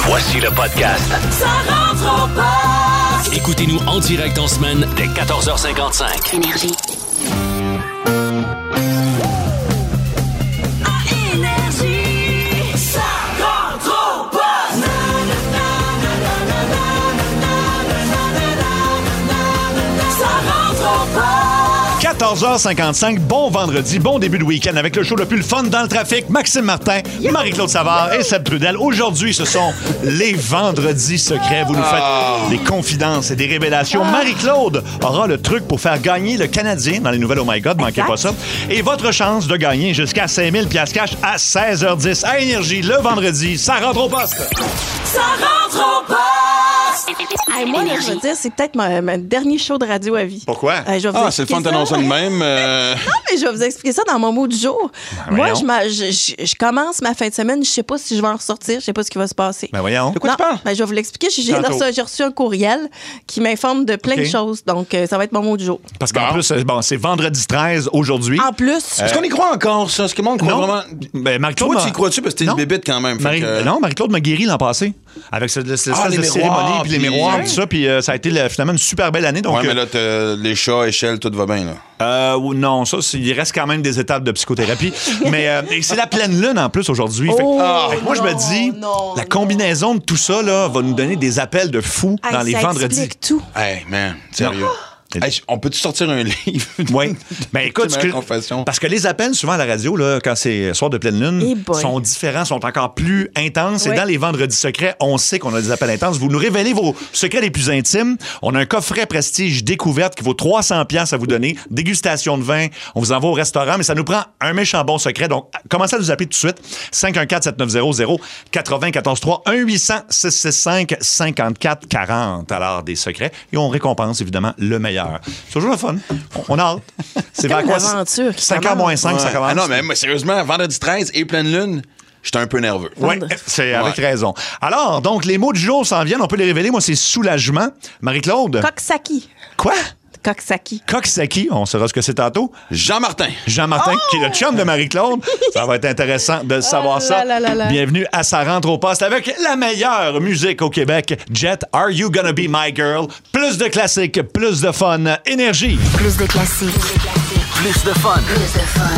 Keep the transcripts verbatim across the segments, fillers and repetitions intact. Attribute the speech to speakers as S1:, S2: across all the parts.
S1: Voici le podcast
S2: Ça rentre au poste.
S1: Écoutez-nous en direct en semaine dès quatorze heures cinquante-cinq.
S3: Énergie.
S2: À Énergie, ça rentre au poste. Na, na, na, na, na, na, na, na, na, na, na, ça rentre au poste.
S4: quatorze heures cinquante-cinq, bon vendredi, bon début de week-end avec le show le plus le fun dans le trafic. Maxime Martin, Marie-Claude Savard et Seb Trudel. Aujourd'hui, ce sont les vendredis secrets. Vous nous faites des confidences et des révélations. Marie-Claude aura le truc pour faire gagner le Canadien dans les nouvelles Oh My God, manquez pas ça. Et votre chance de gagner jusqu'à cinq mille piastres cash à seize heures dix à Énergie le vendredi. Ça rentre au poste.
S2: Ça rentre au poste.
S5: Hey, moi, là, je veux dire, c'est peut-être mon, mon dernier show de radio à vie.
S4: Pourquoi?
S5: Euh, je vais vous
S6: Ah, c'est le fun
S5: expliquer ça.
S6: d'annoncer de même. euh,
S5: Non, mais je vais vous expliquer ça dans mon mot du jour.
S4: Ben,
S5: moi,
S4: voyons.
S5: je, m'a- je, je- je commence ma fin de semaine. Je sais pas si je vais en ressortir. Je sais pas ce qui va se passer.
S4: Ben voyons.
S6: De quoi
S5: Non,
S6: tu parles?
S5: ben, je vais vous l'expliquer. J'ai, j'ai
S4: Tantôt.
S5: reçu, j'ai reçu un courriel qui m'informe de plein
S4: OK.
S5: de choses. Donc, euh, ça va être mon mot du jour.
S4: Parce qu'en
S6: Bon.
S4: plus, euh, bon, c'est vendredi treize aujourd'hui.
S5: En plus,
S6: Est-ce qu'on y croit encore, ça? Est-ce que le monde croit
S4: Non.
S6: vraiment?
S4: Ben, Marie-Claude
S6: Toi,
S4: m'a-
S6: tu y crois-tu? Parce que t'es
S4: Non.
S6: une bébête quand même. fait
S4: Marie-
S6: que-
S4: Non, Marie-Claude m'a guéri l'an passé. Avec cette, cette
S6: Ah,
S4: espèce
S6: les
S4: de
S6: miroirs,
S4: cérémonie, puis les
S6: puis-
S4: miroirs,
S6: Ouais.
S4: tout ça. Puis euh, ça a été le- finalement une super belle année. Donc,
S6: Ouais, mais
S4: euh,
S6: là, t'as les chats, échelles, tout va bien, là.
S4: euh, ou- non, ça, c'est- il reste quand même des étapes de psychothérapie. Mais euh, et c'est la pleine lune en plus aujourd'hui. Fait que-
S5: Oh,
S4: fait que moi, je me
S5: non,
S4: dis,
S5: non,
S4: la
S5: non.
S4: combinaison de tout ça là, va nous donner des appels de fous
S5: hey,
S4: dans les
S5: ça
S4: vendredis.
S5: explique tout.
S6: Hey, man, sérieux. Hey, on peut-tu sortir un livre?
S4: Oui. Ben écoute,
S6: C'est ma
S4: que-
S6: confession.
S4: parce que les appels souvent à la radio, là, quand c'est soir de pleine lune,
S5: Eh boy.
S4: sont différents, sont encore plus intenses. Et
S5: Oui.
S4: dans les vendredis secrets, on sait qu'on a des appels intenses. Vous nous révélez vos secrets les plus intimes. On a un coffret prestige découverte qui vaut trois cents piastres à vous donner. Dégustation de vin. On vous envoie au restaurant, mais ça nous prend un méchant bon secret. Donc, commencez à nous appeler tout de suite. cinq un quatre, sept neuf zéro, zéro quatre zéro un quatre trois un huit cents, six six cinq, cinquante-quatre quarante. Alors, des secrets. Et on récompense, évidemment, le meilleur. C'est toujours le fun. On on a hâte. C'est vers
S5: comme
S4: quoi?
S5: l'aventure qui
S4: cinq heures
S5: commence.
S4: moins cinq, ça
S6: Ouais.
S4: commence.
S6: Ah non, mais moi, sérieusement, vendredi treize et pleine lune, j'étais un peu nerveux.
S4: Oui,
S5: Vendredi.
S4: c'est avec
S6: Ouais.
S4: raison. Alors, donc, les mots du jour s'en viennent. On peut les révéler. Moi, c'est soulagement. Marie-Claude.
S5: Coxsaki.
S4: Quoi?
S5: Coxsaki.
S4: Coxsaki. On saura ce que c'est tantôt.
S6: Jean-Martin.
S4: Jean-Martin, qui est le chum de Marie-Claude. Ça va être intéressant de savoir
S5: Oh
S4: ça.
S5: là là là là.
S4: Bienvenue à Ça rentre au poste avec la meilleure musique au Québec. Jet, Are You Gonna Be My Girl? Plus de classiques, plus de fun. Énergie.
S3: Plus de classiques.
S1: Plus de fun.
S3: Plus de fun.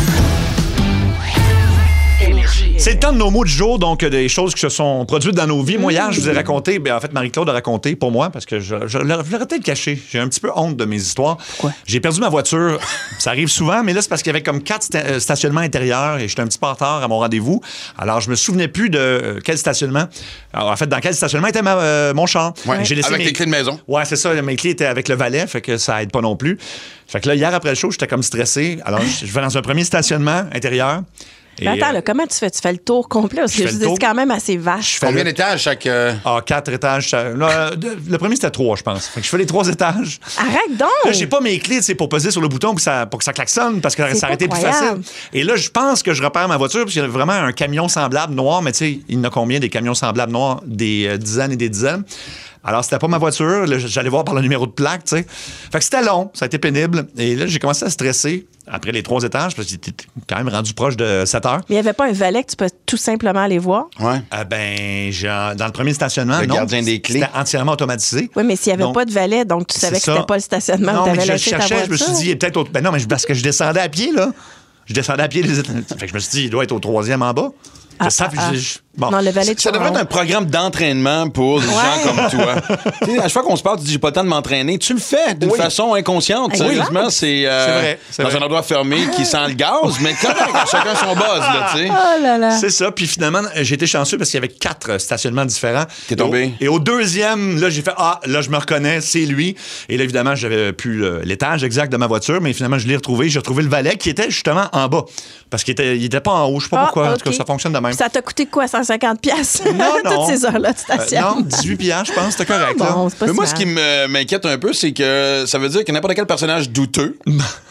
S1: Énergie.
S4: C'est le temps de nos mots du jour, donc euh, des choses qui se sont produites dans nos vies. Moi, hier, je vous ai raconté, ben, en fait, Marie-Claude a raconté pour moi, parce que je, je, je l'aurais peut-être caché. J'ai un petit peu honte de mes histoires.
S5: Pourquoi?
S4: J'ai perdu ma voiture. Ça arrive souvent, mais là, c'est parce qu'il y avait comme quatre sta- euh, stationnements intérieurs et j'étais un petit peu en retard à mon rendez-vous. Alors, je me souvenais plus de euh, quel stationnement. Alors, en fait, dans quel stationnement était ma, euh, mon char.
S6: Ouais.
S4: J'ai laissé
S6: Avec
S4: mes-
S6: les clés de maison.
S4: Ouais, c'est ça. Mes clés étaient avec le valet, fait que ça aide pas non plus. Fait que là, hier après le show, j'étais comme stressé. Alors, je je vais dans un premier stationnement intérieur. Et,
S5: Mais attends,
S4: euh,
S5: là, comment tu fais? Tu fais le tour complet? Parce
S4: je
S5: que
S4: fais
S5: je
S4: le
S5: dis,
S4: tour.
S5: c'est quand même assez vache.
S4: fais
S6: Combien
S4: le-
S6: d'étages chaque. euh,
S4: Ah, quatre étages. ça- là, de- le premier, c'était trois, je pense. Fait que je fais les trois étages.
S5: Arrête donc!
S4: Là, j'ai pas mes clés, tu sais, pour peser sur le bouton pour que ça, pour que ça klaxonne, parce que
S5: C'est
S4: ça aurait été
S5: pas
S4: plus facile.
S5: croyable.
S4: Et là, je pense que je repère ma voiture, parce qu'il y a vraiment un camion semblable noir, mais tu sais, il y en a combien des camions semblables noirs? Des euh, dizaines et des dizaines. Alors, c'était pas ma voiture. Là, j'allais voir par le numéro de plaque, tu sais. Fait que c'était long, ça a été pénible. Et là, j'ai commencé à stresser après les trois étages, parce que j'étais quand même rendu proche de sept heures.
S5: Mais il n'y avait pas un valet que tu peux tout simplement aller voir?
S6: Ouais.
S4: Ah ben, j'ai- dans le premier stationnement,
S6: Le
S4: non,
S6: gardien des clés.
S4: c'était entièrement automatisé.
S5: Oui, mais s'il n'y avait
S4: Donc,
S5: pas de valet, donc tu savais
S4: c'est
S5: que c'était
S4: ça.
S5: pas le stationnement
S4: Non,
S5: où tu
S4: mais
S5: avais
S4: je
S5: laissé ta
S4: cherchais,
S5: voiture.
S4: je me suis dit, il est peut-être au... Ben non, mais je- parce que je descendais à pied, là. Je descendais à pied les étages. Fait que je me suis dit, il doit être au troisième en bas. Je
S5: Ah,
S4: savais,
S5: ah,
S4: je- je- bon.
S5: Non, le valet de
S6: Ça devrait être un
S5: chambre.
S6: programme d'entraînement pour des
S5: Ouais.
S6: gens comme toi. Tu sais, à chaque fois qu'on se parle, tu dis j'ai pas le temps de m'entraîner. Tu le fais d'une
S4: Oui.
S6: façon inconsciente.
S5: Exact.
S6: Sérieusement, c'est euh,
S4: C'est vrai, c'est
S6: dans
S4: vrai.
S6: un endroit fermé qui sent le gaz, mais quand même, chacun son buzz, là, tu sais.
S5: Oh là là!
S4: C'est ça. Puis finalement, j'ai été chanceux parce qu'il y avait quatre stationnements différents.
S6: T'es
S4: Et au-
S6: tombé.
S4: Et au deuxième, là, j'ai fait, ah, là, je me reconnais, c'est lui. Et là, évidemment, j'avais plus euh, l'étage exact de ma voiture, mais finalement, je l'ai retrouvé. J'ai retrouvé le valet qui était justement en bas. Parce qu'il était, il était pas en haut. Je sais pas
S5: Ah,
S4: pourquoi. En tout cas,
S5: ok.
S4: ça fonctionne de même.
S5: Ça t'a coûté quoi, cent cinquante piastres?
S4: Non, non.
S5: Toutes ces heures-là de
S4: Euh,
S5: station.
S4: non, dix-huit piastres, je pense. C'était correct, là.
S5: Bon, c'est pas
S6: Mais moi,
S5: si
S6: ce qui
S5: mal.
S6: me- m'inquiète un peu, c'est que ça veut dire que n'importe quel personnage douteux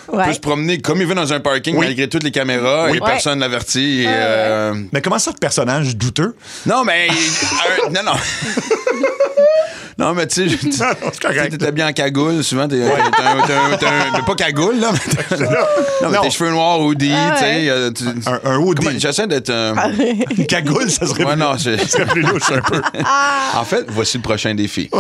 S5: Ouais.
S6: peut se promener comme il veut dans un parking
S4: Oui.
S6: malgré toutes les caméras
S4: Oui.
S6: et personne l'avertit. et,
S5: Ouais, ouais.
S6: euh,
S4: Mais comment ça, de personnage douteux?
S6: Non, mais. un- non, non. Non, mais tu sais, tu
S4: Non, non, c'est correct.
S6: t'es bien en cagoule, souvent, t'es t'es un, t'es un, t'es un- mais pas cagoule, là, mais t'as- non, mais
S4: Non.
S6: tes cheveux noirs, hoodie,
S5: Ah
S6: tu sais.
S5: ouais.
S6: euh, tu-
S4: Un, un hoodie.
S6: Comment- J'essaie d'être. euh,
S4: Une cagoule, ça serait,
S6: Ouais,
S4: plus,
S6: non, c'est-
S4: ça serait plus louche un peu.
S6: En fait, voici le prochain défi.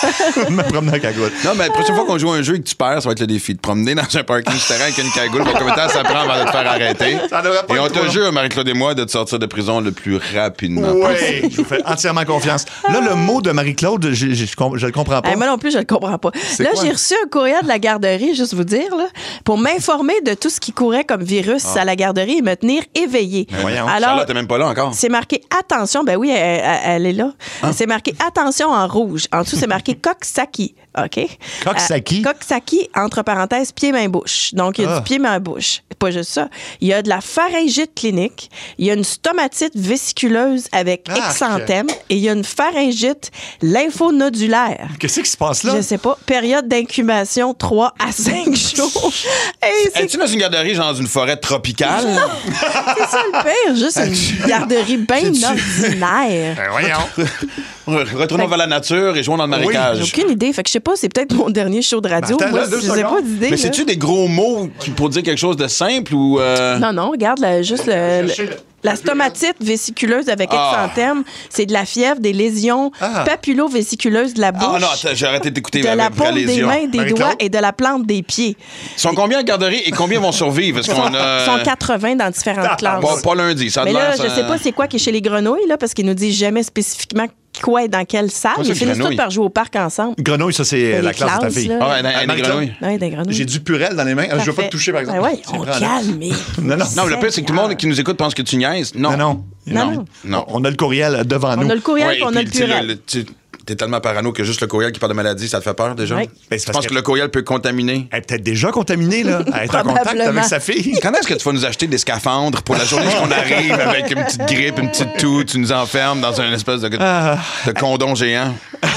S4: Me promener en cagoule.
S6: Non, mais la prochaine fois qu'on joue à un jeu et que tu perds, ça va être le défi de promener dans un parking souterrain avec une cagoule. Pour combien de temps ça prend avant de te faire arrêter?
S4: Ça devrait pas
S6: Et
S4: être
S6: on
S4: trop
S6: te
S4: long.
S6: jure, Marie-Claude et moi, de te sortir de prison le plus rapidement.
S4: Oui, je vous fais entièrement confiance. Là, le mot de Marie-Claude, je, je, je com- je le comprends pas.
S5: Eh, moi non plus, je le comprends pas. Là,
S4: quoi?
S5: j'ai reçu un courriel de la garderie, juste vous dire, là, pour m'informer de tout ce qui courait comme virus à la garderie et me tenir éveillée.
S4: voyons.
S5: Alors,
S6: Charlotte, t'es même pas là encore.
S5: c'est marqué attention. Ben oui, elle, elle- elle est là.
S6: Hein?
S5: C'est marqué attention en rouge. En dessous, c'est marqué Coxsackie. OK?
S4: Coxsackie?
S5: Euh, Coxsackie, entre parenthèses, pied-main-bouche. Donc, il y a
S4: Ah.
S5: du pied-main-bouche. Pas juste ça. Il y a de la pharyngite clinique. Il y a une stomatite vésiculaise avec
S4: Ah,
S5: exanthème. Et il y a une pharyngite lymphonodulaire.
S4: Qu'est-ce qui se passe là?
S5: Je sais pas. Période d'incubation trois à cinq jours. Hey, c'est
S6: Es-tu dans une garderie, genre dans une forêt tropicale?
S5: c'est ça le pire. Juste une garderie bien ordinaire.
S4: Ben voyons.
S6: Retournons vers la nature et jouons dans le
S5: J'ai
S6: marécage.
S5: aucune idée. Fait que je sais pas, c'est peut-être mon dernier show de radio.
S4: Ben, attends,
S5: Moi,
S4: là, deux
S5: j'ai pas
S4: secondes.
S5: d'idée.
S6: Mais
S5: là.
S6: c'est-tu des gros mots qui- pour dire quelque chose de simple ou. euh,
S5: Non, non, regarde le- juste le, le-
S4: Cherchez le-
S5: la stomatite vésiculaise avec
S6: Ah.
S5: exanthème. C'est de la fièvre, des lésions
S4: Ah.
S5: papulo-vésiculeuses de la bouche.
S6: Ah non, attends, j'ai arrêté d'écouter
S5: de
S6: avec
S5: la
S6: vraie
S5: paume des
S6: lésion.
S5: mains, des
S4: Marie-Claude?
S5: doigts et de la plante des pieds.
S6: Ils sont combien en garderie et combien vont survivre? Est-ce qu'on
S5: Ils
S6: a.
S5: sont quatre-vingts dans différentes classes.
S6: Pas, pas lundi, ça a
S5: Mais
S6: de
S5: là,
S6: l'air,
S5: je
S6: ça-
S5: sais pas c'est quoi qui est chez les grenouilles, là, parce qu'ils nous disent jamais spécifiquement quoi est dans quelle salle.
S6: Quoi, c'est
S5: Ils finissent
S6: grenouille?
S5: tous par jouer au parc ensemble.
S4: Grenouille, ça, c'est
S5: Les
S4: la classe de ta
S5: classes,
S4: fille.
S5: là.
S6: Ah ouais, dans-
S4: Euh,
S6: dans les
S4: Marie-Claude?
S6: grenouilles.
S5: Oui, des grenouilles.
S4: J'ai du purel dans les mains. Je veux pas te toucher, par exemple.
S5: Ben ouais,
S4: Tiens,
S5: on
S4: prends-le.
S5: calme.
S4: Non, non.
S6: Non, mais le pire, c'est que tout le monde qui nous écoute pense que tu niaises. Non.
S4: Non, non.
S5: Non, non.
S6: Non.
S4: On a le courriel devant nous.
S5: On a le courriel
S6: Ouais,
S5: et
S6: et
S5: on a
S6: puis,
S5: le
S6: tu sais,
S5: purel.
S6: le- le- tu- T'es tellement parano que juste le courriel qui parle de maladie, ça te fait peur déjà?
S5: Ouais.
S4: Ben, c'est
S6: Tu
S4: parce
S6: penses
S4: que-
S6: que le courriel peut contaminer?
S4: Elle est peut-être déjà contaminée, là. Elle est en contact
S5: Probablement.
S4: avec sa fille.
S6: Quand est-ce que tu vas nous acheter des scaphandres pour la journée qu'on arrive avec une petite grippe, une petite toux, tu nous enfermes dans un espèce de,
S4: Ah.
S6: de condom géant?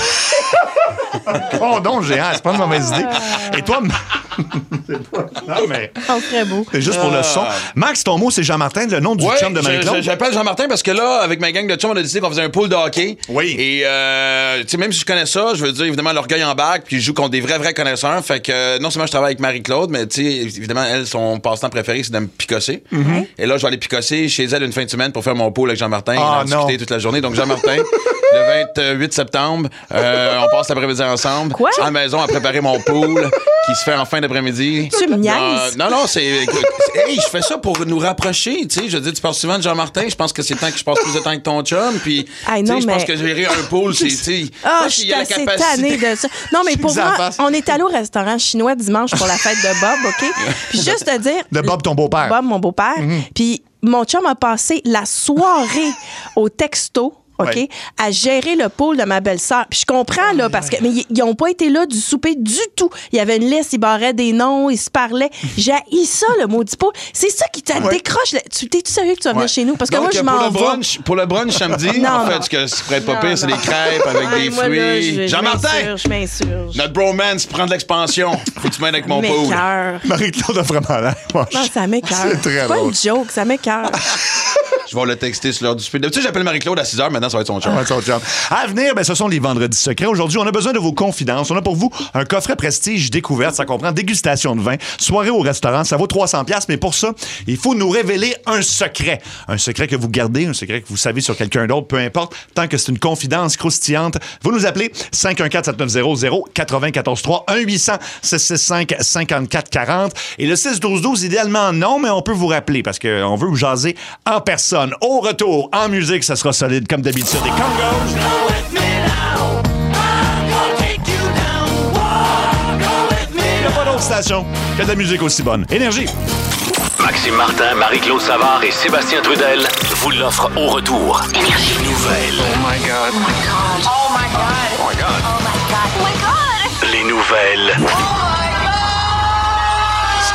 S4: Condom géant, c'est pas une mauvaise idée. Et toi, M- c'est pas- non, mais
S5: On serait beau.
S4: c'est juste pour le son. Max, ton mot, c'est Jean-Martin, le nom du
S6: Ouais,
S4: chum de
S6: je-
S4: Marie-Claude.
S6: je- j'appelle Jean-Martin parce que là, avec ma gang de chums, on a décidé qu'on faisait un pool de hockey.
S4: Oui.
S6: Et, euh, tu sais, même si je connais ça, je veux dire, évidemment, l'orgueil en bac, puis je joue contre des vrais, vrais connaisseurs. Fait que euh, non seulement je travaille avec Marie-Claude, mais tu sais, évidemment, elle, son passe-temps préféré, c'est de me picosser.
S4: Mm-hmm.
S6: Et là, je vais aller picosser chez elle une fin de semaine pour faire mon pool avec Jean-Martin.
S4: Ah,
S6: et en discuter
S4: non.
S6: toute la journée. Donc, Jean-Martin, le vingt-huit septembre, euh, on passe l'après-midi ensemble.
S5: Quoi?
S6: À la maison à préparer mon pool qui se fait en fin d'après-midi.
S5: Tu me niaises?
S6: Euh, non, non, c'est. écoute, hey, je fais ça pour nous rapprocher, tu sais. Je veux dire, tu parles souvent de Jean-Martin. Je pense que c'est le temps que je passe plus de temps avec ton chum. Puis,
S5: Ah,
S6: tu sais,
S5: non,
S6: je pense
S5: mais-
S6: que gérer un pool, c'est, tu sais.
S5: Ah,
S6: moi,
S5: je
S6: il
S5: suis
S6: y a la
S5: assez
S6: capacité-
S5: tannée de ça. Non, mais pour
S4: Dis en
S5: moi,
S4: face.
S5: on est allé au restaurant chinois dimanche pour la fête de Bob, OK? Puis juste te dire...
S4: De Bob, ton beau-père.
S5: Bob, mon beau-père. Puis mon chum a passé la soirée au texto. OK?
S4: Ouais.
S5: À gérer le pôle de ma belle-sœur. Puis je comprends, là, parce que. Mais ils- ils n'ont pas été là du souper du tout. Il y avait une liste, ils barraient des noms, ils se parlaient. J'ai haï ça, le maudit pôle. C'est ça qui te
S4: Ouais.
S5: décroche. là. Tu t'es-tu sérieux que tu vas venir
S6: Ouais.
S5: chez nous? Parce que
S6: Donc,
S5: moi, je
S6: pour
S5: m'en
S6: le
S5: vais.
S6: brunch, pour le brunch samedi,
S5: Non,
S6: en
S5: non.
S6: fait, ce que ce pourrait être pas
S5: Non,
S6: pire, c'est
S5: non.
S6: des crêpes avec
S5: Ouais,
S6: des
S5: moi,
S6: fruits.
S5: là, je- je
S6: Jean-Martin!
S5: m'insurge, Je m'insurge.
S6: Notre bromance prend de l'expansion. Faut que tu m'aides avec mon pool.
S5: M'écoeure.
S4: Marie-Claude a vraiment l'air. moche.
S5: Non, ça m'écoeure.
S4: C'est très
S5: C'est pas
S4: drôle.
S5: une joke, ça m'écoeure.
S6: Je vais le texter sur l'heure du souper. D'habitude, j'appelle Marie-Claude à six heures. Maintenant, ça va être son chum.
S4: Ouais, son chum. À venir, ben, ce sont les vendredis secrets. Aujourd'hui, on a besoin de vos confidences. On a pour vous un coffret prestige découverte. Ça comprend dégustation de vin, soirée au restaurant. Ça vaut trois cents dollars. Mais pour ça, il faut nous révéler un secret. Un secret que vous gardez, un secret que vous savez sur quelqu'un d'autre, peu importe. Tant que c'est une confidence croustillante, vous nous appelez cinq un quatre sept neuf zéro zéro neuf quatre trois un huit cents six six cinq cinquante-quatre quarante. Et le six douze douze, idéalement non, mais on peut vous rappeler parce qu'on veut vous jaser en personne. Au retour, en musique, ça sera solide comme d'habitude. Les Congos. Il n'y a pas d'autre station que de la musique aussi bonne. Énergie.
S1: Maxime Martin, Marie-Claude Savard et Sébastien Trudel vous l'offrent au retour. Énergie nouvelle.
S2: Oh my God. Oh my God. Oh my God. Oh my God.
S1: Les nouvelles.
S2: Oh my God.
S4: Ce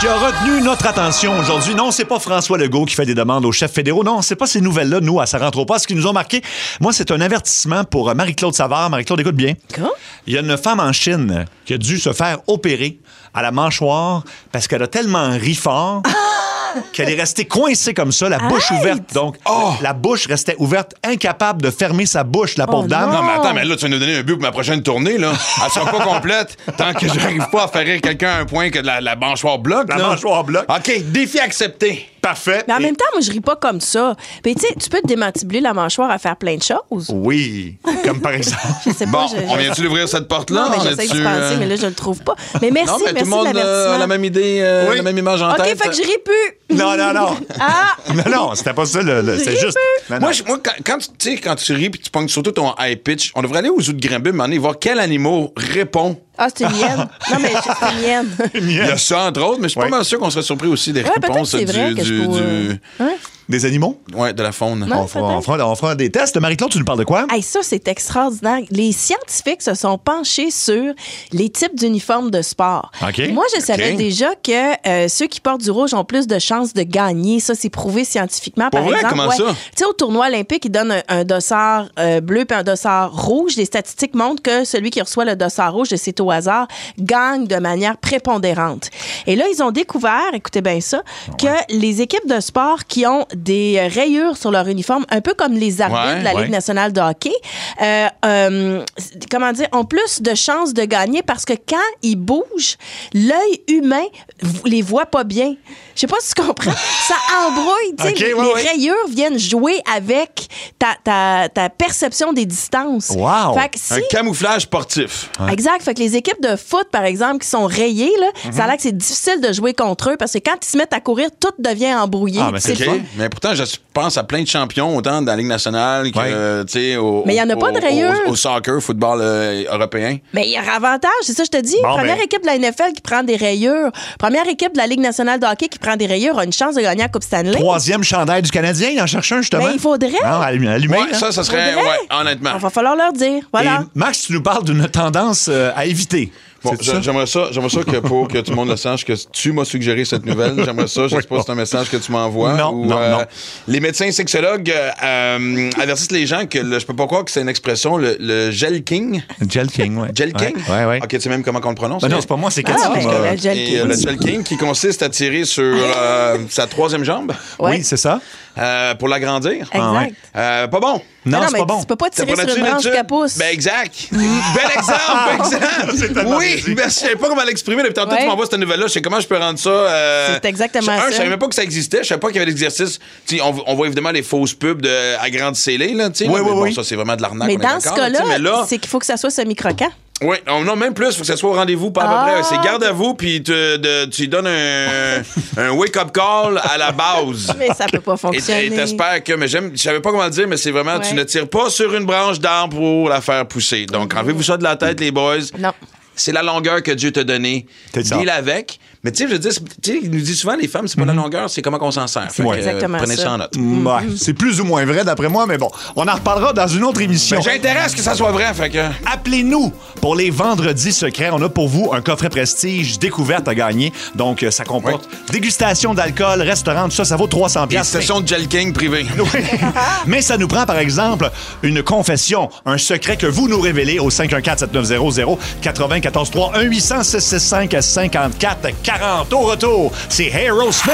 S4: qui a retenu notre attention aujourd'hui. Non, c'est pas François Legault qui fait des demandes aux chefs fédéraux. Non, c'est pas ces nouvelles-là, nous, à Ça rentre au pas. Ce qui nous ont marqué, moi, c'est un avertissement pour Marie-Claude Savard. Marie-Claude, écoute bien.
S5: Quoi?
S4: Il y a une femme en Chine qui a dû se faire opérer à la mâchoire parce qu'elle a tellement ri fort qu'elle est restée coincée comme ça, la bouche
S5: Arrête!
S4: ouverte. Donc,
S6: Oh!
S4: la bouche restait ouverte, incapable de fermer sa bouche, la pauvre
S5: Oh
S4: dame.
S6: Non, mais attends, mais là, tu vas nous donner un but pour ma prochaine tournée, là. Elle sera pas complète tant que j'arrive pas à faire rire quelqu'un à un point que la, la mâchoire bloque,
S4: La
S6: là.
S4: mâchoire bloque.
S6: OK, défi accepté.
S4: Parfait.
S5: Mais en
S4: Et-
S5: même temps, moi, je ris pas comme ça. Puis, tu sais, tu peux te démantibler la mâchoire à faire plein de choses.
S4: Oui, comme par exemple.
S5: Je sais
S6: Bon,
S5: pas. je-
S6: on
S5: je-
S6: vient-tu d'ouvrir cette porte-là?
S5: Non, mais
S6: On
S5: j'essaie
S6: est-tu,
S5: de penser,
S6: euh,
S5: mais là, je le trouve pas. Mais merci,
S6: Non, mais
S5: merci
S6: tout le monde
S5: de
S6: euh,
S5: l'avertissement.
S6: a la même idée, euh,
S4: Oui.
S6: la même image en
S5: OK,
S6: tête.
S5: fait que je ris plus.
S4: Non, non, non.
S5: Ah!
S4: Non, non, c'était pas ça. Le, le- c'était
S5: Ris
S4: juste.
S5: plus.
S4: Non, non.
S6: Moi, je- moi, quand, quand tu tu sais, quand tu ris puis tu pognes surtout ton high pitch, on devrait aller aux zoo de Granby, mais voir quel animal répond.
S5: Ah, c'est une hyène. Non, mais c'est une hyène.
S6: Il y a ça, entre autres, mais je suis
S4: Ouais.
S6: pas mal sûr qu'on serait surpris aussi des
S5: Ouais, peut-être
S6: réponses
S5: que c'est vrai
S6: du,
S5: que je
S6: du,
S5: pourrais-
S6: du-
S5: Ouais.
S4: Des animaux?
S6: ouais, de la faune.
S5: Ouais.
S4: On fera, on, fera, on fera des tests. Marie-Claude, tu nous parles de quoi?
S5: Hey, ça, c'est extraordinaire. Les scientifiques se sont penchés sur les types d'uniformes de sport.
S4: OK.
S5: Moi, je savais
S6: OK.
S5: déjà que euh, ceux qui portent du rouge ont plus de chances de gagner. Ça, c'est prouvé scientifiquement.
S6: Pour
S5: Par
S6: vrai?
S5: exemple,
S6: Comment
S5: ouais.
S6: ça?
S5: Tu sais, au tournoi olympique, ils donnent un, un dossard euh, bleu puis un dossard rouge. Les statistiques montrent que celui qui reçoit le dossard rouge, et c'est au hasard, gagne de manière prépondérante. Et là, ils ont découvert, écoutez bien ça, que les équipes de sport qui ont des euh, rayures sur leur uniforme, un peu comme les arbitres
S6: Ouais,
S5: de la
S4: ouais.
S5: Ligue nationale de hockey, euh, euh, comment dire, ont plus de chances de gagner parce que quand ils bougent, l'œil humain v- les voit pas bien. Je sais pas si tu comprends. Ça embrouille. Tu sais,
S4: OK,
S5: les
S4: ouais, ouais.
S5: rayures viennent jouer avec ta, ta, ta perception des distances.
S4: Wow.
S5: Fait que si
S6: Un camouflage sportif.
S5: Exact. Fait que les équipes de foot, par exemple, qui sont rayées, là,
S6: Mhm.
S5: ça a l'air que c'est difficile de jouer contre eux parce que quand ils se mettent à courir, tout devient embrouillé.
S4: Ah, mais c'est
S5: C'est
S6: OK.
S5: fun.
S6: Mais pourtant, je pense à plein de champions, autant dans la Ligue nationale que,
S4: Ouais.
S6: euh, tu sais, au,
S5: Mais il y en a
S6: au-
S5: pas de
S6: au-
S5: rayures.
S6: Au, au soccer, football euh, européen.
S5: Mais il y a un avantage, c'est ça que je te dis.
S4: Bon,
S5: Première
S4: ben.
S5: équipe de la N F L qui prend des rayures. Première équipe de la Ligue nationale de hockey qui prend des rayures a une chance de gagner la Coupe Stanley.
S4: Troisième chandail du Canadien, il en cherche un, justement.
S5: Ben, il faudrait.
S4: Non, allumé, allumé,
S6: Ouais,
S4: hein.
S6: ça, ça serait,
S5: Faudrait.
S6: ouais, honnêtement.
S5: Il va falloir leur dire. Voilà.
S4: Et Max, tu nous parles d'une tendance euh, à éviter.
S6: Bon,
S4: C'est ça?
S6: j'aimerais ça, j'aimerais ça que pour que tout le monde le sache que tu m'as suggéré cette nouvelle. J'aimerais ça. Je sais pas si c'est un message que tu m'envoies.
S4: Non,
S6: ou,
S4: non,
S6: euh,
S4: non.
S6: Les médecins sexologues euh, euh, avertissent les gens que le- je peux pas croire que c'est une expression, le, le gel king.
S4: Gel King, ouais.
S6: Gel king?
S4: Ouais, ouais. ouais.
S6: OK, tu sais même comment on le prononce?
S4: Ben non, c'est pas moi, c'est
S5: Ah,
S4: Cathy.
S5: ben,
S4: qui m'a-
S5: le gel
S6: Et,
S5: king.
S6: euh, le gel king qui consiste à tirer sur euh, sa troisième jambe
S5: Ouais.
S4: Oui, c'est ça.
S6: euh, pour l'agrandir.
S5: Exact.
S4: Ah, ouais.
S6: Euh, pas bon.
S4: Non,
S5: non,
S4: c'est
S5: mais
S4: pas bon.
S5: tu peux pas tirer
S6: T'as
S5: sur
S6: pas
S5: une branche
S6: là-dessus?
S5: capuce.
S6: Ben exact. Bel exemple, bel exemple.
S4: C'est tellement
S6: Oui,
S4: bien dit.
S6: ben, je savais pas comment l'exprimer. Depuis tantôt,
S5: Ouais.
S6: tu m'envoies cette nouvelle-là. Je sais comment je peux rendre ça. euh,
S5: C'est exactement
S6: un,
S5: ça.
S6: Je savais même pas que ça existait. Je savais pas qu'il y avait l'exercice. Tu sais, On, on voit évidemment les fausses pubs de agrandissez-les. Là, tu sais,
S4: Oui,
S6: là,
S4: oui,
S6: mais bon,
S4: oui.
S6: ça, c'est vraiment de l'arnaque.
S5: Mais
S6: on est
S5: dans ce
S6: d'accord, tu sais,
S5: cas-là,
S6: mais là,
S5: c'est qu'il faut que ça soit semi-croquant.
S6: oui, non, non, même plus, faut que ça soit au rendez-vous, pas à peu
S5: Ah.
S6: près. C'est garde à vous, puis te- de- tu lui donnes un, un wake-up call à la base.
S5: Mais ça peut pas
S6: Et
S5: fonctionner.
S6: et t'espères que, mais j'aime, je savais pas comment le dire, mais c'est vraiment, tu
S5: Ouais.
S6: ne tires pas sur une branche d'arbre pour la faire pousser. Donc, enlevez-vous ça de la tête, les boys.
S5: Non.
S6: C'est la longueur que Dieu t'a donnée.
S4: C'est ça.
S6: Deal avec. Mais tu sais, je veux dire, c'est- tu sais, il nous dit souvent, les femmes, c'est pas la longueur, c'est comment qu'on s'en sert. Fait que,
S4: Ouais.
S6: euh,
S5: Exactement
S6: Prenez
S5: ça.
S6: ça en note.
S4: Ouais, c'est plus ou moins vrai d'après moi, mais bon, on en reparlera dans une autre émission.
S6: Ben, j'ai intérêt à ce que ça soit vrai, fait que.
S4: Appelez-nous pour les vendredis secrets. On a pour vous un coffret prestige découverte à gagner. Donc, euh, ça comporte dégustation d'alcool, restaurant, tout ça, ça vaut trois cents
S6: Et
S4: piastres.
S6: session de Gel King privée.
S4: Oui. Mais ça nous prend, par exemple, une confession, un secret que vous nous révélez au cinq un quatre, sept neuf zéro zéro, quatre vingt quatorze trois, un huit cents, six six cinq, cinquante-quatre quarante. Au retour, c'est Aerosmith.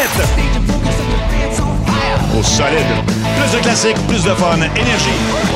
S4: Au solide. Plus de classiques, plus de fun. Énergie.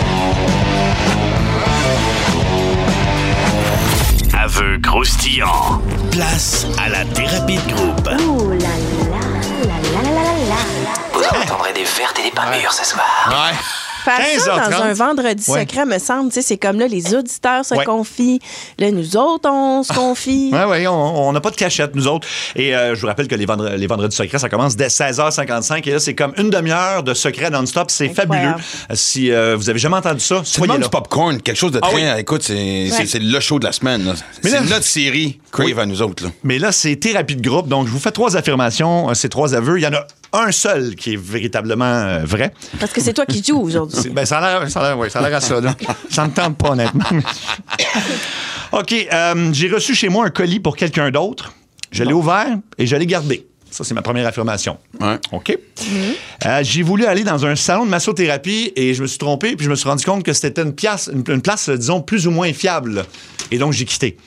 S1: Aveu croustillant. Place à la thérapie de groupe.
S3: Ouh là là là là là là là.
S1: Vous en entendrez des vertes et des pas mûres ce soir.
S6: Ouais.
S5: Faire
S4: quinze
S5: ça
S4: heures
S5: dans
S4: trente.
S5: un vendredi
S4: Ouais.
S5: secret, me semble, tu sais, c'est comme là, les auditeurs se
S4: Ouais.
S5: confient. Là, nous autres, on se confie.
S4: Oui, oui, on n'a pas de cachette, nous autres. Et euh, je vous rappelle que les, vendre- les vendredis secrets, ça commence dès seize heures cinquante-cinq. Et là, c'est comme une demi-heure de secret non-stop. C'est
S5: Incroyable.
S4: fabuleux. Euh, Si euh, vous avez jamais entendu ça,
S6: C'est
S4: soyez
S6: le
S4: là.
S6: du popcorn, quelque chose de
S4: Ah
S6: très.
S4: oui.
S6: Écoute, c'est c'est-
S5: Ouais.
S6: c'est le show de la semaine. là.
S4: Mais
S6: C'est
S4: là-
S6: notre série Crave
S4: Oui.
S6: à nous autres. Là.
S4: Mais là, c'est thérapie de groupe. Donc, je vous fais trois affirmations, euh, ces trois aveux. Il y en a un seul qui est véritablement euh, vrai.
S5: Parce que c'est toi qui joues aujourd'hui.
S4: C'est- Ben, ça a l'air, ça a l'air, oui, ça a l'air à ça. là. Ça me tente pas, honnêtement. OK. euh, j'ai reçu chez moi un colis pour quelqu'un d'autre. Je l'ai ouvert et je l'ai gardé. Ça, c'est ma première affirmation.
S6: Ouais.
S4: OK. Mm-hmm. Euh, j'ai voulu aller dans un salon de massothérapie et je me suis trompé, puis je me suis rendu compte que c'était une place, une, une place, disons, plus ou moins fiable. Et donc, j'ai quitté.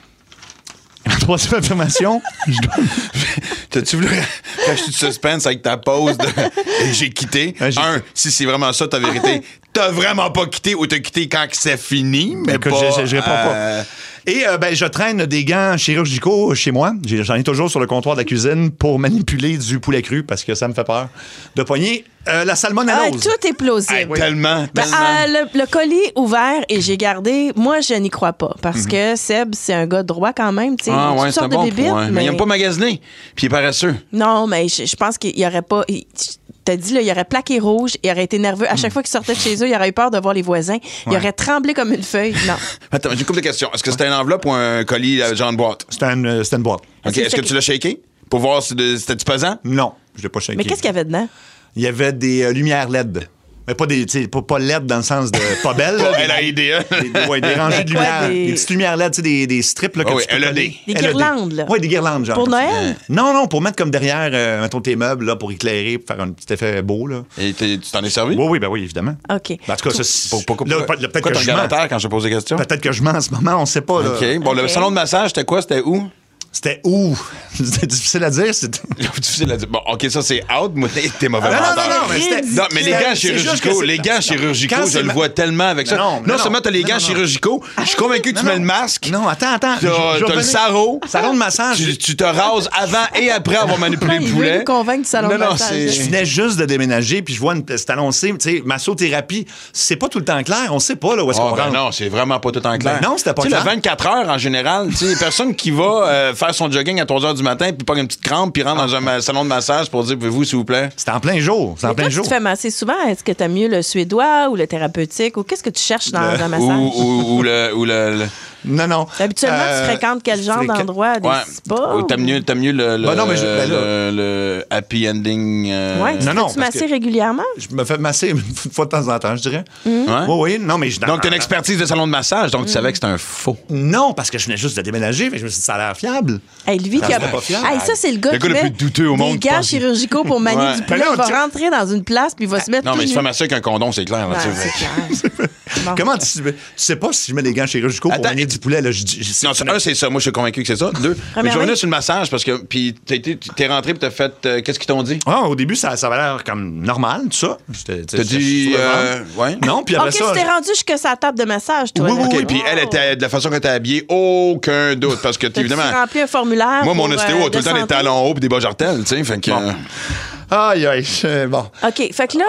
S4: Ma troisième affirmation, je dois...
S6: T'as-tu voulu racheter du suspense avec ta pause de « j'ai quitté
S4: Ouais, j'ai... »
S6: Un, si c'est vraiment ça ta vérité, t'as vraiment pas quitté ou t'as quitté quand c'est fini, mais
S4: Écoute,
S6: pas...
S4: je, je réponds
S6: euh...
S4: pas. Et euh, ben, je traîne des gants chirurgicaux chez moi. J'ai, j'en ai toujours sur le comptoir de la cuisine pour manipuler du poulet cru parce que ça me fait peur de pogner euh, la
S5: Ah,
S4: salmonellose.
S5: tout est plausible.
S6: Hey, tellement,
S5: Ben,
S6: tellement.
S5: euh, le, le colis ouvert et j'ai gardé, moi, je n'y crois pas. Parce que Seb, c'est un gars droit quand même. Tu sais,
S6: Ah
S5: toutes
S6: ouais, c'est un
S5: sortes de
S6: bon
S5: bébites,
S6: point. Mais il n'aime pas magasiner, puis il est paresseux.
S5: Non, mais je, je pense qu'il y aurait pas. il- T'as dit, là, il aurait plaqué rouge, il aurait été nerveux. À chaque fois qu'il sortait de chez eux, il aurait eu peur de voir les voisins. Il
S4: Ouais.
S5: aurait tremblé comme une feuille. Non.
S6: Attends, j'ai une couple de questions. Est-ce que c'était une enveloppe ou un colis euh, genre de boîte?
S4: C'était une, euh, c'était une boîte.
S6: OK.
S5: que
S6: Est-ce que
S5: c'est-
S6: tu l'as shaké pour voir si de- c'était-tu pesant?
S4: Non, je l'ai pas shaké.
S5: Mais qu'est-ce qu'il y avait dedans?
S4: Il y avait des euh, lumières L E D. Mais pas des, tu sais, pas, pas L E D dans le sens de pas belle. là,
S6: Elle a idée, hein?
S4: des, des, ouais, des rangées de
S5: Quoi,
S4: lumière.
S5: des-
S4: Des... petites lumières L E D, tu sais, des, des strips là, que
S6: Ah oui,
S4: tu peux
S6: L E D.
S4: coller.
S5: Des
S4: L E D.
S5: guirlandes, là.
S4: Oui, des guirlandes, genre.
S5: Pour
S4: comme ça.
S5: Noël?
S4: Non, non, pour mettre comme derrière, euh, mettons, tes meubles, là, pour éclairer, pour faire un petit effet beau, là.
S6: Et t'es- tu t'en es servi?
S4: Oui, oui, ben oui, évidemment.
S5: OK.
S4: Ben, en tout cas, ça, c'est...
S6: Pour- pour-
S4: là,
S6: pourquoi
S4: peut- peut-être
S6: pourquoi
S4: que
S6: tu
S4: je
S6: regardes
S4: mens.
S6: à terre quand je te pose des questions?
S4: Peut-être que je mens en ce moment, on sait pas, là.
S6: OK. Bon, le
S5: OK.
S6: salon de massage, c'était quoi? C'était où?
S4: C'était où? C'était difficile à dire. C'était...
S6: Difficile à dire. Bon, OK, ça, c'est out. Moi, t'es mauvais
S4: Non, non,
S6: menteur.
S4: non, non, mais c'était...
S6: Non, mais les gants
S4: c'est juste que
S6: chirurgicaux,
S4: c'est-
S6: les gants
S4: non,
S6: chirurgicaux,
S4: quand
S6: je
S4: c'est
S6: le
S4: ma-
S6: vois tellement avec ça.
S4: Non,
S6: Non,
S4: non,
S6: seulement t'as les
S4: non,
S6: gants
S4: non, non.
S6: chirurgicaux, je suis convaincu que tu
S4: Non,
S6: mets
S4: non.
S6: le masque.
S4: Non, attends, attends.
S6: T'as
S4: Je- je
S6: t'as le
S4: revenais-
S6: sarrau.
S4: Salon de massage.
S6: Tu, tu te rases avant et après avoir manipulé le
S5: Il veut
S6: poulet.
S5: nous convaincre du salon
S6: non,
S5: de
S6: non,
S5: massage.
S6: c'est...
S4: Je venais juste de déménager, puis je vois une, c'est annoncé, tu sais, massothérapie. C'est pas tout le temps clair. On sait pas, là, où est-ce
S6: Ah,
S4: qu'on
S6: ben
S4: rentre.
S6: non, c'est vraiment pas tout en clair.
S4: Ben non, c'était pas
S6: Tu sais,
S4: clair.
S6: le vingt-quatre heures, en général, tu sais, personne qui va euh, faire son jogging à trois heures du matin puis pas une petite crampe puis rentre dans un ma- salon de massage pour dire, pouvez-vous, s'il vous plaît?
S4: C'était en plein jour. C'était en
S5: Mais
S4: plein
S5: toi, tu
S4: jour.
S5: te fais masser souvent. Est-ce que tu aimes mieux le suédois ou le thérapeutique ou qu'est-ce que tu cherches dans un massage?
S6: Ou, ou, ou le... Ou le, le-
S4: Non, non.
S5: Habituellement,
S4: Euh,
S5: tu fréquentes quel genre
S4: fréquente-
S5: d'endroit? Des
S6: Ouais.
S5: spas?
S6: Ou t'aimes mieux, t'aimes mieux le, le,
S4: Ben non, mais je- ben là-
S6: le, le happy ending. euh,
S5: Ouais.
S4: Non, non,
S5: Tu
S4: parce
S5: masser
S4: que-
S5: régulièrement?
S4: Je me fais masser une fois de temps en temps, je dirais.
S6: Ouais.
S4: Oui, oui. Non, mais je...
S6: Donc, t'as une expertise de salon de massage, donc tu savais que c'était un faux.
S4: Non, parce que je venais juste de déménager, mais je me suis dit, ça a l'air fiable.
S5: Hey, lui
S4: Ça
S5: qui a...
S4: serait pas fiable.
S5: Hey, ça, c'est le gars
S6: Le
S5: qui
S6: gars le
S5: met
S6: plus douteux au monde
S5: des
S6: qui
S5: gants
S6: pense-
S5: chirurgicaux pour manier
S6: Ouais.
S5: du poulet.
S4: Ben là,
S5: Il va
S4: tu-
S5: rentrer dans une place puis il va se mettre
S6: Non,
S5: tout
S6: mais il se
S5: nu.
S6: fait masser avec un condom, c'est clair. là,
S5: Ouais,
S6: tu sais.
S5: c'est clair. Bon.
S4: Comment tu... tu sais pas si je mets des gants chirurgicaux pour
S6: Attends,
S4: manier du poulet, là. Je, dis- je-
S6: Non, c'est- un, c'est ça. Moi, je suis convaincu que c'est ça. Deux, mais je
S5: Premièrement-
S6: vais revenir sur le massage parce que. Puis, t'as été- t'es rentré puis t'as fait. euh, Qu'est-ce qu'ils t'ont dit?
S4: Ah, au début, ça, ça avait l'air comme normal, tout ça. J'étais-
S6: T'as
S4: j'étais
S6: dit.
S4: sur le
S6: euh,
S4: ventre.
S6: ouais.
S4: Non, puis après
S5: OK,
S4: ça...
S5: tu t'es rendu jusqu'à sa table de massage, toi.
S4: Oui,
S5: là.
S4: oui,
S6: OK, puis elle était de la façon qu'elle était habillée, aucun doute. Parce que,
S5: T'as-tu
S6: évidemment,
S5: rempli un formulaire
S6: moi, mon
S5: pour,
S6: ostéo
S5: euh,
S6: a tout le temps
S5: de
S6: des
S5: santé?
S6: talons hauts et des bas jartelles, tu sais. Fait que.
S4: Bon.
S6: euh,
S4: Aïe, aïe, euh, bon.
S5: OK, fait que là,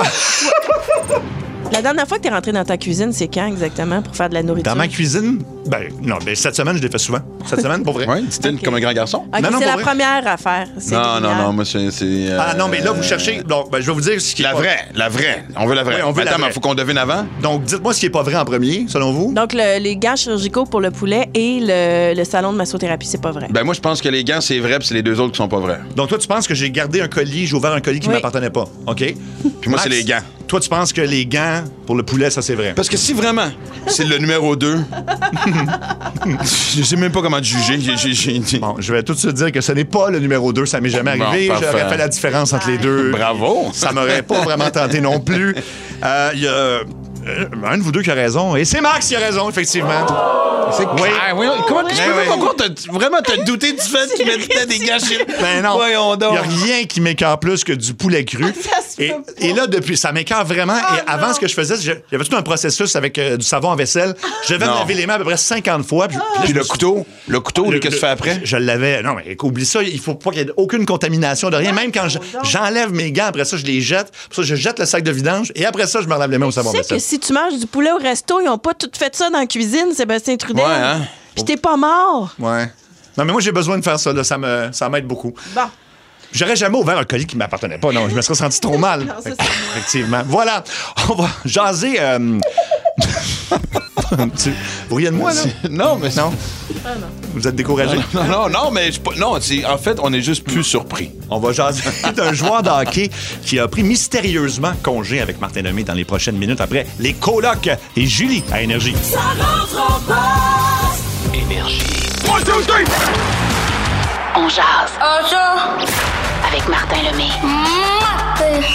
S5: toi- la dernière fois que tu es rentré dans ta cuisine, c'est quand exactement pour faire de la nourriture?
S4: Dans ma cuisine, ben, non, ben, cette semaine, je l'ai fait souvent. Cette semaine, pour vrai.
S6: Ouais, style
S5: OK.
S6: comme un grand garçon.
S5: OK,
S4: Non, non,
S5: c'est
S4: pour
S5: la
S4: vrai.
S5: première affaire. c'est
S6: Non, non,
S5: lumière.
S6: non, moi, c'est. c'est, euh,
S4: Ah non, mais là, vous cherchez. Donc, ben, je vais vous dire ce qui est
S6: La
S4: pas-
S6: vraie, la vraie. On veut la vraie.
S4: Oui, on veut la
S6: Attends,
S4: vraie.
S6: mais faut qu'on devine avant.
S4: Donc, dites-moi ce qui est pas vrai en premier, selon vous.
S5: Donc, le- les gants chirurgicaux pour le poulet et le, le salon de massothérapie, c'est pas vrai.
S6: Ben, moi, je pense que les gants, c'est vrai, puis c'est les deux autres qui sont pas vrais.
S4: Donc, toi, tu penses que j'ai gardé un colis, j'ai ouvert un colis qui
S5: Oui.
S4: m'appartenait pas. OK?
S6: Puis moi,
S4: Max,
S6: c'est les gants.
S4: Toi, tu penses que les gants pour le poulet, ça, c'est vrai.
S6: Parce que si vraiment c'est le numéro deux, je sais même pas comment te juger. J'ai- j'ai- j'ai-
S4: Bon, je vais tout de suite dire que ce n'est pas le numéro deux, ça m'est jamais
S6: Bon,
S4: arrivé.
S6: parfait.
S4: J'aurais fait la différence entre les deux.
S6: Bravo.
S4: Ça m'aurait pas vraiment tenté non plus. Euh, Il y a euh, un de vous deux qui a raison, et c'est Max qui a raison, effectivement.
S6: C'est
S4: Oui.
S6: Ah, oui, comment tu
S4: Ben
S6: peux
S4: oui.
S6: pas croire, t'as- vraiment t'as douté du fait qu'il mettait des gants chez.
S4: Ben non.
S6: Voyons
S4: Il
S6: donc.
S4: n'y a rien qui m'écœure plus que du poulet cru.
S5: Ça se
S4: et,
S5: peut pas.
S4: et là, depuis, ça m'écœure vraiment.
S5: Ah,
S4: et avant,
S5: non.
S4: ce que je faisais, je- j'avais tout un processus avec euh, du savon en vaisselle. Je devais me
S6: Non.
S4: laver les mains à peu près cinquante fois. Puis, puis là,
S6: Puis
S4: je
S6: le
S4: me suis-
S6: couteau, le couteau,
S4: le-
S6: qu'est-ce que tu
S4: le-
S6: fais après?
S4: Je l'avais. Non, mais oublie ça. Il faut pas qu'il y ait aucune contamination de rien. Même quand je- j'enlève mes gants, après ça, je les jette. Pour ça, je jette le sac de vidange. Et après ça, je me lave les mains au savon
S5: Tu sais
S4: vaisselle.
S5: que si tu manges du poulet au resto, ils ont pas tout fait ça dans la cuisine, Sébastien Trudel.
S6: Ouais, hein?
S5: Puis t'es pas mort.
S4: Ouais. Non, mais moi, j'ai besoin de faire ça. Là. Ça me- ça m'aide beaucoup.
S5: Bon.
S4: J'aurais jamais ouvert un colis qui m'appartenait pas. Non, je me serais senti trop mal.
S5: Non, ça, c'est
S4: Effectivement. Voilà. On va jaser. euh, tu... Vous riez de moi, là?
S6: Non, mais
S4: Non? Vous êtes découragé?
S6: Non, non, non, mais je- non, c'est- en fait, on est juste plus surpris.
S4: On va jaser d'un joueur de hockey qui a pris mystérieusement congé avec Martin Lemay dans les prochaines minutes après les colocs et Julie à Énergie.
S2: Ça rentre en poste.
S1: Énergie.
S3: On jase.
S2: Ah, ça.
S3: Avec Martin Lemay.
S2: Martin.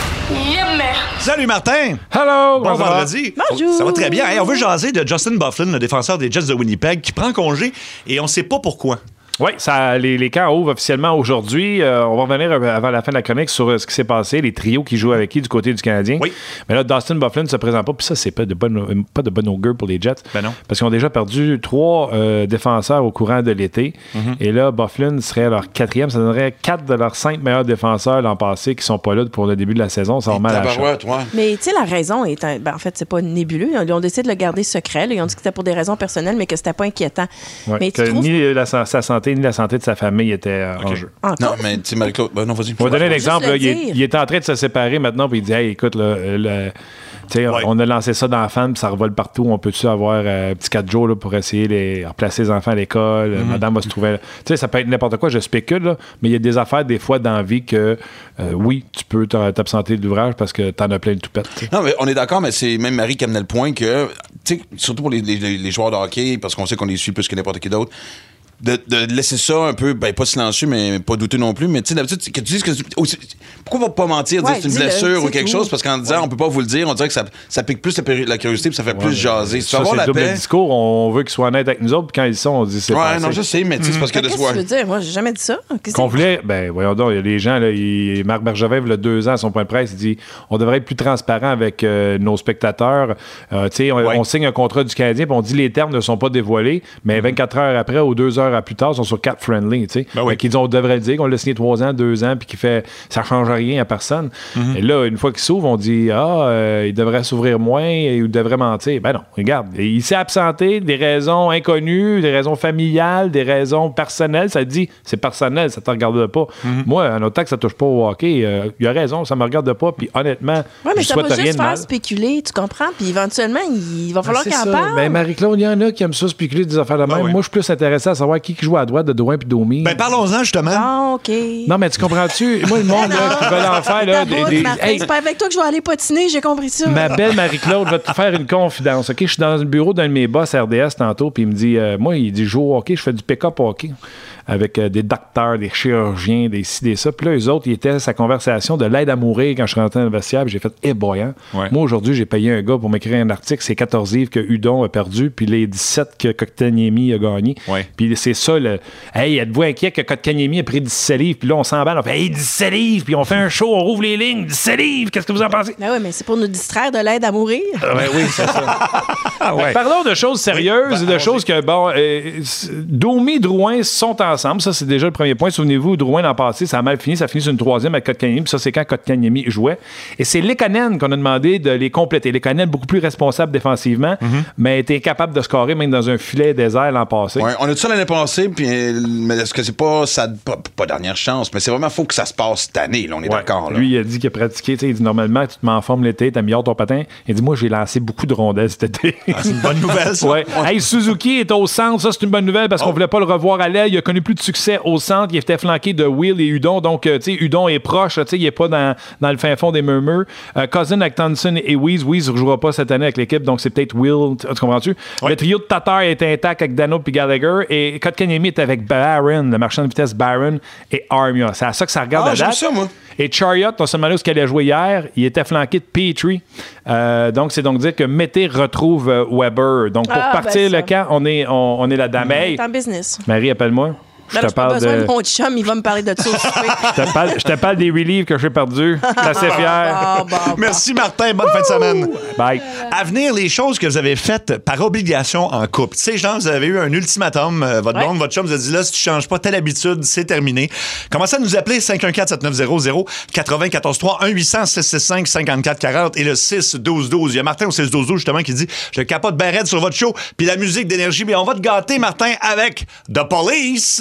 S2: Yémé.
S4: Salut Martin!
S7: Hello!
S4: Bon
S7: Comment ça va?
S4: vendredi.
S5: Bonjour.
S4: Ça va très bien. Hey, on veut jaser de Justin Byfuglien, le défenseur des Jets de Winnipeg, qui prend congé et on ne sait pas pourquoi.
S7: Oui, ça, les, les camps ouvrent officiellement aujourd'hui. Euh, on va revenir avant la fin de la chronique sur euh, ce qui s'est passé, les trios qui jouent avec qui du côté du Canadien.
S4: Oui.
S7: Mais là, Dustin Byfuglien ne se présente pas, puis ça, c'est pas de bonne, pas de bonne augure pour les Jets.
S4: Ben non.
S7: Parce qu'ils ont déjà perdu trois euh, défenseurs au courant de l'été. Mm-hmm. Et là, Byfuglien serait leur quatrième. Ça donnerait quatre de leurs cinq meilleurs défenseurs l'an passé qui sont pas là pour le début de la saison. Ça va mal à la
S6: Tabarouette, ouais.
S5: Mais tu sais, la raison est. Un... Ben, en fait, c'est pas nébuleux. Ils ont décidé de le garder secret. Là. Ils ont dit que c'était pour des raisons personnelles, mais que c'était pas inquiétant.
S7: Ouais,
S5: mais
S7: que
S5: tu trouves.
S7: ni la, sa santé, ni la santé de sa famille était euh, en jeu.
S5: Encore?
S6: Non, mais tu sais, Marie-Claude, ben non, vas-y.
S7: On va donner un
S5: juste
S7: exemple.
S5: le
S7: Là, il, est,
S5: dire.
S7: il est en train de se séparer maintenant, puis il dit hey, écoute, là, le, tu sais,
S4: Ouais.
S7: on a lancé ça dans la fan, puis ça revole partout. On peut-tu avoir euh, un petit quatre jours là, pour essayer de replacer les enfants à l'école?
S4: Mm-hmm.
S7: Madame va se trouver. Tu sais, ça peut être n'importe quoi, je spécule, là, mais il y a des affaires, des fois, dans la vie que, euh, oui, tu peux t'absenter de l'ouvrage parce que t'en as plein de toupettes. t'sais.
S6: Non, mais on est d'accord, mais c'est même Marie qui amenait le point que, tu sais, surtout pour les, les, les joueurs de hockey, parce qu'on sait qu'on les suit plus que n'importe qui d'autre, de, de laisser ça un peu, ben pas silencieux, mais pas douteux non plus, mais tu sais, d'habitude, que tu dises que. Aussi, pourquoi on va pas mentir, dire
S5: Ouais,
S6: que c'est une
S5: dis-le,
S6: blessure
S5: c'est
S6: ou quelque
S5: tout.
S6: chose, parce qu'en disant on peut pas vous le dire, on dirait que ça, ça pique plus la, péri- la curiosité puis ça fait plus jaser. Si tu
S7: Ça,
S6: vas avoir
S7: c'est
S6: la
S7: le double
S6: paix.
S7: discours. On veut qu'ils soient honnêtes avec nous autres, puis quand ils sont, on dit c'est
S6: Ouais,
S7: passé.
S6: non, je sais, mais tu sais, c'est parce que de
S5: Qu'est-ce que
S6: soi.
S5: tu veux dire? Moi, j'ai jamais dit ça. Qu'est-ce
S7: Qu'on
S5: que-
S7: voulait, ben voyons donc, il y a des gens, là, il- Marc Bergevin, il y a deux ans, à son point de presse, il dit on devrait être plus transparent avec euh, nos spectateurs. Euh, tu sais, on,
S6: Ouais.
S7: on signe un contrat du Canadien, puis on dit les termes ne sont pas dévoilés, mais vingt-quatre heures après ou deux heures à plus tard, ils sont sur cap friendly. Tu sais.
S4: Ben oui.
S7: Fait qu'ils disent on devrait le dire, qu'on l'a signé trois ans, deux ans, puis qu'il fait ça change rien à personne. Et là, une fois qu'il s'ouvre, on dit ah, euh, il devrait s'ouvrir moins et il devrait mentir. Ben non, regarde, il s'est absenté, des raisons inconnues, des raisons familiales, des raisons personnelles. Ça dit c'est personnel, ça te regarde pas. Moi, en autant que ça touche pas au hockey, euh, il a raison, ça me regarde pas. Puis honnêtement,
S5: Ouais, mais
S7: je
S5: ça
S7: souhaite
S5: va
S7: rien
S5: juste
S7: de
S5: faire
S7: mal.
S5: spéculer, tu comprends? Puis éventuellement, il va falloir
S7: C'est
S5: qu'il en
S7: ça.
S5: parle.
S7: Ben, Marie-Claude, il y en a qui aiment ça spéculer des affaires de même.
S4: oui.
S7: Moi, je suis plus intéressé à savoir qui, qui joue à droite de Drouin puis Domi.
S4: Ben, parlons-en justement.
S5: Ah, OK.
S7: Non, mais tu comprends-tu? Moi, le monde là, qui veut en faire, là, des- des- hey,
S5: C'est pas avec toi que je vais aller patiner, j'ai compris ça.
S7: ma belle Marie-Claude, je vais te faire une confidence. OK? Je suis dans le bureau d'un de mes boss R D S tantôt, puis il me dit, euh, moi, il dit, je joue au hockey, je fais du pick-up hockey avec euh, des docteurs, des chirurgiens, des ci, des ça. Puis là, eux autres, ils étaient à sa conversation de l'aide à mourir quand je suis rentré dans le vestiaire, puis j'ai fait, eh boy, hein?
S4: Ouais.
S7: Moi, aujourd'hui, j'ai payé un gars pour m'écrire un article, c'est quatorze livres que Hudon a perdu, puis les dix-sept que Kotkaniemi a gagné.
S4: Ouais.
S7: Puis c'est ça, le. Hey, êtes-vous inquiet que Kotkaniemi a pris dix-sept livres, puis là, on s'emballe, on fait, hey, dix-sept livres, puis on fait un show, on rouvre les lignes, dix-sept livres, qu'est-ce que vous en pensez?
S5: Ben oui, mais c'est pour nous distraire de l'aide à mourir.
S7: Ah ouais, oui, c'est ça.
S4: Ah ouais.
S7: Parlons de choses sérieuses
S4: Oui,
S7: et de
S4: ben,
S7: choses que, bon, euh, Domi et Drouin sont ensemble. Ça, c'est déjà le premier point. Souvenez-vous, Drouin l'an passé, ça a mal fini. Ça finit sur une troisième avec Kotkaniemi. Puis ça, c'est quand Kotkaniemi jouait. Et c'est Lekanen qu'on a demandé de les compléter. Lekanen, beaucoup plus responsable défensivement, mais était incapable de scorer même dans un filet désert l'an passé.
S6: Ouais, on a tout ça l'année passée, puis, euh, mais est-ce que c'est pas, ça, pas, pas dernière chance, mais c'est vraiment, faut que ça se passe cette année, là, on est
S7: Ouais.
S6: d'accord. Là.
S7: Lui, il a dit qu'il a pratiqué. Tu sais, il dit normalement, tu te mets en forme l'été, t'améliores ton patin. Il dit moi, j'ai lancé beaucoup de rondelles cet été.
S4: Ah, c'est une bonne nouvelle, ça.
S7: Ouais. Hey, Suzuki est au centre. Ça, c'est une bonne nouvelle parce qu'on voulait pas le revoir à l'aile. Il a connu plus de succès au centre. Il était flanqué de Will et Hudon. Donc, euh, tu sais, Hudon est proche. Tu sais, il est pas dans, dans le fin fond des murmures. Euh, Cousin avec Thompson et Weeze. Weeze ne jouera pas cette année avec l'équipe. Donc, c'est peut-être Will. Tu comprends-tu? Le trio de Tatar est intact avec Dano et Gallagher. Et Kotkaniemi est avec Barron, le marchand de vitesse Barron et Armia. C'est à ça que ça regarde
S6: Ah,
S7: à
S6: j'aime
S7: date.
S6: ça, moi.
S7: Et Chariot, non seulement là où il a joué hier, il était flanqué de Petrie. Euh, donc, c'est donc dire que Mété retrouve euh, Weber. Donc, pour
S5: Ah,
S7: partir
S5: ben
S7: le camp, on est, on, on est là-dedans. Mais, hey,
S5: C'est en business.
S7: Marie, appelle-moi. Je
S5: Ben,
S7: te
S5: j'ai pas
S7: parle
S5: besoin de...
S7: de...
S5: mon chum, il va me parler de ça au souper.
S7: Je te parle, je te parle des reliefs que j'ai perdus. Je suis assez fier.
S5: Ah, bon, bon.
S4: Merci, Martin. Bonne fin de semaine.
S7: Bye.
S4: À venir, les choses que vous avez faites par obligation en couple. Tu sais, genre, vous avez eu un ultimatum. euh, votre
S5: Ouais.
S4: blonde, votre chum vous a dit là, si tu changes pas telle habitude, c'est terminé. Commencez à nous appeler cinq un quatre, sept neuf zéro zéro, quatre zéro un quatre trois, un huit zéro zéro, six six cinq, cinq quatre quatre zéro et le six douze douze. Il y a Martin au six douze douze, justement, qui dit je capote ben raide sur votre show, puis la musique d'énergie. Mais on va te gâter, Martin, avec The Police.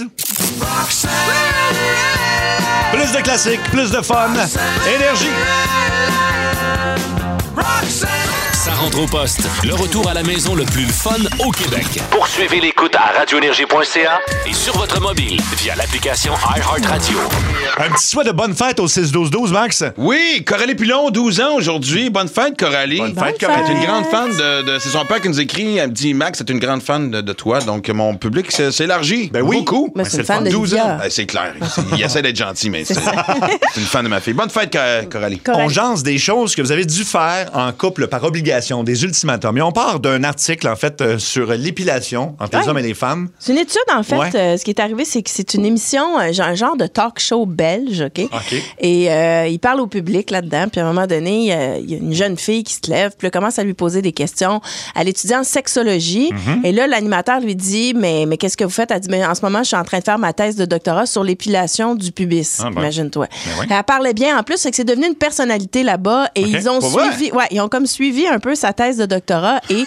S4: Plus de classiques, plus de fun. Énergie.
S1: Ça rentre au poste. Le retour à la maison le plus fun au Québec. Poursuivez l'écoute à radio énergie point c a et sur votre mobile via l'application iHeartRadio.
S4: Un petit souhait de bonne fête au six douze douze, Max.
S6: Oui, Coralie Pilon, douze ans aujourd'hui. Bonne fête, Coralie.
S4: Bonne
S5: Bonne
S4: fête, Coralie.
S6: Elle est une grande fan de, de- c'est son père qui nous écrit. Elle me dit, Max, c'est une grande fan de, de toi. Donc, mon public s'est s'est élargi.
S4: Ben oui.
S6: Beaucoup.
S5: Mais
S4: Ben,
S5: c'est une
S4: c'est le
S5: fan
S4: fun.
S5: de
S6: douze
S5: Lydia.
S6: ans. Ben, c'est clair. Il essaie d'être gentil, mais c'est c'est une fan de ma fille. Bonne fête, Co- Coralie.
S5: Correct.
S4: On jase des choses que vous avez dû faire en couple par obligation, des ultimatums. Et on part d'un article, en fait, euh, sur l'épilation entre les
S5: Ouais.
S4: hommes et les femmes.
S5: C'est une étude, en fait.
S4: Ouais.
S5: Euh, ce qui est arrivé, c'est que c'est une émission, euh, un genre de talk show belge, OK?
S4: OK.
S5: Et euh, il parle au public là-dedans. Puis à un moment donné, euh, il y a une jeune fille qui se lève, puis elle commence à lui poser des questions. Elle étudie en sexologie.
S4: Mm-hmm.
S5: Et là, l'animateur lui dit, mais, mais qu'est-ce que vous faites? Elle dit, mais en ce moment, je suis en train de faire ma thèse de doctorat sur l'épilation du pubis.
S4: Ah ben.
S5: Imagine-toi.
S4: Ben oui.
S5: Elle parlait bien. En plus, c'est que c'est devenu une personnalité là-bas. Et
S4: OK.
S5: ils ont
S6: Pas vrai?
S5: suivi, ouais, ils ont comme suivi un peu sa thèse de doctorat. Et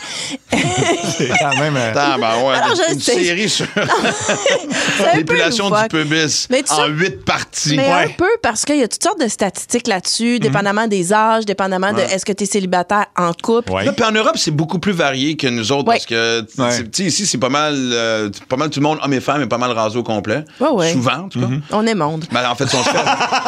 S4: C'est quand même... euh,
S6: Ah, ben ouais,
S5: Alors, je
S6: une
S5: sais.
S6: série sur
S5: c'est un peu
S6: l'épilation du
S5: loufoque.
S6: pubis
S5: Mais tu
S6: en
S5: sais-
S6: huit parties.
S5: Mais
S4: Ouais.
S5: un peu parce qu'il y a toutes sortes de statistiques là-dessus, dépendamment des âges, dépendamment de est-ce que tu es célibataire en couple.
S4: Ouais.
S6: Là, puis en Europe, c'est beaucoup plus varié que nous autres
S5: Ouais.
S6: parce que, tu
S4: Ouais.
S6: sais, tu sais, ici, c'est pas mal, euh, pas mal tout le monde, hommes et femmes, est pas mal rasé au complet.
S5: Ouais, ouais.
S6: Souvent, en tout cas.
S5: On est monde.
S6: Ben, en fait, si on se fait.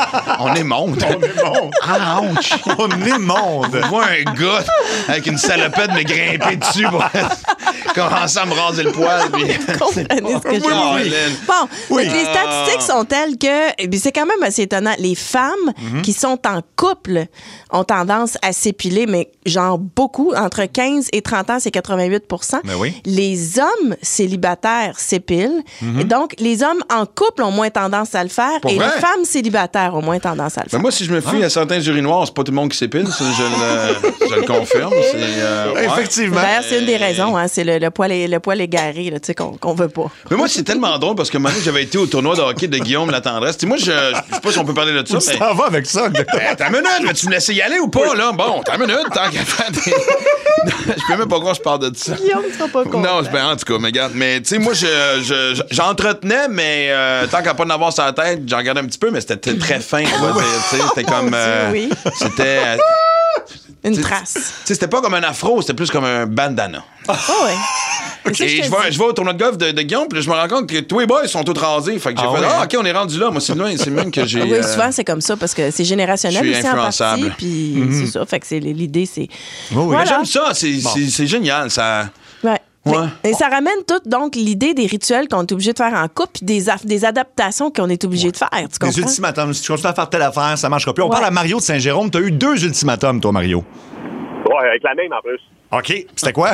S6: On est monde.
S4: On est monde.
S6: Ah, ouch.
S4: On est monde.
S6: Je vois un gars avec une salopette me grimper dessus pour commencer à me raser le poil. Puis...
S5: Comprenez ce que je
S6: Oui,
S5: veux
S6: oui.
S5: dire. Bon,
S4: Oui.
S5: donc les statistiques sont telles que, eh bien, c'est quand même assez étonnant. Les femmes qui sont en couple ont tendance à s'épiler, mais genre beaucoup. Entre quinze et trente ans, c'est quatre-vingt-huit pour cent.
S4: Ben oui.
S5: Les hommes célibataires s'épilent. Et donc, les hommes en couple ont moins tendance à le faire.
S6: Pour
S5: et
S6: vrai?
S5: les femmes célibataires ont moins tendance à le
S6: Ben
S5: faire.
S6: moi, si je me fie à certains urinoirs, c'est pas tout le monde qui s'épile, ça, je, le, je le confirme. C'est, euh, ouais.
S4: Effectivement.
S5: D'ailleurs, c'est une des raisons, hein, c'est le, le poil, é- le poil égaré là, tu sais, qu'on qu'on veut pas.
S6: Mais moi, c'est tellement drôle parce que un moment donné, j'avais été au tournoi de hockey de Guillaume La Tendresse. Tu sais, moi, je, je sais pas si on peut parler de ça,
S4: Tu
S6: mais.
S4: t'en vas avec ça.
S6: Ben, t'as une minute, vas-tu me laisser y aller ou pas, là? Bon, t'as une minute, tant qu'à faire des... Je peux même pas croire que je parle de ça.
S5: Guillaume ne sera pas content.
S6: Non, ben, en tout cas, mais regarde. Mais, tu sais, moi, je, je- je- j'entretenais, mais euh, tant qu'à pas en avoir sur la tête, j'en regardais un petit peu, mais c'était t- très fin, on va dire, tu sais. C'était comme. euh,
S5: Dieu, oui.
S6: C'était. euh,
S5: Une
S6: tu sais,
S5: trace.
S6: Tu sais, c'était pas comme un afro, c'était plus comme un bandana.
S5: Oh, ouais. C'est ça que
S6: Et
S5: je
S6: je
S5: te
S6: vais,
S5: dis.
S6: je vais au tournoi de golf de, de Guillaume, puis là, je me rends compte que tous les boys sont tous rasés. Fait que j'ai
S4: Ah
S6: fait,
S4: ouais,
S6: ah,
S4: hein?
S6: OK, on est rendu là. Moi, c'est loin, c'est même que j'ai.
S5: Oui,
S6: euh,
S5: souvent, c'est comme ça parce que c'est générationnel
S6: je suis
S5: aussi en partie.
S6: influençable.
S5: Puis c'est ça. Fait que c'est l'idée, c'est.
S4: Oui, oui.
S5: Voilà.
S6: Mais j'aime ça, c'est, c'est, c'est génial. Ça...
S5: Ouais.
S6: Ouais.
S5: Mais- et ça ramène tout, donc, l'idée des rituels qu'on est obligé de faire en couple puis des, aff- des adaptations qu'on est obligé de faire. Tu
S4: Des
S5: comprends?
S4: ultimatums. Si tu continues à faire telle affaire, ça marchera plus. On
S5: Ouais.
S4: parle à Mario de Saint-Jérôme. Tu as eu deux ultimatums, toi, Mario.
S8: Ouais, avec la même en plus.
S4: OK. C'était quoi?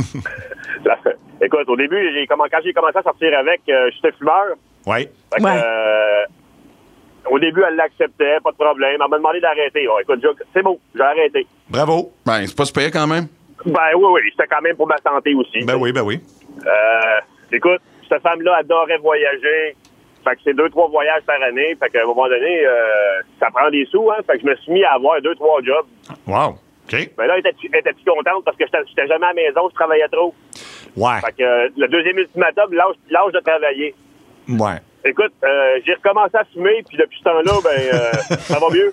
S8: La- Écoute, au début, j'ai comm- quand j'ai commencé à sortir avec, euh, j'étais fumeur.
S4: Oui.
S8: Fait que,
S5: Ouais.
S8: euh, au début, elle l'acceptait, pas de problème. Elle m'a demandé d'arrêter. Bon, écoute, je- c'est bon, j'ai arrêté.
S4: Bravo.
S6: Ben, c'est pas super quand même.
S8: Ben oui, oui, c'était quand même pour ma santé aussi.
S4: Ben oui, ben oui.
S8: Euh, écoute, cette femme-là adorait voyager. Fait que c'est deux, trois voyages par année. Fait qu'à un moment donné, euh, ça prend des sous, hein. Fait que je me suis mis à avoir deux, trois jobs.
S4: Wow. OK.
S8: Ben là, elle était, elle était contente parce que j'étais j'étais jamais à la maison, je travaillais trop.
S4: Ouais.
S8: Fait que euh, le deuxième ultimatum, l'âge, l'âge de travailler.
S4: Ouais.
S8: Écoute, euh, j'ai recommencé à fumer, puis depuis ce temps-là, ben, euh, ça va mieux.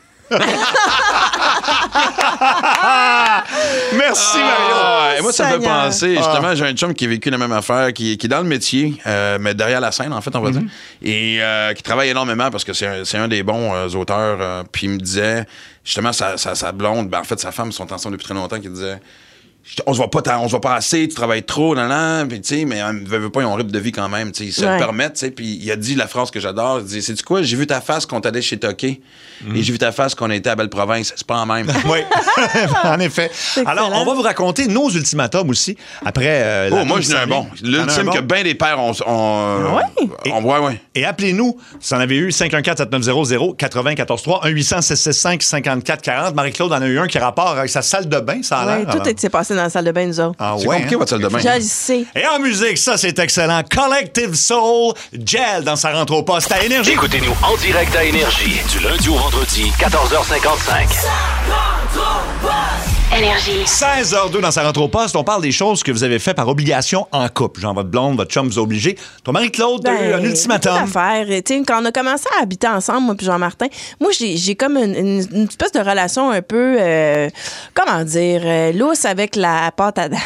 S4: Merci, Mario.
S6: Ah, et moi, ça me fait
S5: Seigneur.
S6: penser, justement, j'ai un chum qui a vécu la même affaire, qui, qui est dans le métier, euh, mais derrière la scène, en fait, on va dire, et euh, qui travaille énormément parce que c'est un, c'est un des bons euh, auteurs. euh, puis il me disait, justement, sa, sa, sa blonde, ben, en fait, sa femme, ils sont ensemble depuis très longtemps, qui disait, on se voit pas tant- on se voit pas assez, tu travailles trop, nan, nan, puis tu sais, mais ne veut pas, ils ont un rythme de vie quand même, tu sais, ils se
S5: Ouais.
S6: le permettent, tu sais, puis il a dit la phrase que j'adore, il dit, sais-tu quoi, j'ai vu ta face quand t'allais chez Toqué, et j'ai vu ta face quand on était à Belle-Province, c'est pas en même.
S4: Oui, en effet. Alors,
S5: excellent.
S4: on va vous raconter nos ultimatums aussi. Après. euh, la
S6: Oh, moi,
S4: tune
S6: j'en ai un
S4: qui
S6: bon.
S4: s'en vient. T'en as un
S6: L'ultime
S4: bon?
S6: que bien des pères ont. ont
S5: Ouais.
S6: on, ouais, ouais.
S4: Et appelez-nous, si vous en avez eu, cinq un quatre sept neuf zéro zéro quatre vingt quatorze trois, un huit cent six six cinq cinquante-quatre quarante. Marie-Claude en a eu un qui a rapport avec sa salle de bain, ça a
S5: Ouais,
S4: l'air.
S5: tout
S4: alors.
S5: est- s'est passé dans la salle de bain, nous autres.
S4: Ah
S6: C'est
S4: ouais,
S6: compliqué,
S4: hein?
S6: votre salle de bain.
S5: Je le sais.
S4: Et en musique, ça, c'est excellent. Collective Soul, Gel dans sa rentre au poste à Énergie.
S1: Écoutez-nous en direct à Énergie du lundi au vendredi, quatorze heures cinquante-cinq.
S2: Ça rentre au poste.
S3: Énergie.
S4: seize heures deux dans sa rentre au poste, on parle des choses que vous avez fait par obligation en couple. Genre votre blonde, votre chum vous a obligé. Ton Marie-Claude, t'as eu un ultimatum.
S5: Ben, affaire. Tu sais, quand on a commencé à habiter ensemble, moi puis Jean-Martin, moi, j'ai, j'ai comme une, une, une espèce de relation un peu, euh, comment dire, euh, lousse avec la pâte à dents.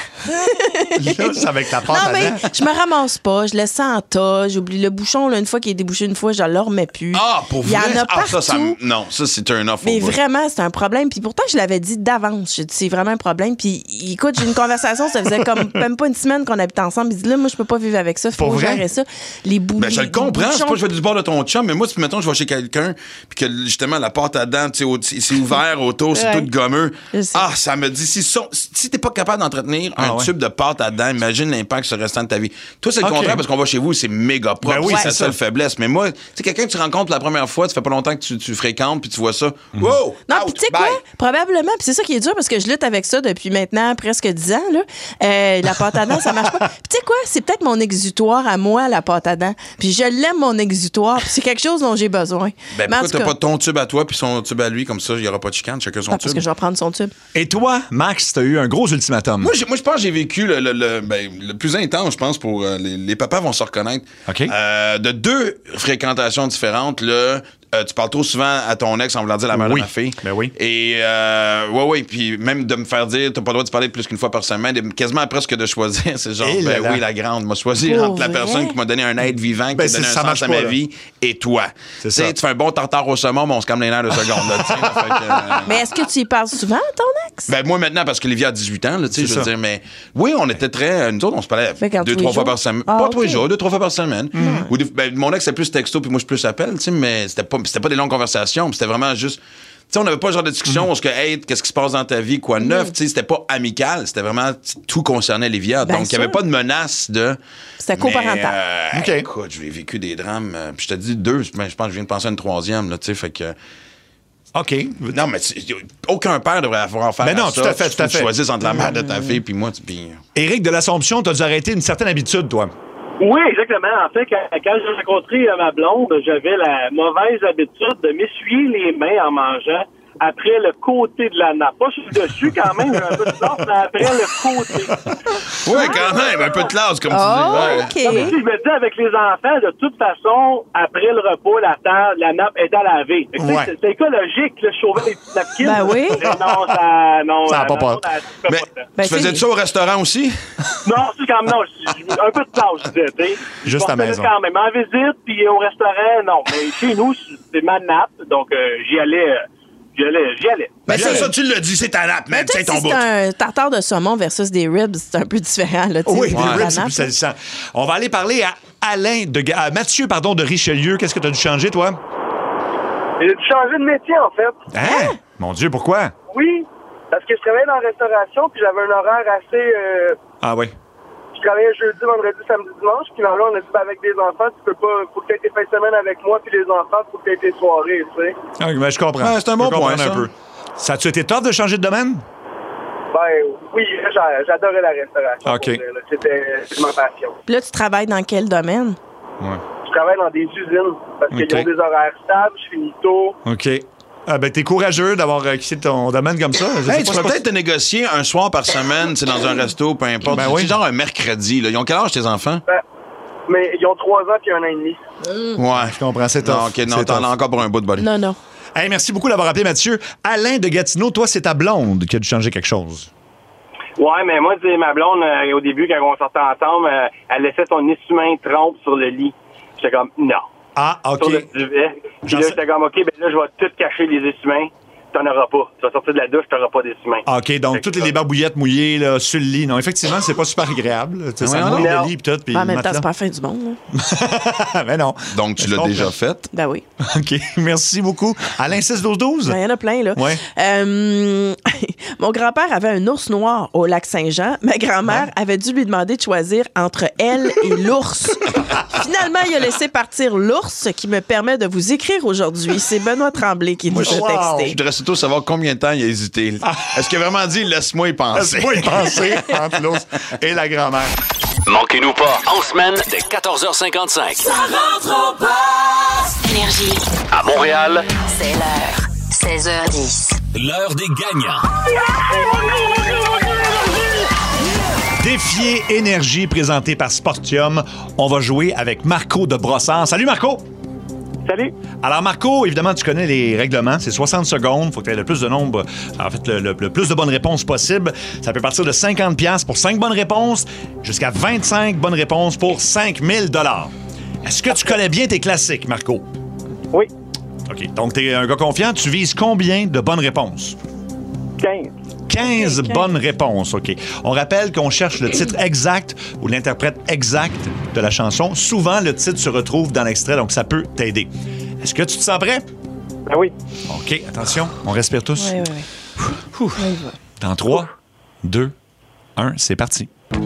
S4: Lousse avec ta pâte
S5: non,
S4: à
S5: mais
S4: dents.
S5: je me ramasse pas, je laisse ça en tas, j'oublie le bouchon, là, une fois qu'il est débouché une fois, je le remets plus.
S6: Ah, pour
S5: Il y
S6: vrai?
S5: en a
S6: ah, ça, ça,
S5: partout.
S6: me- non, ça, c'est un off.
S5: Mais vraiment, c'est un problème. Puis pourtant, je l'avais dit d'avance. J'ai dit, c'est vraiment un problème. Puis écoute, j'ai une conversation, ça faisait comme même pas une semaine qu'on habitait ensemble. Il dit, là, moi, je peux pas vivre avec ça. Faut
S4: Pour vrai?
S5: gérer ça. Les boules.
S6: Ben, je le comprends. C'est pas que je vais du bord de ton chum, mais moi, si, mettons, je vais chez quelqu'un, puis que, justement, la pâte à dents, tu sais, au- c'est ouvert autour, c'est
S5: Ouais.
S6: tout gommeux.
S5: Je sais.
S6: Ah, ça me dit, si, son- si t'es pas capable d'entretenir
S4: Ah,
S6: un
S4: ouais.
S6: tube de pâte à dents, imagine l'impact sur le restant de ta vie. Toi, c'est le
S4: Ok.
S6: contraire, parce qu'on va chez vous, c'est méga propre.
S4: Ben oui,
S6: c'est
S4: c'est
S6: sa seule
S4: ça.
S6: faiblesse. Mais moi, tu sais, quelqu'un que tu rencontres pour la première fois, ça fait pas longtemps que tu, tu fréquentes, puis tu vois ça.
S4: Mhm.
S6: Wow!
S5: Non,
S6: out,
S5: puis tu sais quoi?
S6: bye.
S5: Probablement, puis c'est ça qui est dur parce que je lutte avec ça depuis maintenant presque dix ans. Là. Euh, la pâte à dents, ça marche pas. Puis tu sais quoi? C'est peut-être mon exutoire à moi, la pâte à dents. Puis je l'aime, mon exutoire. Puis c'est quelque chose dont j'ai besoin.
S6: Ben,
S5: Mais en
S6: pourquoi
S5: tout
S6: t'as
S5: cas-
S6: pas ton tube à toi, puis son tube à lui, comme ça, il y aura pas de chicane, chacun son
S5: Ah, parce
S6: tube.
S5: que je vais prendre son tube.
S4: Et toi, Max, t'as eu un gros ultimatum.
S6: Moi, j'ai- moi, je pense que j'ai vécu le, le, le, ben, le plus intense, je pense, pour euh, les, les papas vont se reconnaître.
S4: OK.
S6: Euh, de deux fréquentations différentes, là, euh, tu parles trop souvent à ton ex en voulant dire la mère
S4: Oui.
S6: de ma fille.
S4: Ben oui.
S6: Et, euh, ouais, ouais, puis même de me faire dire, t'as pas le droit de parler plus qu'une fois par semaine, et quasiment presque de choisir, c'est genre,
S4: Et là
S6: ben
S4: là.
S6: oui, la grande, m'a choisi
S5: Pour
S6: entre la
S5: vrai?
S6: personne qui m'a donné un être vivant, qui
S4: Ben,
S6: m'a
S4: c'est-
S6: donné un
S4: ça
S6: sens
S4: marche
S6: à
S4: pas,
S6: ma
S4: là.
S6: vie, et toi.
S4: C'est
S6: Tu sais,
S4: ça.
S6: tu fais un bon tartare au saumon, mais on se calme les nerfs de seconde, là, tu sais, fait que, euh,
S5: Mais est-ce que tu y parles souvent à ton ex?
S6: ben moi maintenant parce que Livia a dix-huit ans, là, tu sais,
S4: C'est
S6: je veux
S4: ça.
S6: dire, mais oui, on était très, nous autres on se parlait
S5: Fait qu'en
S6: deux
S5: tous les
S6: trois fois
S5: jours?
S6: par semaine,
S5: Ah,
S6: pas
S5: ok.
S6: tous les jours, deux trois fois par semaine. Ou des- ben, mon ex c'est plus texto puis moi je plus appel, tu sais, mais c'était pas c'était pas des longues conversations, puis c'était vraiment juste, tu sais, on n'avait pas le genre de discussion où ce que hey, qu'est-ce qui se passe dans ta vie, quoi de neuf, tu sais, c'était pas amical, c'était vraiment tout concernait Livia,
S5: Ben
S6: donc il y avait
S5: sûr.
S6: pas de menace de.
S5: C'était
S6: Mais,
S5: coparental.
S6: euh,
S4: OK.
S6: Écoute, j'ai vécu des drames, euh, puis je te dis deux, mais je pense que je viens de penser à une troisième, là, tu sais, fait que.
S4: OK.
S6: Non, mais tu- aucun père devrait avoir affaire
S4: Ben non,
S6: à ça.
S4: tout à fait,
S6: Tu
S4: tout à
S6: faut que
S4: fait.
S6: tu choisisses entre la mère de ta fille puis moi. tu- Puis...
S4: Éric de l'Assomption, t'as dû arrêter une certaine habitude, toi.
S8: Oui, exactement. En fait, quand, quand j'ai rencontré euh, ma blonde, j'avais la mauvaise habitude de m'essuyer les mains en mangeant après le côté de la nappe. Pas sur le dessus, quand même, un peu de classe, mais après le côté.
S6: Oui, quand même, un peu de classe, comme
S5: Oh,
S6: tu dis. Ouais.
S5: OK.
S8: Non, mais si je me dis, avec les enfants, de toute façon, après le repas, la table, la nappe est à laver. Fait que, tu sais,
S4: Ouais.
S8: c'est, c'est écologique, là, je sauvais les petites napkins.
S5: Ben oui.
S8: Mais non, ça, non,
S4: Ça a
S8: euh,
S4: pas
S8: ma
S4: peur.
S8: blonde, elle fait
S6: Mais
S8: pas ça.
S5: Ben,
S6: tu faisais
S5: c'est-
S6: ça au restaurant aussi?
S8: Non, c'est quand même, non, je- je- un peu de classe, je disais, tu sais.
S4: Juste
S8: Je
S4: à
S8: portais
S4: maison.
S8: quand même, en visite, puis au restaurant, non. Mais chez nous, c'est ma nappe, donc euh, j'y allais, euh, j'y allais, j'y allais.
S6: Ben,
S5: c'est-
S6: ça, ça, tu l'as dit, c'est ta nappe,
S5: Mais
S6: man, c'est
S5: peut-être
S6: ton
S5: si
S6: bout.
S5: c'est un tartare de saumon versus des ribs, c'est un peu différent. Là, tu sais,
S4: Oui,
S5: au
S4: les
S5: niveau de la
S4: ribs, c'est
S5: nappe,
S4: plus salissant. On va aller parler à Alain de Ga- à Mathieu pardon, de Richelieu. Qu'est-ce que tu as dû changer, toi?
S9: J'ai dû changer de métier, en fait.
S4: Hein? Mon Dieu, pourquoi?
S9: Oui, parce que je travaillais dans la restauration, puis j'avais un horaire assez... euh,
S4: Ah oui.
S9: je travaillais jeudi, vendredi, samedi, dimanche, puis là, on a dit, ben, avec des enfants, tu peux pas... Faut que tu aies tes fins de semaine avec moi, puis les enfants, faut que tu aies tes soirées, tu sais.
S4: Ah, ben, je comprends.
S6: Ouais, c'est un bon
S4: Je peux
S6: point,
S4: comprendre
S6: ça.
S4: un peu. Ça a-tu été tough de changer de domaine?
S9: Ben, oui, j'a- j'adorais la restauration.
S4: OK.
S9: pour dire, là. C'était c'était ma passion.
S5: Puis là, tu travailles dans quel domaine?
S9: Je travaille dans des usines, parce qu'ils
S4: OK.
S9: ont des horaires stables, je finis tôt.
S4: OK. Ah, ben, t'es courageux d'avoir euh, quitté ton domaine comme ça. Je sais
S6: Hey,
S4: pas,
S6: tu
S4: c'est
S6: peux
S4: pas-
S6: peut-être te négocier un soir par semaine, c'est dans un resto, peu importe.
S4: Ben
S6: C'est
S4: oui.
S6: genre un mercredi. Là. Ils ont quel âge, tes enfants?
S9: Ben, mais ils ont trois ans puis un an et demi.
S6: Ouais.
S4: Je comprends, c'est tough.
S6: Non, OK, non,
S4: C'est
S6: t'en
S4: tough.
S6: as encore pour un bout de body.
S5: Non, non.
S4: Hey, merci beaucoup d'avoir appelé Mathieu. Alain de Gatineau, toi, c'est ta blonde qui a dû changer quelque chose.
S8: Ouais, mais moi, tu sais, ma blonde, euh, au début, quand on sortait ensemble, euh, elle laissait son essuie-main trompe sur le lit. J'étais comme, non.
S4: Ah, OK.
S8: Sur le duvet. Puis
S4: J'en
S8: là,
S4: sais-
S8: j'étais comme, OK, ben là, je vais tout cacher les essuie-mains. T'en auras pas. Tu vas sortir de la douche, t'auras pas d'essuie-mains.
S4: Ah, OK, donc
S8: Fait que
S4: toutes les
S8: ça-
S4: barbouillettes mouillées là, sur le lit. Non, effectivement, c'est pas super agréable. Tu sais, ça
S6: Ouais,
S4: mouille
S8: non.
S4: le lit pis tout. Puis
S5: En même
S4: le
S5: temps, c'est
S4: matelas.
S5: pas la fin du monde. Là.
S4: Mais non.
S6: Donc, tu
S4: Je
S6: l'as
S4: comprends.
S6: déjà fait.
S5: Ben oui.
S4: OK, merci beaucoup. Alain six douze douze.
S5: Ben, il y en a plein, là.
S4: Ouais.
S5: Euh, mon grand-père avait un ours noir au lac Saint-Jean. Ma grand-mère avait dû lui demander de choisir entre elle et l'ours. Finalement, il a laissé partir l'ours, ce qui me permet de vous écrire aujourd'hui. C'est Benoît Tremblay qui nous a
S4: Wow.
S6: Je
S5: texté.
S6: voudrais surtout savoir combien de temps il a hésité. Est-ce qu'il a vraiment dit « laisse-moi y penser »
S4: Laisse-moi y penser entre l'ours et la grand-mère.
S1: Manquez-nous pas en semaine dès quatorze heures cinquante-cinq.
S2: Ça rentre au poste.
S3: Énergie.
S1: À Montréal,
S3: C'est l'heure. seize heures dix.
S1: L'heure des gagnants.
S4: Défier Énergie présenté par Sportium. On va jouer avec Marco de Brossard. Salut Marco!
S8: Salut.
S4: Alors Marco, évidemment, tu connais les règlements. C'est soixante secondes. Il faut que tu aies le plus de nombre, en fait, le, le, le plus de bonnes réponses possible. Ça peut partir de cinquante dollars pour cinq bonnes réponses jusqu'à vingt-cinq bonnes réponses pour cinq mille dollars. Est-ce que tu connais bien tes classiques, Marco?
S8: Oui.
S4: OK. Donc, tu es un gars confiant. Tu vises combien de bonnes réponses?
S8: quinze.
S4: quinze
S5: Okay,
S4: bonnes réponses, OK. On rappelle qu'on cherche le titre exact ou l'interprète exact de la chanson. Souvent, le titre se retrouve dans l'extrait, donc ça peut t'aider. Est-ce que tu te sens prêt?
S8: Ben oui.
S4: OK, attention, on respire tous.
S5: Oui, oui, oui.
S4: Ouh. Dans trois, deux, un, c'est parti.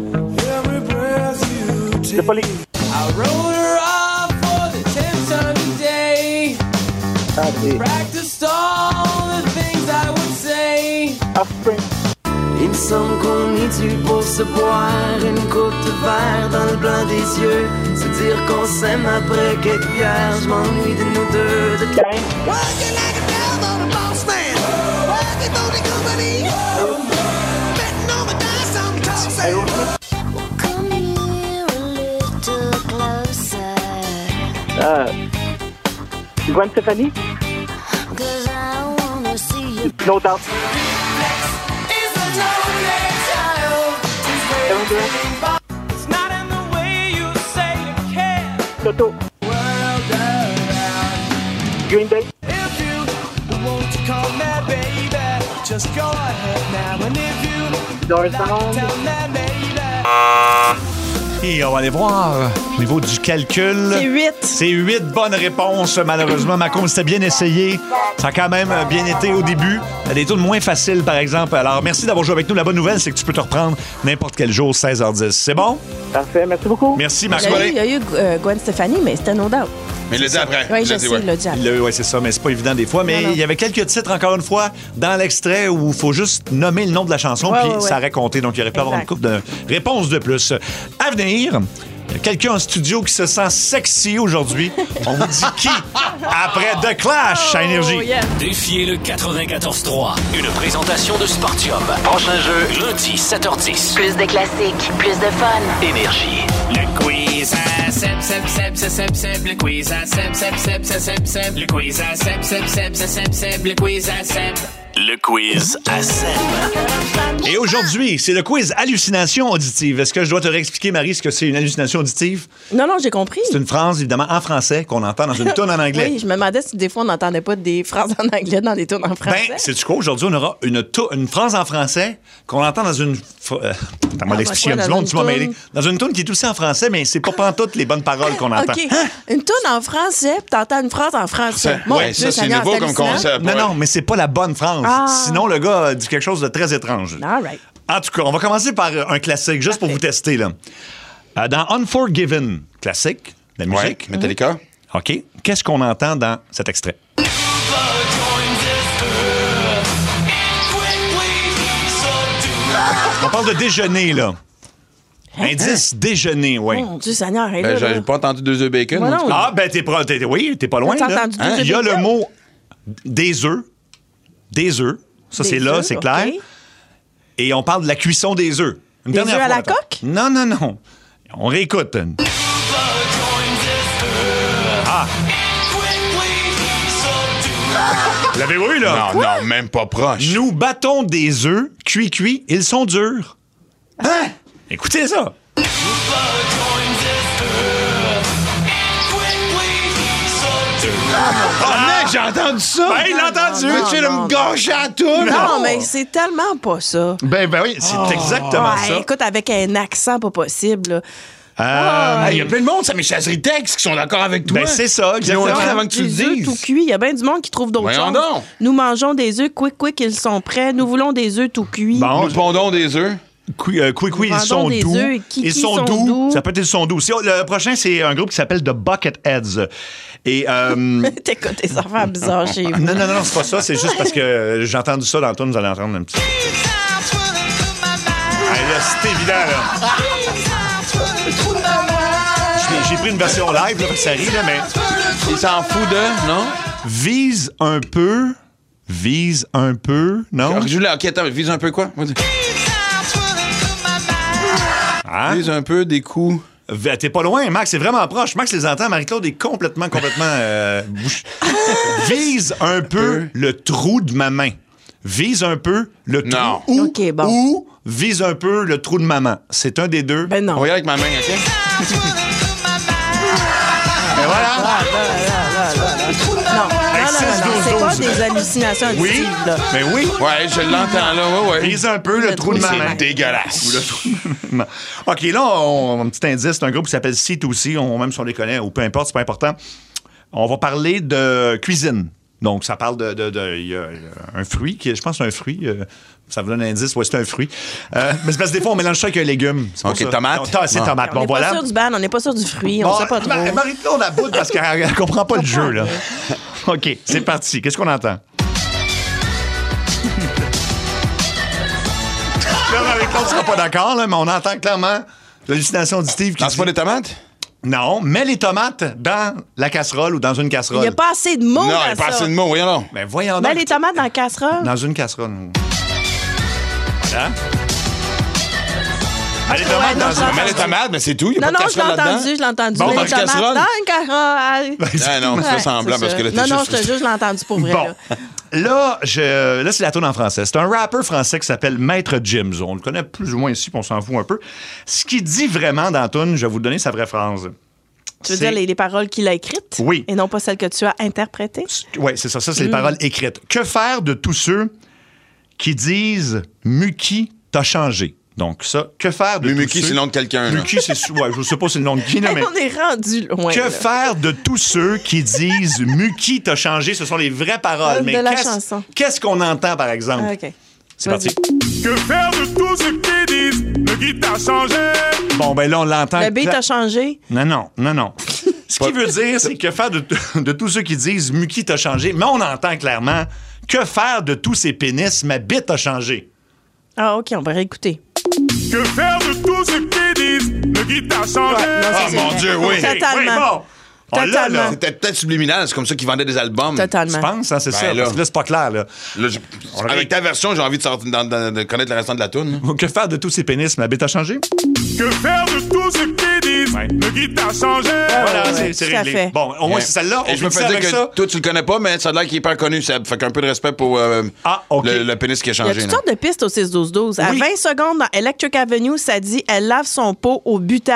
S8: C'est pas les...
S2: I wrote her off for the tenth time today.
S8: Ah, c'est...
S2: Practiced all the things I would say.
S8: Offspring.
S2: Il me semble qu'on y tue pour se boire une coupe de verre dans le blanc des yeux. Se dire qu'on s'aime après quelques bières. Je m'ennuie de nous deux, de
S8: quinze.
S2: Working like a devil, a boss man. Working for the company. Betting on the dice, I'm tossing.
S10: Come here a little closer.
S8: Ah. Gwen Stefani?
S10: Cause I wanna see you.
S8: No Doubt.
S2: It's not in the way you say you care.
S8: Toto.
S2: World around.
S8: Green Day.
S2: If you want to call me baby, just go ahead now. And if you
S8: Doors
S2: like,
S8: Down.
S2: tell me baby.
S4: Et on va aller voir au niveau du calcul.
S5: C'est huit.
S4: C'est huit bonnes réponses, malheureusement. Marco, c'était bien essayé. Ça a quand même bien été au début. Il y a des tours moins faciles, par exemple. Alors, merci d'avoir joué avec nous. La bonne nouvelle, c'est que tu peux te reprendre n'importe quel jour, seize heures dix. C'est bon?
S8: Parfait, merci beaucoup.
S4: Merci,
S5: Il
S4: Marco.
S5: y a eu, il y a eu euh, Gwen Stefani, mais c'était no doubt.
S6: Mais il l'a dit après.
S5: Oui,
S6: Il
S5: je
S6: l'a dit,
S5: sais,
S6: ouais.
S5: il l'a dit après.
S4: Oui, c'est ça, mais c'est pas évident des fois. Mais
S5: Non, non.
S4: il y avait quelques titres, encore une fois, dans l'extrait où il faut juste nommer le nom de la chanson,
S5: Ouais,
S4: puis
S5: ouais, ouais.
S4: ça aurait compté. Donc, il aurait pu avoir une
S5: Exact.
S4: couple de réponses de plus. À venir, il y a quelqu'un en studio qui se sent sexy aujourd'hui. On vous dit qui? Après The Clash à Énergie.
S5: Oh, yeah.
S1: Défiez le quatre-vingt-quatorze trois. Une présentation de Sportium. Prochain jeu, lundi, sept heures dix.
S3: Plus de classiques, plus de fun.
S1: Énergie.
S11: Le quiz à Seb, Seb, Seb, Seb, Seb, Seb, le quiz à Seb, Seb, Seb, Seb, Seb, Seb, le quiz à Seb, Seb, Seb, Seb, Seb, Seb, le quiz à Seb.
S1: Le quiz à Seb.
S4: Et aujourd'hui, c'est le quiz hallucination auditive. Est-ce que je dois te réexpliquer, Marie, ce que c'est une hallucination auditive?
S5: Non, non, j'ai compris.
S4: C'est une phrase, évidemment, en français qu'on entend dans une toune en anglais.
S5: Oui, je me demandais si des fois on n'entendait pas des phrases en anglais dans des tours en français.
S4: Ben, c'est du quoi? Aujourd'hui, on aura une, tou- une phrase en français qu'on entend dans une. f- Euh, Attends, moi,
S5: Ah,
S4: l'expliquer
S5: ben,
S4: du
S5: quoi,
S4: monde,
S5: dans
S4: tu m'as
S5: une
S4: mêlé.
S5: toune?
S4: Dans une toune qui est aussi en français, mais c'est pas pantoute les bonnes paroles qu'on entend.
S5: OK. Une toune en français, puis t'entends une phrase en français.
S6: Ça,
S5: Mon
S6: ouais,
S5: Dieu,
S6: ça, c'est
S5: Seigneur,
S6: nouveau comme
S5: hallucinant.
S6: concept.
S4: Non,
S6: ouais.
S4: non, mais c'est pas la bonne phrase.
S5: Ah.
S4: Sinon, le gars dit quelque chose de très étrange.
S5: All right.
S4: En tout cas, on va commencer par un classique, juste pour vous tester. Là. Euh, dans Unforgiven, classique, la
S6: Ouais,
S4: musique.
S6: Metallica.
S4: OK. Qu'est-ce qu'on entend dans cet extrait? On parle de déjeuner, là. Indice déjeuner, oui.
S5: Mon Dieu, Seigneur, elle est
S6: Ben,
S5: là,
S6: j'avais
S5: là.
S6: pas entendu deux œufs bacon.
S5: Moi
S6: en
S5: non.
S6: tout cas.
S4: Ah, ben, t'es, pro- t'es- oui, t'es pas loin,
S5: T'as
S4: là.
S5: entendu deux
S4: Il y a
S5: œufs
S4: le
S5: bacon?
S4: mot des œufs. Des œufs. Ça,
S5: Des
S4: c'est là,
S5: œufs,
S4: c'est
S5: OK.
S4: clair. Et on parle de la cuisson des œufs. Une
S5: Des
S4: dernière
S5: œufs à
S4: fois,
S5: la
S4: attends.
S5: coque?
S4: Non, non, non. On réécoute. Ah! L'avez-vous eu, là?
S6: Non, non, même pas proche.
S4: Nous battons des œufs, cuits, cuits, ils sont durs. Hein? Écoutez ça.
S6: Ah, mec, j'ai entendu ça!
S4: Ben, il l'a entendu.
S5: non,
S6: Tu veux
S5: non.
S6: me gâcher à tout, là?
S5: Non, mais c'est tellement pas ça.
S4: Ben, ben oui, c'est exactement
S5: Ouais,
S4: ça.
S5: écoute, avec un accent pas possible. là.
S4: Euh,
S6: Il y a plein de monde, ça mes chasseries textes qui sont d'accord avec toi.
S4: ben, c'est ça,
S6: Ils ont
S4: exactement.
S6: dit avant que tu le
S5: Des œufs
S6: dises.
S5: tout cuits. Il y a bien du monde qui trouve d'autres
S6: Voyons
S5: choses.
S6: donc.
S5: Nous mangeons des œufs quick, quick, ils sont prêts. Nous voulons des œufs tout cuits.
S4: Bon,
S6: Nous pondons des œufs.
S4: Qui, euh, qui, qui, ils
S5: Vendons
S4: sont
S5: des
S4: doux.
S5: œufs, qui,
S4: ils
S5: qui
S4: sont,
S5: sont
S4: doux.
S5: doux.
S4: Ça peut être ils sont doux. Si- Le prochain, c'est un groupe qui s'appelle The Bucketheads. Et. Euh,
S5: T'écoutes des affaires bizarres chez vous.
S4: non, non, non, c'est pas ça. C'est juste parce que euh, j'ai entendu ça dans le tour. Vous allez entendre un petit. Ah, là, c'est évident, là. J'ai- J'ai pris une version live, là, parce que ça rit, là, mais.
S6: Il s'en fout de, non?
S4: Vise un peu Vise un peu, non?
S6: Je voulais, ok, attends, vise un peu quoi?
S4: Hein?
S6: Vise un peu des coups.
S4: V- T'es pas loin, Max, c'est vraiment proche. Max les entend, Marie-Claude est complètement, complètement euh, bouche. Vise un peu le trou de ma main. Vise un peu le trou.
S6: Non.
S4: Ou,
S5: OK, bon.
S4: ou vise un peu le trou de maman. C'est un des deux.
S5: Ben non.
S6: On va y aller avec ma main, OK?
S4: Et voilà.
S5: Non, non, non, non, non, c'est pas des hallucinations
S4: Oui,
S5: auditives, là.
S4: mais oui.
S6: Ouais, je l'entends là, ouais, ouais.
S4: Vise un peu le,
S5: Le
S4: trou de
S5: trou de
S4: maman.
S5: maman.
S6: Dégueulasse.
S4: Ou le trou de maman. OK, là, on, un petit indice, c'est un groupe qui s'appelle C deux C, on, même si on les connaît, ou peu importe, c'est pas important. On va parler de cuisine. Donc, ça parle de... de, de y a un fruit, qui, je pense que c'est un fruit. Euh, ça vous donne un indice. Oui, c'est un fruit. Euh, mais c'est parce que des fois, on mélange ça avec un légume. C'est pour
S6: OK,
S4: ça.
S6: tomate.
S4: Non, ta- c'est
S6: Ah.
S4: tomate.
S5: On
S4: Bon,
S5: n'est
S4: voilà.
S5: pas sûr du ban, on n'est pas sûr du fruit, on
S4: Bon,
S5: sait pas trop.
S4: Ma- Marie-Claude, la boude parce qu'elle ne comprend pas le jeu, là. OK, c'est parti. Qu'est-ce qu'on entend? Là, Marie-Claude ne sera pas d'accord, là, mais on entend clairement l'hallucination auditive qui
S6: Lance
S4: dit...
S6: pas des tomates?
S4: Non, mets les tomates dans la casserole ou dans une
S5: Il
S4: casserole.
S5: n'y a pas assez de mots
S6: Non, il
S5: dans
S6: n'y a pas
S5: ça.
S6: assez de mots, voyons donc.
S4: Ben voyons
S5: Ben,
S4: donc.
S5: les tomates dans la casserole.
S4: Dans une casserole. Voilà. Mets les
S5: Ouais,
S4: tomates
S5: non,
S4: dans
S5: je
S4: une
S5: l'entends.
S6: Mais les tomates, mais c'est tout. Il n'y a
S5: Non,
S6: pas
S5: non,
S6: de
S5: je l'ai
S6: casserole là-dedans.
S5: entendu, je l'ai entendu.
S4: Bon,
S5: les
S4: dans
S6: une
S5: tomates
S6: casserole?
S5: dans une casserole.
S6: Ah non, tu fais
S5: Ouais,
S6: semblant
S5: c'est
S6: parce
S5: ça.
S6: que là, t'es
S5: Non, non,
S6: juste...
S5: je te jure, je l'ai entendu pour vrai.
S4: Bon.
S5: là.
S4: Là, je, là c'est la tourne en français. C'est un rappeur français qui s'appelle Maître Gims. On le connaît plus ou moins ici, puis on s'en fout un peu. Ce qu'il dit vraiment dans la tourne, je vais vous donner sa vraie phrase.
S5: Tu veux
S4: C'est-
S5: dire les, les paroles qu'il a écrites?
S4: Oui.
S5: Et non pas celles que tu as interprétées?
S4: Oui, c'est ça. Ça, c'est les
S5: Mm.
S4: paroles écrites. Que faire de tous ceux qui disent « Muki t'a changé ». Donc ça, que faire de
S6: Mumuki,
S4: tous ceux...
S6: c'est le nom de quelqu'un, là.
S4: Muki, c'est... sou- Ouais, je sais pas c'est le nom de qui, là,
S5: Hey,
S4: mais...
S5: on est rendu loin.
S4: Que
S5: là.
S4: faire de tous ceux qui disent « Muki t'a changé ». Ce sont les vraies paroles.
S5: De
S4: mais
S5: la
S4: qu'est-ce-
S5: chanson.
S4: Qu'est-ce qu'on entend, par exemple?
S5: Ah, OK.
S4: C'est
S5: Vas-y.
S4: parti.
S12: Que faire de tout ce qu'ils disent? Le guide t'a changé.
S4: Bon, ben là, on l'entend.
S5: Le beat
S4: cla-
S5: a changé.
S4: Non, non, non, non. Ce qui veut dire, c'est que faire de, de tous ceux qui disent « Muki t'a changé », mais on entend clairement « Que faire de tous ces pénis? Ma bite a changé ».
S5: Ah, OK, on va réécouter.
S12: Que faire de tout ce qu'ils disent? Le guide t'a changé.
S5: Ouais, non,
S6: Ah,
S5: c'est-
S6: mon Dieu, oui.
S5: Totalement.
S4: Oui, bon. On l'a,
S5: Totalement.
S4: là.
S6: C'était peut-être subliminal, c'est comme ça qu'ils vendaient des albums.
S4: Tu
S5: Totalement.
S4: penses, hein, c'est
S6: Ben
S4: ça?
S6: là.
S4: Parce que là, c'est pas clair, là.
S6: Là, je- avec ta version, j'ai envie de, sortir, dans- dans- de connaître le restant de la toune.
S4: Que faire de tous ces pénis? Ma bite a changé?
S12: Que faire de tout ce qu'ils disent?
S4: Ouais.
S12: Le guide t'a changé.
S4: Voilà,
S5: ouais,
S4: c'est, c'est
S5: tout à
S4: réglé.
S5: fait.
S4: Bon, au moins, c'est celle-là. On
S6: Et je me
S4: finit
S6: fais
S4: ça
S6: dire
S4: avec
S6: que
S4: ça.
S6: toi, tu le connais pas, mais ça a l'air qu'il est hyper connu. Ça fait qu'un peu de respect pour euh,
S4: Ah, OK.
S6: le, le pénis qui a
S5: Il y a
S6: changé.
S5: toutes
S6: là.
S5: sortes de pistes au six douze douze. À
S4: Oui.
S5: vingt secondes, dans Electric Avenue, ça dit « Elle lave son pot au butane ».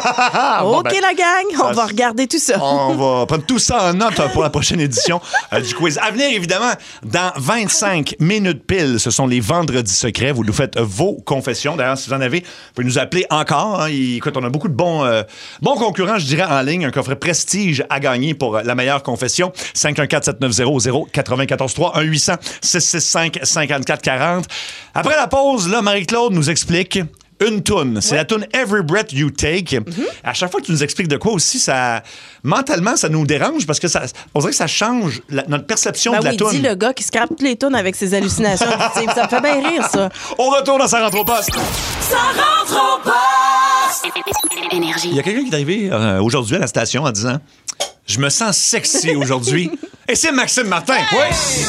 S4: Bon,
S5: OK,
S4: ben,
S5: la gang, on
S4: ça-
S5: va regarder tout ça.
S4: On va prendre tout ça en note hein, pour la prochaine édition euh, du quiz. À venir, évidemment, dans vingt-cinq minutes pile, ce sont les vendredis secrets. Vous nous faites vos confessions. D'ailleurs, si vous en avez, vous pouvez nous appeler encore. Hein. Il- Écoute, on a beaucoup de bons, euh, bons concurrents, je dirais, en ligne. Un coffret prestige à gagner pour euh, la meilleure confession. cinq un quatre sept neuf zéro zéro neuf quatre trois un huit zéro six six cinq cinq quatre quatre zéro. Après la pause, là, Marie-Claude nous explique une toune. C'est la toune Every Breath You Take. À chaque fois que tu nous expliques de quoi aussi, ça mentalement, ça nous dérange parce que ça, on dirait que ça change la- notre perception
S5: Ben
S4: de la
S5: oui,
S4: toune.
S5: dit le gars qui scrape toutes les tunes avec ses hallucinations auditives. Ça me fait bien rire, ça.
S4: On retourne dans Ça rentre au poste.
S2: Ça rentre au poste.
S3: Énergie.
S4: Il y a quelqu'un qui est arrivé euh, aujourd'hui à la station en disant « Je me sens sexy aujourd'hui. » Et c'est Maxime Martin. Oui.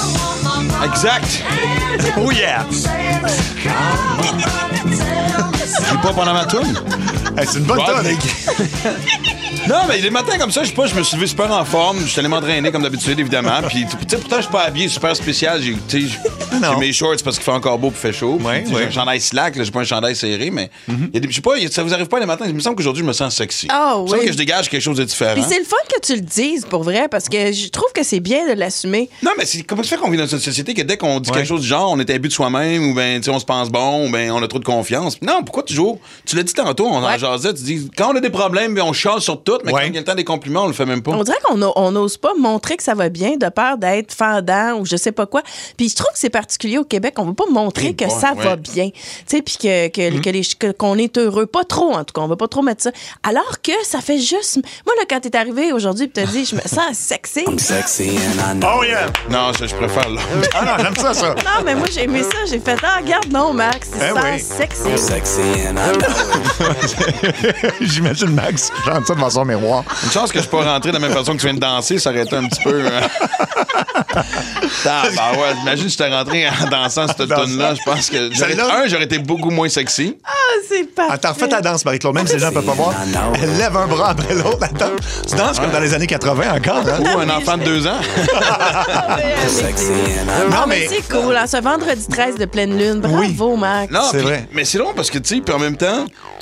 S6: Exact.
S4: Oh yeah.
S6: Je pas pendant ma toune.
S4: Hey, c'est une bonne
S6: Ouais,
S4: toune.
S6: mais- Non, mais les matins comme ça, je sais pas, je me suis levé super en forme. Je suis allé m'entraîner comme d'habitude, évidemment. Puis, tu sais, pourtant, je suis pas habillé super spécial. J'ai, tu sais, j'ai
S4: Non.
S6: j'ai mes shorts parce qu'il fait encore beau puis il fait chaud.
S4: Ouais,
S6: Puis, j'ai
S4: ouais.
S6: un chandail slack, là, j'ai pas un chandail serré, mais il y a des- je sais pas, il y a- ça vous arrive pas les matins. Il me semble qu'aujourd'hui, je me sens sexy.
S5: Ah,
S6: Il me semble
S5: oui.
S6: que je dégage quelque chose de différent.
S5: Puis c'est le fun que tu le dises, pour vrai, parce que je trouve que c'est bien de l'assumer.
S6: Non, mais c'est comment ça fait qu'on vit dans une société que dès qu'on dit
S4: Ouais.
S6: quelque chose du genre, on est imbu de soi-même, ou ben, tu sais, on se pense bon, ou ben, on a trop de confiance. Non, pourquoi toujours? Tu l'as dit tantôt, on en
S5: Ouais.
S6: jasait, tu dis, quand on a des problèmes, ben, on chiale sur tout, mais
S4: Ouais.
S6: quand il y a le temps des compliments, on le fait même pas.
S5: On dirait qu'on a- on n'ose pas montrer que ça va bien de peur d'être fendant ou je sais pas quoi. Puis je trouve que c'est particulier au Québec. On veut pas montrer
S6: Oui,
S5: que
S6: bon,
S5: ça
S6: ouais.
S5: va bien. Tu sais, puis que, que, que les- que- qu'on est heureux. Pas trop, en tout cas. On va pas trop mettre ça. Alors que ça fait juste... Moi, là, quand t'es arrivé aujourd'hui et t'as dit, je me sens sexy.
S4: Oh yeah.
S6: Non, ça, je préfère là.
S4: Ah non, j'aime ça, ça.
S5: Non, mais moi, j'ai aimé ça. J'ai fait, ah, regarde, non, Max, il
S4: Eh
S5: sent
S4: oui.
S5: sexy.
S4: J'imagine Max chante ça devant son miroir.
S6: Une chance que je peux rentrer de la même façon que tu viens de danser, ça aurait été un petit peu... euh, Ah, bah ouais, imagine si j'étais rentré en dansant cette tune-là, je pense que... J'aurais,
S4: Celle-là?
S6: un, j'aurais été beaucoup moins sexy.
S5: Ah, c'est parfait.
S4: Attends, fais ta danse, Marie-Claude, même si les gens ne peuvent pas voir. Elle lève un bras après l'autre. Attends, tu danses comme dans les années quatre-vingts encore, hein?
S6: Ou un enfant de deux ans.
S5: Non, mais c'est cool. Hein, ce vendredi treize de pleine lune. Bravo, Max.
S6: Non,
S4: C'est
S6: pis-
S4: vrai.
S6: Mais c'est long parce que, tu sais, puis en même temps,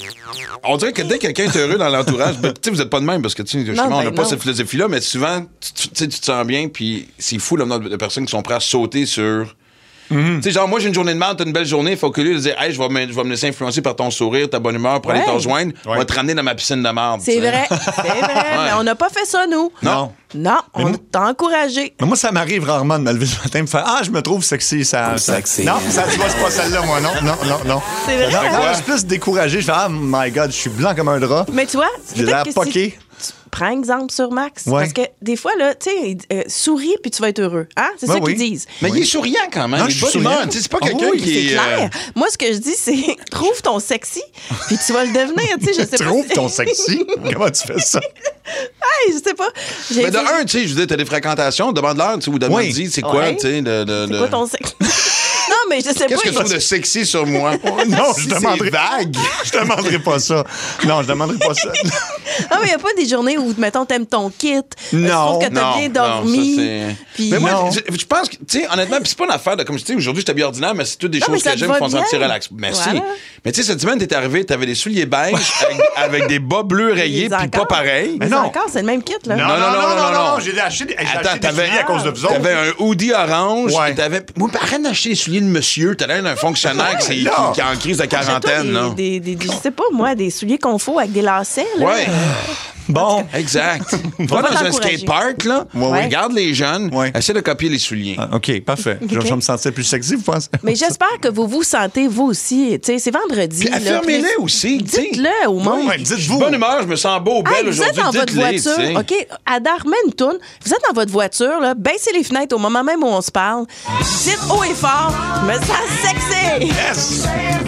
S6: on dirait que dès que quelqu'un est heureux dans l'entourage, ben, tu sais, vous êtes pas de même parce que, tu sais, justement, on n'a
S5: ben
S6: pas
S5: non.
S6: cette philosophie-là, mais souvent, tu tu sais, tu te sens bien, puis c'est fou le nombre de personnes qui sont prêtes à sauter sur. Tu sais, genre, moi, j'ai une journée de merde, t'as une belle journée, il faut que lui dire, hey, je vais me, je vais me laisser influencer par ton sourire, ta bonne humeur pour aller
S5: Ouais.
S6: te rejoindre, on
S4: Ouais.
S6: va te ramener dans ma piscine de merde.
S5: C'est
S6: tu sais.
S5: vrai, c'est vrai. Mais on n'a pas fait ça, nous.
S6: Non.
S5: Non,
S4: Mais
S5: on
S4: moi-
S5: t'a encouragé.
S4: Mais moi, ça m'arrive rarement de me lever ce matin et me faire Ah, je me trouve sexy. Ça, ça...
S10: sexy.
S4: Non, ça, tu vois, c'est pas celle-là, moi. Non, non, non, non.
S5: C'est vrai.
S4: Non,
S5: hein?
S4: non, je suis plus découragé. Je fais Ah, my God, je suis blanc comme un drap.
S5: Mais tu vois,
S4: J'ai
S5: peut-être
S4: l'air
S5: que si
S4: poqué.
S5: tu prends exemple sur Max.
S4: Ouais.
S5: Parce que des fois, là, tu sais, euh, souris puis tu vas être heureux. Hein? C'est
S4: Ben
S5: ça
S4: oui.
S5: qu'ils disent.
S6: Mais il est souriant quand même.
S4: Non,
S6: il
S4: je
S6: est
S4: suis
S6: bonne
S4: souriant.
S6: humeur. Tu sais, c'est pas
S4: Ah
S6: quelqu'un
S5: Oui,
S6: qui
S5: c'est
S6: est.
S5: clair.
S6: euh,
S5: Moi, ce que je dis, c'est trouve ton sexy, puis tu vas le devenir. Tu sais, je sais pas.
S4: Trouve
S5: si-
S4: ton sexy. Comment tu fais ça?
S5: Hey, je sais pas. J'ai
S6: Mais de
S5: fait-
S6: un, tu sais, je veux dire, t'as des fréquentations, demande-leur, tu sais, ou demande
S4: Oui.
S6: dis c'est quoi,
S5: Ouais.
S6: tu sais, de. de,
S5: C'est
S6: de-
S5: quoi ton sexe? Non, mais je sais pas.
S6: Qu'est-ce que tu
S5: il-
S6: trouves de sexy sur moi?
S4: Non,
S6: Si
S4: je
S6: c'est
S4: demanderai.
S6: vague.
S4: Je demanderai pas ça. Non, je demanderai pas ça.
S5: Ah, mais il n'y a pas des journées où, mettons, t'aimes ton kit.
S4: Non,
S5: Je trouve que t'as
S6: Non,
S5: bien
S6: non,
S5: dormi.
S6: ça, c'est-
S5: Puis
S6: Mais moi,
S4: Non.
S6: je, je pense que, tu sais, honnêtement, puis c'est pas une affaire de, comme je dis, aujourd'hui, je t'habille ordinaire, mais c'est toutes des
S5: Non, mais
S6: choses
S5: ça
S6: que
S5: te
S6: j'aime
S5: va
S6: qui font
S5: bien.
S6: sentir relax. Merci.
S5: Voilà.
S6: Mais tu sais, cette semaine, t'es arrivé, t'avais des souliers beige avec, avec des bas bleus rayés,
S5: Mais
S6: puis pas
S5: encore.
S6: pareil.
S5: Mais
S4: non.
S5: encore, c'est le même kit, là.
S4: Non, non, non, non, non, non. J'ai acheté, des- j'ai
S6: Attends,
S4: acheté des
S6: t'avais,
S4: souliers à cause de vous autres.
S6: t'avais un hoodie orange,
S4: Ouais.
S6: et t'avais. Moi, arrête d'acheter les souliers de monsieur, t'as l'air d'un fonctionnaire qui,
S4: là.
S6: qui, qui est en crise de
S5: Achète-toi
S6: quarantaine, là.
S5: des, des, des, je sais pas, moi, des souliers confort avec des lacets, là.
S6: Ouais.
S4: Bon.
S6: Exact. Va
S5: va
S6: dans un
S5: t'encourager.
S6: skatepark, là.
S4: Ouais.
S6: Regarde les jeunes.
S4: Ouais.
S6: Essaie de copier les souliers.
S4: Ah, OK, parfait. Je vais me sentir plus sexy, vous pensez?
S5: Mais j'espère que vous vous sentez, vous aussi. Tu sais, c'est vendredi.
S6: Puis
S5: là,
S6: affirmez-les
S5: puis
S6: aussi. tu sais.
S5: Dites-le au monde.
S4: Ouais,
S6: Je suis de
S4: dites-vous.
S6: bonne humeur, je me sens beau,
S5: Hey,
S6: belle
S5: vous êtes
S6: aujourd'hui.
S5: dans votre
S6: Dites-les, tu sais.
S5: voiture, OK? Adar, mets une toune. Vous êtes dans votre voiture, là, baissez les fenêtres au moment même où on se parle. Dites haut et fort, je me sens sexy.
S4: Yes!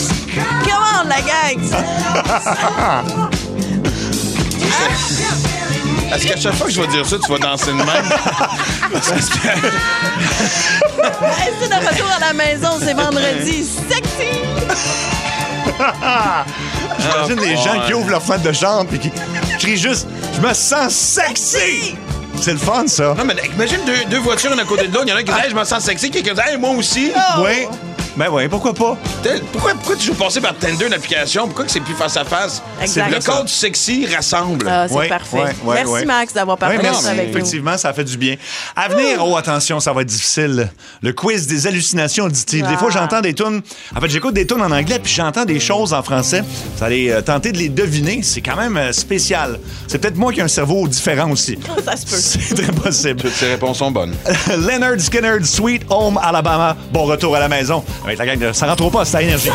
S5: Come on, la gang!
S6: Est-ce qu'à chaque fois que je vais dire ça, tu vas danser de même? Parce que c'est-
S5: Hey, c'est de retour à la maison, c'est vendredi. Sexy!
S4: J'imagine les gens qui ouvrent leur fenêtre de chambre et qui crient juste « Je me sens sexy! » C'est le fun, ça.
S6: Non, mais imagine deux, deux voitures une à côté de l'autre. Il y en a qui disent hey, je me sens sexy. Quelqu'un dit hey, moi aussi.
S4: Oui. Ben oui, pourquoi pas?
S6: Tel- Pourquoi, pourquoi tu veux passer par Tinder, une application? Pourquoi que c'est plus face à face?
S5: Exact.
S6: Le code du sexy rassemble.
S5: Ah, c'est
S4: Ouais,
S5: parfait.
S4: ouais, ouais,
S5: Merci,
S4: ouais.
S5: Max, d'avoir partagé
S4: Oui,
S5: ça
S4: merci.
S5: avec nous.
S4: Effectivement, ça fait du bien. À venir, oh, attention, ça va être difficile. Le quiz des hallucinations auditives. Des fois,
S5: Ah.
S4: j'entends des tunes. En fait, j'écoute des tunes en anglais, puis j'entends des choses en français. Vous allez euh, tenter de les deviner. C'est quand même euh, spécial. C'est peut-être moi qui ai un cerveau différent aussi.
S5: Ça se peut.
S4: C'est très possible.
S6: Toutes ces réponses sont bonnes.
S4: Leonard Skinner, Sweet Home Alabama. Bon retour à la maison. Avec la gang de Ça rentre pas, c'est à Énergie.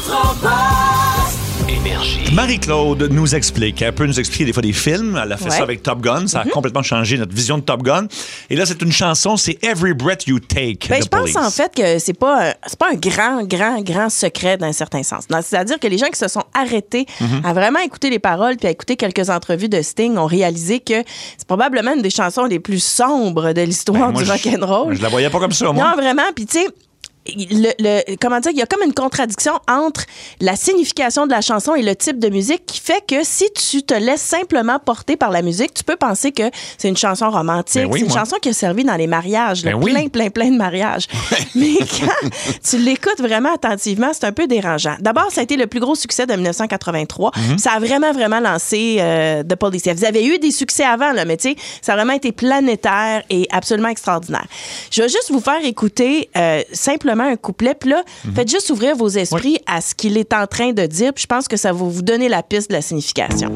S1: Énergie.
S4: Marie-Claude nous explique. Elle peut nous expliquer des fois des films. Elle a fait
S5: Ouais.
S4: ça avec Top Gun. Ça a complètement changé notre vision de Top Gun. Et là, c'est une chanson, c'est Every Breath You Take.
S5: Ben,
S4: de
S5: je pense
S4: Police.
S5: en fait que c'est pas un, c'est pas un grand, grand, grand secret d'un certain sens. Donc, c'est-à-dire que les gens qui se sont arrêtés
S4: Mm-hmm.
S5: à vraiment écouter les paroles puis à écouter quelques entrevues de Sting ont réalisé que c'est probablement une des chansons les plus sombres de l'histoire
S4: Ben, moi,
S5: du
S4: je-
S5: rock'n'roll.
S4: Je la voyais pas comme ça, moi.
S5: Non, vraiment. Puis, tu sais, le, le- comment dire, il y a comme une contradiction entre la signification de la chanson et le type de musique qui fait que si tu te laisses simplement porter par la musique, tu peux penser que c'est une chanson romantique.
S4: Ben oui,
S5: c'est une
S4: moi.
S5: chanson qui a servi dans les mariages, là,
S4: Ben oui.
S5: plein, plein, plein de mariages. Mais quand tu l'écoutes vraiment attentivement, c'est un peu dérangeant. D'abord, ça a été le plus gros succès de dix-neuf cent quatre-vingt-trois.
S4: Mm-hmm.
S5: Ça a vraiment, vraiment lancé euh, The Police. Vous avez eu des succès avant, là, mais tu sais, ça a vraiment été planétaire et absolument extraordinaire. Je vais juste vous faire écouter euh, simplement un couplet, puis là, faites juste ouvrir vos esprits à ce qu'il est en train de dire, puis je pense que ça va vous donner la piste de la signification.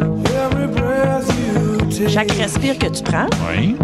S5: Chaque respire que tu prends,
S4: Oui.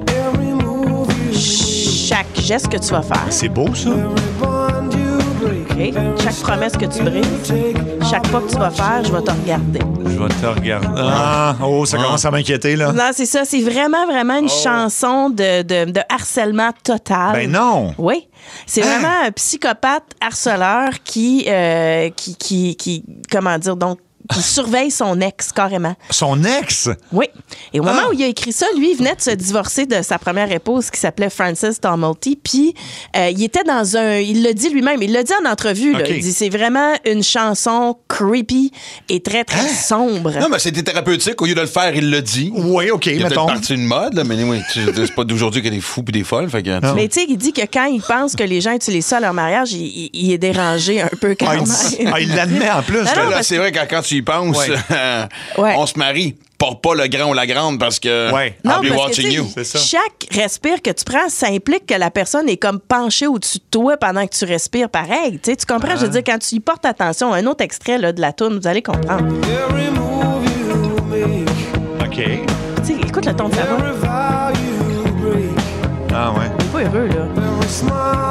S5: chaque geste que tu vas faire,
S4: C'est beau, ça.
S5: OK? Chaque promesse que tu brises, chaque pas que tu vas faire, je vais te regarder.
S4: Je vais te regarder. Ah, oh, ça commence à m'inquiéter, là.
S5: Non, c'est ça. C'est vraiment, vraiment une chanson de, de, de harcèlement total.
S4: Ben non!
S5: Oui. C'est
S4: Hein?
S5: vraiment un psychopathe harceleur qui, euh, qui, qui, qui, comment dire, donc, qui surveille son ex, carrément.
S4: Son ex?
S5: Oui. Et au moment
S4: Ah.
S5: où il a écrit ça, lui, il venait de se divorcer de sa première épouse qui s'appelait Frances Tumulty. Puis, euh, il était dans un... Il l'a dit lui-même. Il l'a dit en entrevue. Là.
S6: OK.
S5: Il dit, c'est vraiment une chanson creepy et très, très sombre.
S6: Non, mais c'était thérapeutique. Au lieu de le faire, il l'a dit.
S4: Oui, OK,
S6: il a
S4: mettons.
S6: peut-être parti une mode, là, mais oui, c'est pas d'aujourd'hui qu'il y a des fous et des folles. Fait que,
S5: Mais tu sais, il dit que quand il pense que les gens utilisent ça à leur mariage, il, il- il est dérangé un peu quand
S4: Ah,
S5: même.
S4: il dit- ah, il l'admet en plus.
S5: Non, non,
S6: Là,
S5: parce
S6: c'est vrai que quand tu y penses,
S4: Ouais.
S5: Ouais.
S6: on se marie. Porte pas le grand ou la grande parce que
S4: Ouais.
S5: Non,
S6: I'll be
S5: parce que,
S6: watching
S5: tu sais,
S6: you.
S4: C'est ça.
S5: chaque respire que tu prends, ça implique que la personne est comme penchée au-dessus de toi pendant que tu respires pareil. Tu sais, tu comprends? Je veux dire, quand tu y portes attention, un autre extrait là, de la toune, vous allez comprendre.
S4: OK.
S5: Tu sais, écoute le ton de sa voix.
S4: Ah, ouais.
S5: Il est pas heureux, là.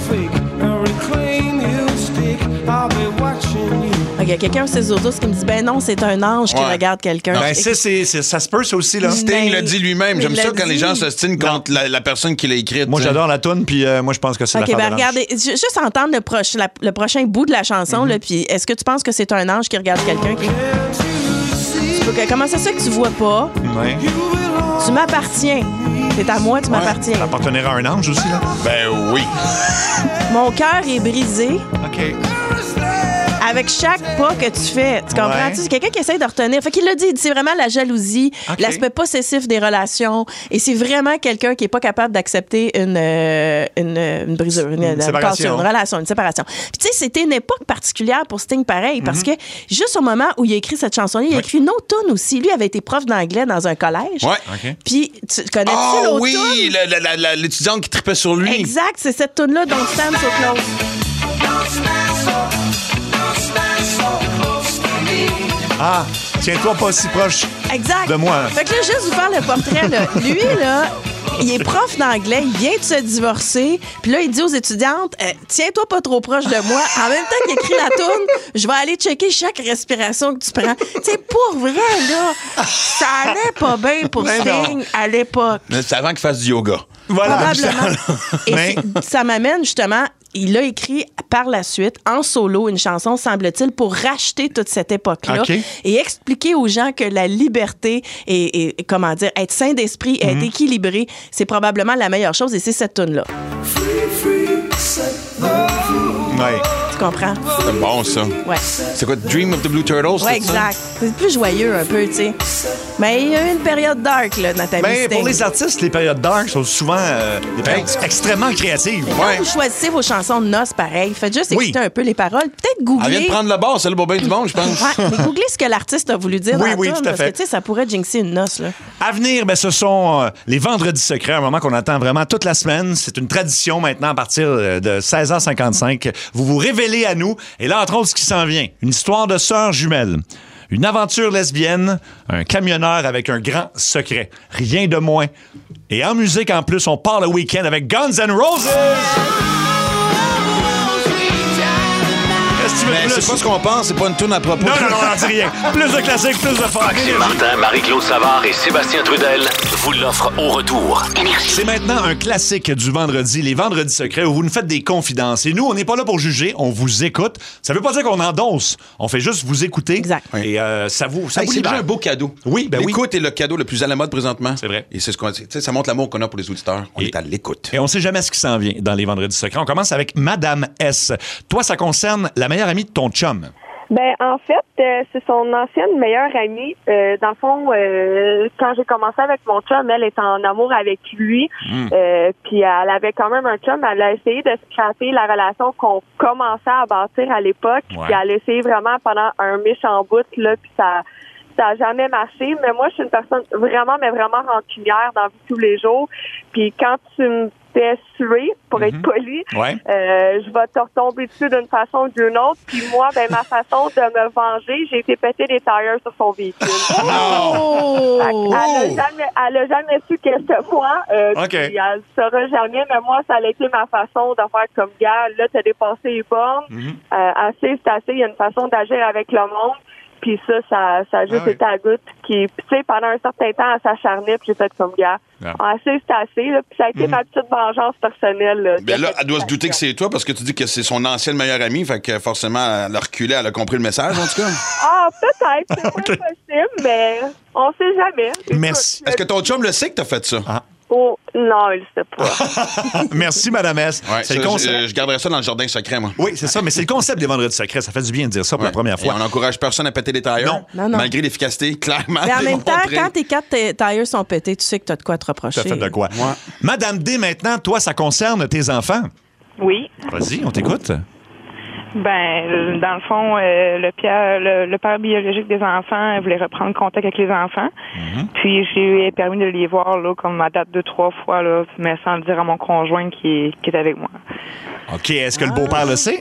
S5: Il y a quelqu'un sur ses autos qui me dit, ben non, c'est un ange qui
S6: Ouais.
S5: regarde quelqu'un.
S4: Ben, c'est, c'est, c'est- ça se peut, ça aussi, là.
S6: Sting
S5: Mais-
S6: l'a dit lui-même. J'aime
S5: il
S6: ça
S5: l'a
S6: quand
S5: dit.
S6: les gens s'ostinent contre la, la personne qui l'a écrite.
S4: Moi,
S6: tu sais.
S4: j'adore la toune, puis euh, moi, je pense que c'est
S5: OK,
S4: l'affaire
S5: ben
S4: de l'ange.
S5: regardez, ju- juste entendre le, proche- la- le prochain bout de la chanson,
S4: Mhm.
S5: là, puis est-ce que tu penses que c'est un ange qui regarde quelqu'un qui... Tu peux- Comment ça se fait que tu vois pas?
S4: Ouais.
S5: Tu m'appartiens. C'est à moi, tu m'appartiens.
S4: Ça appartiendrait à un ange aussi, là.
S6: Ben oui.
S5: Mon cœur est brisé
S4: OK.
S5: avec chaque pas que tu fais. Tu comprends?
S4: Ouais.
S5: Tu sais, c'est quelqu'un qui essaie de retenir. Fait qu'il l'a dit, il dit, c'est vraiment la jalousie,
S4: OK.
S5: l'aspect possessif des relations. Et c'est vraiment quelqu'un qui est pas capable d'accepter une, euh, une, une brisure, une, une
S4: séparation.
S5: passion, une relation, une séparation. Puis tu sais, c'était une époque particulière pour Sting pareil, parce
S4: Mhm.
S5: que juste au moment où il a écrit cette chanson-là, il a écrit une autre tune aussi. Lui avait été prof d'anglais dans un collège.
S6: Ouais.
S4: OK.
S5: Puis tu connais-tu
S6: Ah
S5: l'autre
S6: oui,
S5: tune?
S6: la- la- la- la- l'étudiante qui tripait sur lui.
S5: Exact, c'est cette tune-là, Don't Stand So Close.
S4: Ah, tiens-toi pas si proche
S5: Exact.
S4: de moi.
S5: Fait que là, juste vous faire le portrait, là. Lui, là, il est prof d'anglais, il vient de se divorcer, puis là, il dit aux étudiantes, euh, tiens-toi pas trop proche de moi. En même temps qu'il écrit la toune, je vais aller checker chaque respiration que tu prends. Tu sais, pour vrai, là, ça allait pas bien pour
S6: Ben non.
S5: Sting à l'époque.
S6: Mais c'est avant qu'il fasse du yoga.
S4: Voilà.
S5: Probablement. Et
S4: Mais-
S5: c'est- ça m'amène justement, il a écrit par la suite, en solo, une chanson, semble-t-il, pour racheter toute cette époque-là
S4: OK.
S5: et expliquer aux gens que la liberté et, et- comment dire, être sain d'esprit,
S4: Mhm.
S5: être équilibré, c'est probablement la meilleure chose et c'est cette tune-là.
S4: Ouais.
S5: Tu comprends?
S6: C'est bon, ça.
S5: Ouais.
S6: C'est quoi, Dream of the Blue Turtles?
S5: Ouais,
S6: c'est ça?
S5: exact. C'est plus joyeux un peu, tu sais. Mais il y a eu une période dark, là, Nathalie
S4: Ben,
S5: Sting.
S4: pour les artistes, les périodes dark sont souvent euh, des périodes extrêmement créatives.
S5: Quand vous choisissez vos chansons de noces, pareil, faites juste
S4: Oui.
S5: écouter un peu les paroles. Peut-être
S6: Elle vient
S5: googler.
S6: de prendre le bord, celle-là, pour bien du monde, je pense.
S5: Ouais, mais googlez ce que l'artiste a voulu dire
S4: Oui,
S5: dans la
S4: oui,
S5: tune,
S4: tout à
S5: parce
S4: fait.
S5: que, tu sais, ça pourrait jinxer une noce, là.
S4: À venir, ben, ce sont euh, les vendredis secrets, un moment qu'on attend vraiment toute la semaine. C'est une tradition maintenant à partir euh, de seize heures cinquante-cinq. Vous vous révélez à nous. Et là, entre autres, ce qui s'en vient, une histoire de sœurs jumelles. Une aventure lesbienne, un camionneur avec un grand secret. Rien de moins. Et en musique, en plus, on part le week-end avec Guns N' Roses! Qu'est-ce que tu veux de
S6: Mais
S4: plus?
S6: c'est pas ce qu'on pense, c'est pas une tourne à propos.
S4: Non, non, non, on n'en dit rien. Plus de classiques, plus de fun.
S1: Maxime Martin, Marie-Claude Savard et Sébastien Trudel vous l'offrent au retour.
S4: C'est maintenant un classique du vendredi, les vendredis secrets, où vous nous faites des confidences. Et nous, on n'est pas là pour juger, on vous écoute. Ça veut pas dire qu'on endosse, on fait juste vous écouter.
S5: Exact.
S4: Et euh, ça vous, ça
S6: Hey,
S4: vous
S6: c'est déjà
S4: libère.
S6: un beau cadeau.
S4: Oui, ben oui.
S6: L'écoute est le cadeau le plus à la mode présentement.
S4: C'est vrai.
S6: Et c'est ce qu'on dit. Tu sais, ça montre l'amour qu'on a pour les auditeurs. On
S4: Et-
S6: est à l'écoute.
S4: Et on sait jamais ce qui s'en vient dans les vendredis secrets. On commence avec Madame S. Toi, ça concerne la meilleure amie de ton chum.
S13: Ben en fait, euh, c'est son ancienne meilleure amie. Euh, dans le fond, euh, quand j'ai commencé avec mon chum, elle est en amour avec lui.
S4: Mm.
S13: Euh, puis elle avait quand même un chum. Elle a essayé de scraper la relation qu'on commençait à bâtir à l'époque.
S4: Ouais.
S13: Puis elle a essayé vraiment pendant un méchant bout là. Puis ça, ça a jamais marché. Mais moi, je suis une personne vraiment, mais vraiment rancunière dans la vie de tous les jours. Puis quand tu me fais suer, pour être
S4: Mhm.
S13: poli.
S4: Ouais.
S13: Euh, je vais te retomber dessus d'une façon ou d'une autre. Puis moi, ben ma façon de me venger, j'ai été péter des tires sur son véhicule.
S5: Oh!
S13: Fait qu'elle a jamais, elle a jamais su que c'était moi. Euh,
S4: OK.
S13: puis elle ne saura jamais, mais moi, ça a été ma façon de faire comme gars. Là, t'as dépassé les bornes.
S4: Mhm.
S13: Euh, assez, c'est assez. Il y a une façon d'agir avec le monde. Puis ça, ça, ça a juste
S4: Ah oui.
S13: été à goutte. Qui, puis tu sais, pendant un certain temps, elle s'acharnait. Puis j'ai fait comme gars.
S4: Ah.
S13: Assez, c'est assez. Là, puis ça a été ma petite vengeance personnelle. Là,
S6: Ben
S13: de
S6: là,
S13: cette
S6: elle doit se douter que
S13: situation.
S6: c'est toi parce que tu dis que c'est son ancienne meilleure amie, fait que forcément, elle a reculé, elle a compris le message, en tout cas.
S13: Ah, peut-être. C'est pas possible, mais on sait jamais.
S4: Merci.
S6: Est-ce que ton chum le sait que t'as fait ça?
S4: Ah.
S13: Oh, non, il ne sait pas.
S4: Merci, Madame S.
S6: Ouais,
S4: c'est
S6: ça,
S4: le concept.
S6: je, je garderai ça dans le jardin secret, moi.
S4: Oui, c'est ça, mais c'est le concept des vendredis secrets. Ça fait du bien de dire ça pour la
S6: Ouais.
S4: première
S6: Et
S4: fois.
S6: on n'encourage personne à péter les tires.
S4: Non.
S5: Non, non.
S6: Malgré l'efficacité, clairement.
S5: Mais en même temps,
S6: démontrée.
S5: quand tes quatre t- tires sont pétés, tu sais que tu as de quoi te reprocher.
S4: Ça fait de quoi? Madame D, maintenant, toi, ça concerne tes enfants.
S14: Oui.
S4: Vas-y, on t'écoute.
S14: Ben, dans le fond, euh, le, père, le, le père biologique des enfants euh, voulait reprendre contact avec les enfants. Puis j'ai permis de les voir là, comme à date deux, trois fois, là, mais sans le dire à mon conjoint qui, qui est avec moi.
S4: OK, est-ce que le beau-père le sait?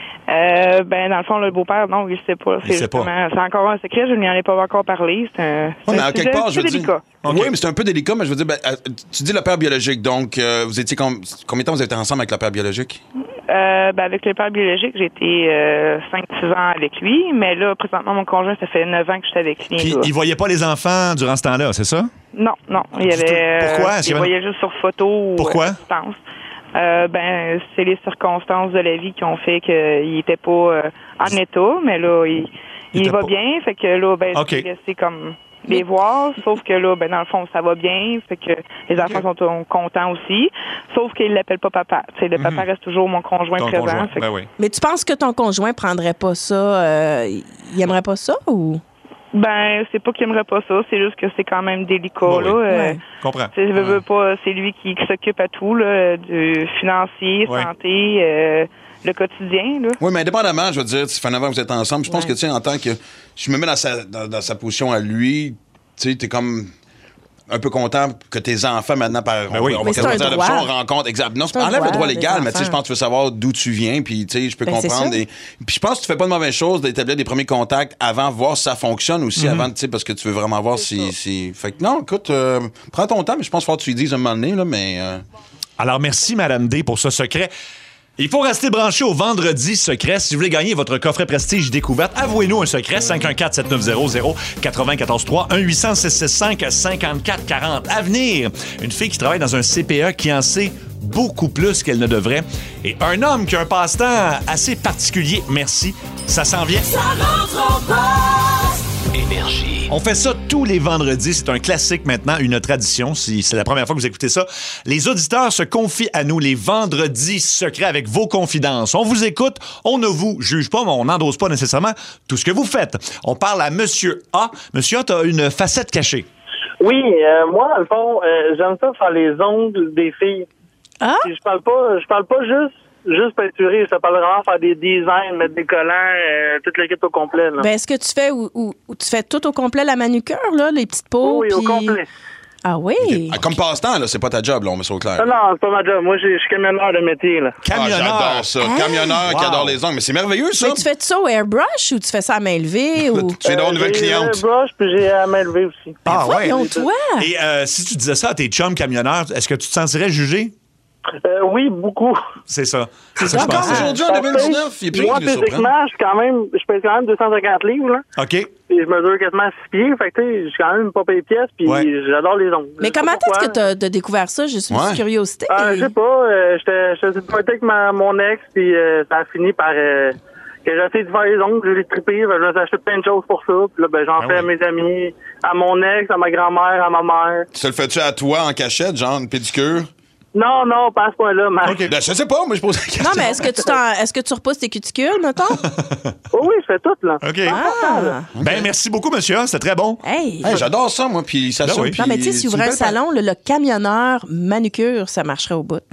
S14: Euh, ben, dans le fond, le beau-père, non, il sait pas.
S4: Il
S14: C'est
S4: sait pas.
S14: justement- c'est encore un secret, je n'y en ai pas encore parlé. C'est un,
S6: Ouais,
S14: c'est
S6: mais
S14: un
S6: en
S14: sujet
S6: quelque part,
S14: un
S6: je
S14: peu
S6: veux
S14: délicat.
S6: dire. Oui, mais c'est un peu délicat, mais je veux dire, ben, euh, tu dis le père biologique, donc euh, vous étiez com- combien de temps vous étiez ensemble avec le père biologique?
S14: Euh, ben, avec le père biologique, j'ai été euh, cinq six ans avec lui, mais là, présentement, mon conjoint, ça fait neuf ans que je suis avec lui.
S4: Puis,
S14: là.
S4: il voyait pas les enfants durant ce temps-là, c'est ça?
S14: Non, non. Il y
S4: Du tout.
S14: avait.
S4: Pourquoi?
S14: euh,
S4: Est-ce qu'il
S14: il
S4: y avait-
S14: voyait juste sur photo ou
S4: Pourquoi?
S14: à distance. Euh, ben, c'est les circonstances de la vie qui ont fait qu'il était pas euh, en état, mais là, il, il,
S4: était
S14: va
S4: pas-
S14: bien, fait que là, ben,
S4: OK.
S14: j'ai laissé comme les voir, sauf que là, ben, dans le fond, ça va bien, fait que les enfants sont, sont contents aussi, sauf qu'il l'appelle pas papa. Tu sais, le papa reste toujours mon conjoint
S4: Ton
S14: présent.
S4: conjoint,
S14: fait que-
S4: ben oui.
S5: Mais tu penses que ton conjoint prendrait pas ça? euh, il aimerait pas ça ou?
S14: Ben, c'est pas qu'il aimerait pas ça, c'est juste que c'est quand même délicat,
S4: Oui, oui.
S14: là. euh,
S5: Ouais.
S4: Comprends.
S14: Tu sais, je veux, veux pas, c'est lui qui, qui s'occupe à tout, là, du financier,
S4: Ouais.
S14: santé, euh, le quotidien, là.
S6: Oui, mais indépendamment, je veux dire, ça fait neuf ans que vous êtes ensemble. Je pense
S5: Ouais.
S6: que, tu sais, en tant que. Je me mets dans sa, dans, dans sa position à lui, tu sais, t'es comme un peu content que tes enfants, maintenant, par.
S4: Ben oui.
S6: on va
S5: Mais c'est
S6: quasiment
S5: un
S6: dire
S5: droit.
S6: adoption, rencontre. Exact. Non,
S5: C'est un
S6: enlève le
S5: droit
S6: droit
S5: des
S6: légal, mais tu sais,
S5: enfants.
S6: je pense que tu veux savoir d'où tu viens, puis, tu sais, je peux
S5: Ben, c'est
S6: comprendre.
S5: ça.
S6: Et, puis, je pense que tu fais pas de mauvaise chose d'établir des premiers contacts avant, voir si ça fonctionne aussi, avant, tu sais, parce que tu veux vraiment voir si, si. Fait que non, écoute, euh, prends ton temps, mais je pense qu'il faut que tu lui dises un moment donné, là, mais. euh,
S4: Alors, merci, Madame D, pour ce secret. Il faut rester branché au vendredi secret. Si vous voulez gagner votre coffret Prestige Découverte, avouez-nous un secret. cinq un quatre, sept neuf zéro, zéro neuf quatre trois, un huit cents, six six cinq, cinq quatre quatre zéro. À venir, une fille qui travaille dans un C P E qui en sait beaucoup plus qu'elle ne devrait. Et un homme qui a un passe-temps assez particulier. Merci. Ça s'en vient.
S2: Ça rentre en poste.
S1: Énergie.
S4: On fait ça tous les vendredis. C'est un classique maintenant, une tradition. Si c'est la première fois que vous écoutez ça, les auditeurs se confient à nous les vendredis secrets avec vos confidences. On vous écoute, on ne vous juge pas, mais on n'endosse pas nécessairement tout ce que vous faites. On parle à Monsieur A. Monsieur A, tu as une facette cachée.
S8: Oui, euh, moi, dans le fond, euh, j'aime ça faire les ongles des filles.
S5: Ah?
S8: Puis je parle pas, je parle pas juste, juste peinturer. Je parle vraiment faire des designs, mettre des collants, euh, toute l'équipe au complet. Là.
S5: Ben, est-ce que tu fais ou, ou- ou tu fais tout au complet la manucure, là, les petites peaux?
S8: oui, au
S5: puis-
S8: complet.
S5: Ah oui?
S6: ah, comme passe-temps, là, c'est pas ta job, là, on met ça au clair.
S8: Non, non, c'est pas ma job. Moi, j'ai- je suis camionneur de métier, là.
S6: Ah,
S4: Camionneur.
S6: j'adore ça.
S5: Ah!
S6: Camionneur qui
S4: Wow.
S6: adore les ongles. Mais c'est merveilleux, ça.
S5: Mais tu fais ça au airbrush ou tu fais ça à main levée? ou...
S6: Tu viens d'avoir une nouvelle
S8: j'ai
S6: cliente.
S8: un brush, puis j'ai à main levée aussi.
S4: Ah ouais.
S5: Voyons, toi!
S4: Et euh, si tu disais ça à tes chums camionneurs, est-ce que tu te sentirais jugé?
S8: Euh, oui, beaucoup.
S4: C'est ça. C'est ça que je
S6: Encore
S4: pensais.
S6: aujourd'hui, en deux mille dix-neuf, il y a plus
S8: Moi,
S6: rien qui les surprend.
S8: physiquement, je suis quand même, je pèse quand même deux cent cinquante livres, là.
S4: OK.
S8: Et je mesure quasiment six pieds. Fait que, tu sais, je suis quand même pas payé pièce, puis
S4: Ouais.
S8: j'adore les ongles.
S5: Mais
S8: Je sais
S5: comment
S8: pas
S5: est-ce que
S8: pourquoi.
S5: tu as découvert ça? Juste une
S6: Ouais.
S5: petite curiosité.
S8: Ah, je sais pas. Euh, J'étais j'étais sur le avec ma, mon ex, puis euh, ça a fini par euh, que j'ai essayé de faire les ongles, je les trippé. Je me suis acheté plein de choses pour ça. Puis là, ben, j'en
S4: Ah
S8: fais à
S4: oui.
S8: mes amis, à mon ex, à ma grand-mère, à ma mère.
S6: Tu te le fais-tu à toi en cachette, genre une pédicure?
S8: Non, non, pas à ce point-là, Marc.
S6: Ben, je sais pas, moi, je pose la question.
S5: Non, mais est-ce que tu t'en- est-ce que tu repousses tes cuticules, mettons?
S8: Oh oui, je fais tout, là.
S4: OK.
S5: Ah!
S4: Ben, merci beaucoup, monsieur A. C'était très bon.
S5: Hey!
S6: Hey, j'adore ça, moi, puis ça
S4: Ben
S6: sonne,
S4: oui.
S6: puis
S5: Non, mais tu sais, si
S6: c'est
S5: ouvrait
S6: une
S5: un
S6: belle
S5: salon, le, le camionneur manucure, ça marcherait au bout.
S6: pa- Hey,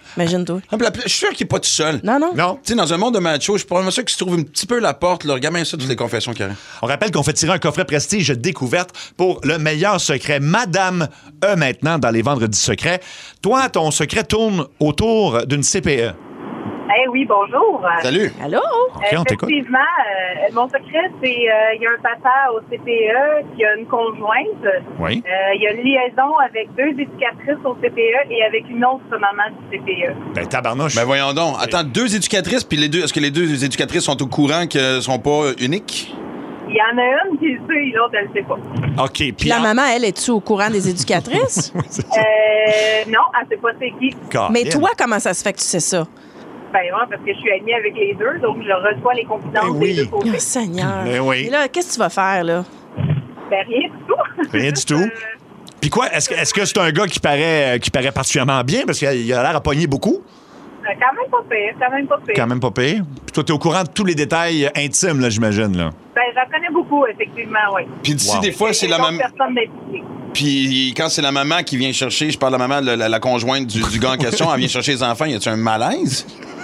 S5: Imagine-toi.
S6: Ah, puis la- Je suis sûr qu'il n'est pas tout seul.
S5: Non, non.
S4: Non.
S6: Tu sais, dans un monde de macho, je suis probablement sûr qu'il se trouve un petit peu la porte. Là. Regarde bien ça, toutes les confessions qu'il y a.
S4: On rappelle qu'on fait tirer un coffret prestige découverte pour le meilleur secret. Madame E maintenant dans les vendredis secrets. Toi, ton secret tourne autour d'une C P E.
S15: Eh oui, bonjour.
S6: Salut.
S5: Allô?
S4: OK, on t'écoute.
S15: Effectivement, euh, mon secret, c'est euh, il y a un papa au C P E qui a une conjointe.
S4: Oui.
S15: Euh, il y a une liaison avec deux éducatrices au C P E et avec une autre maman du C P E.
S4: Ben, tabarnouche.
S6: Ben voyons donc. Attends, deux éducatrices, puis les deux, est-ce que les deux éducatrices sont au courant qu'elles ne sont pas uniques?
S15: Il y en a une qui le sait et l'autre, elle ne sait pas.
S4: OK. Puis
S5: Puis la
S4: en-
S5: maman, elle, est-tu au courant des éducatrices?
S15: Euh, non, elle ne sait pas c'est qui.
S5: Mais toi, comment ça se fait que tu sais ça?
S15: Ben ouais, parce que je suis amie avec les deux, donc je reçois les confidences des deux côtés.
S5: Oh, Seigneur.
S4: Ben oui.
S5: Et là, qu'est-ce que tu vas faire, là?
S15: Ben rien du tout.
S4: Rien du tout. Puis quoi, est-ce que est-ce que c'est un gars qui paraît, euh, qui paraît particulièrement bien? Parce qu'il a il a l'air à pogner beaucoup.
S15: Euh, quand même pas pire, quand même pas pire.
S4: Quand même pas pire. Puis toi, t'es au courant de tous les détails intimes, là, j'imagine, là.
S15: Ben j'en connais beaucoup, effectivement, oui.
S6: Puis d'ici,
S4: Wow.
S6: des fois, c'est la
S15: maman.
S6: maman.
S15: Personne d'impliqué.
S6: Puis quand c'est la maman qui vient chercher, je parle de la maman, la, la- la conjointe du, du gars en question, elle vient chercher les enfants, y a-tu un malaise?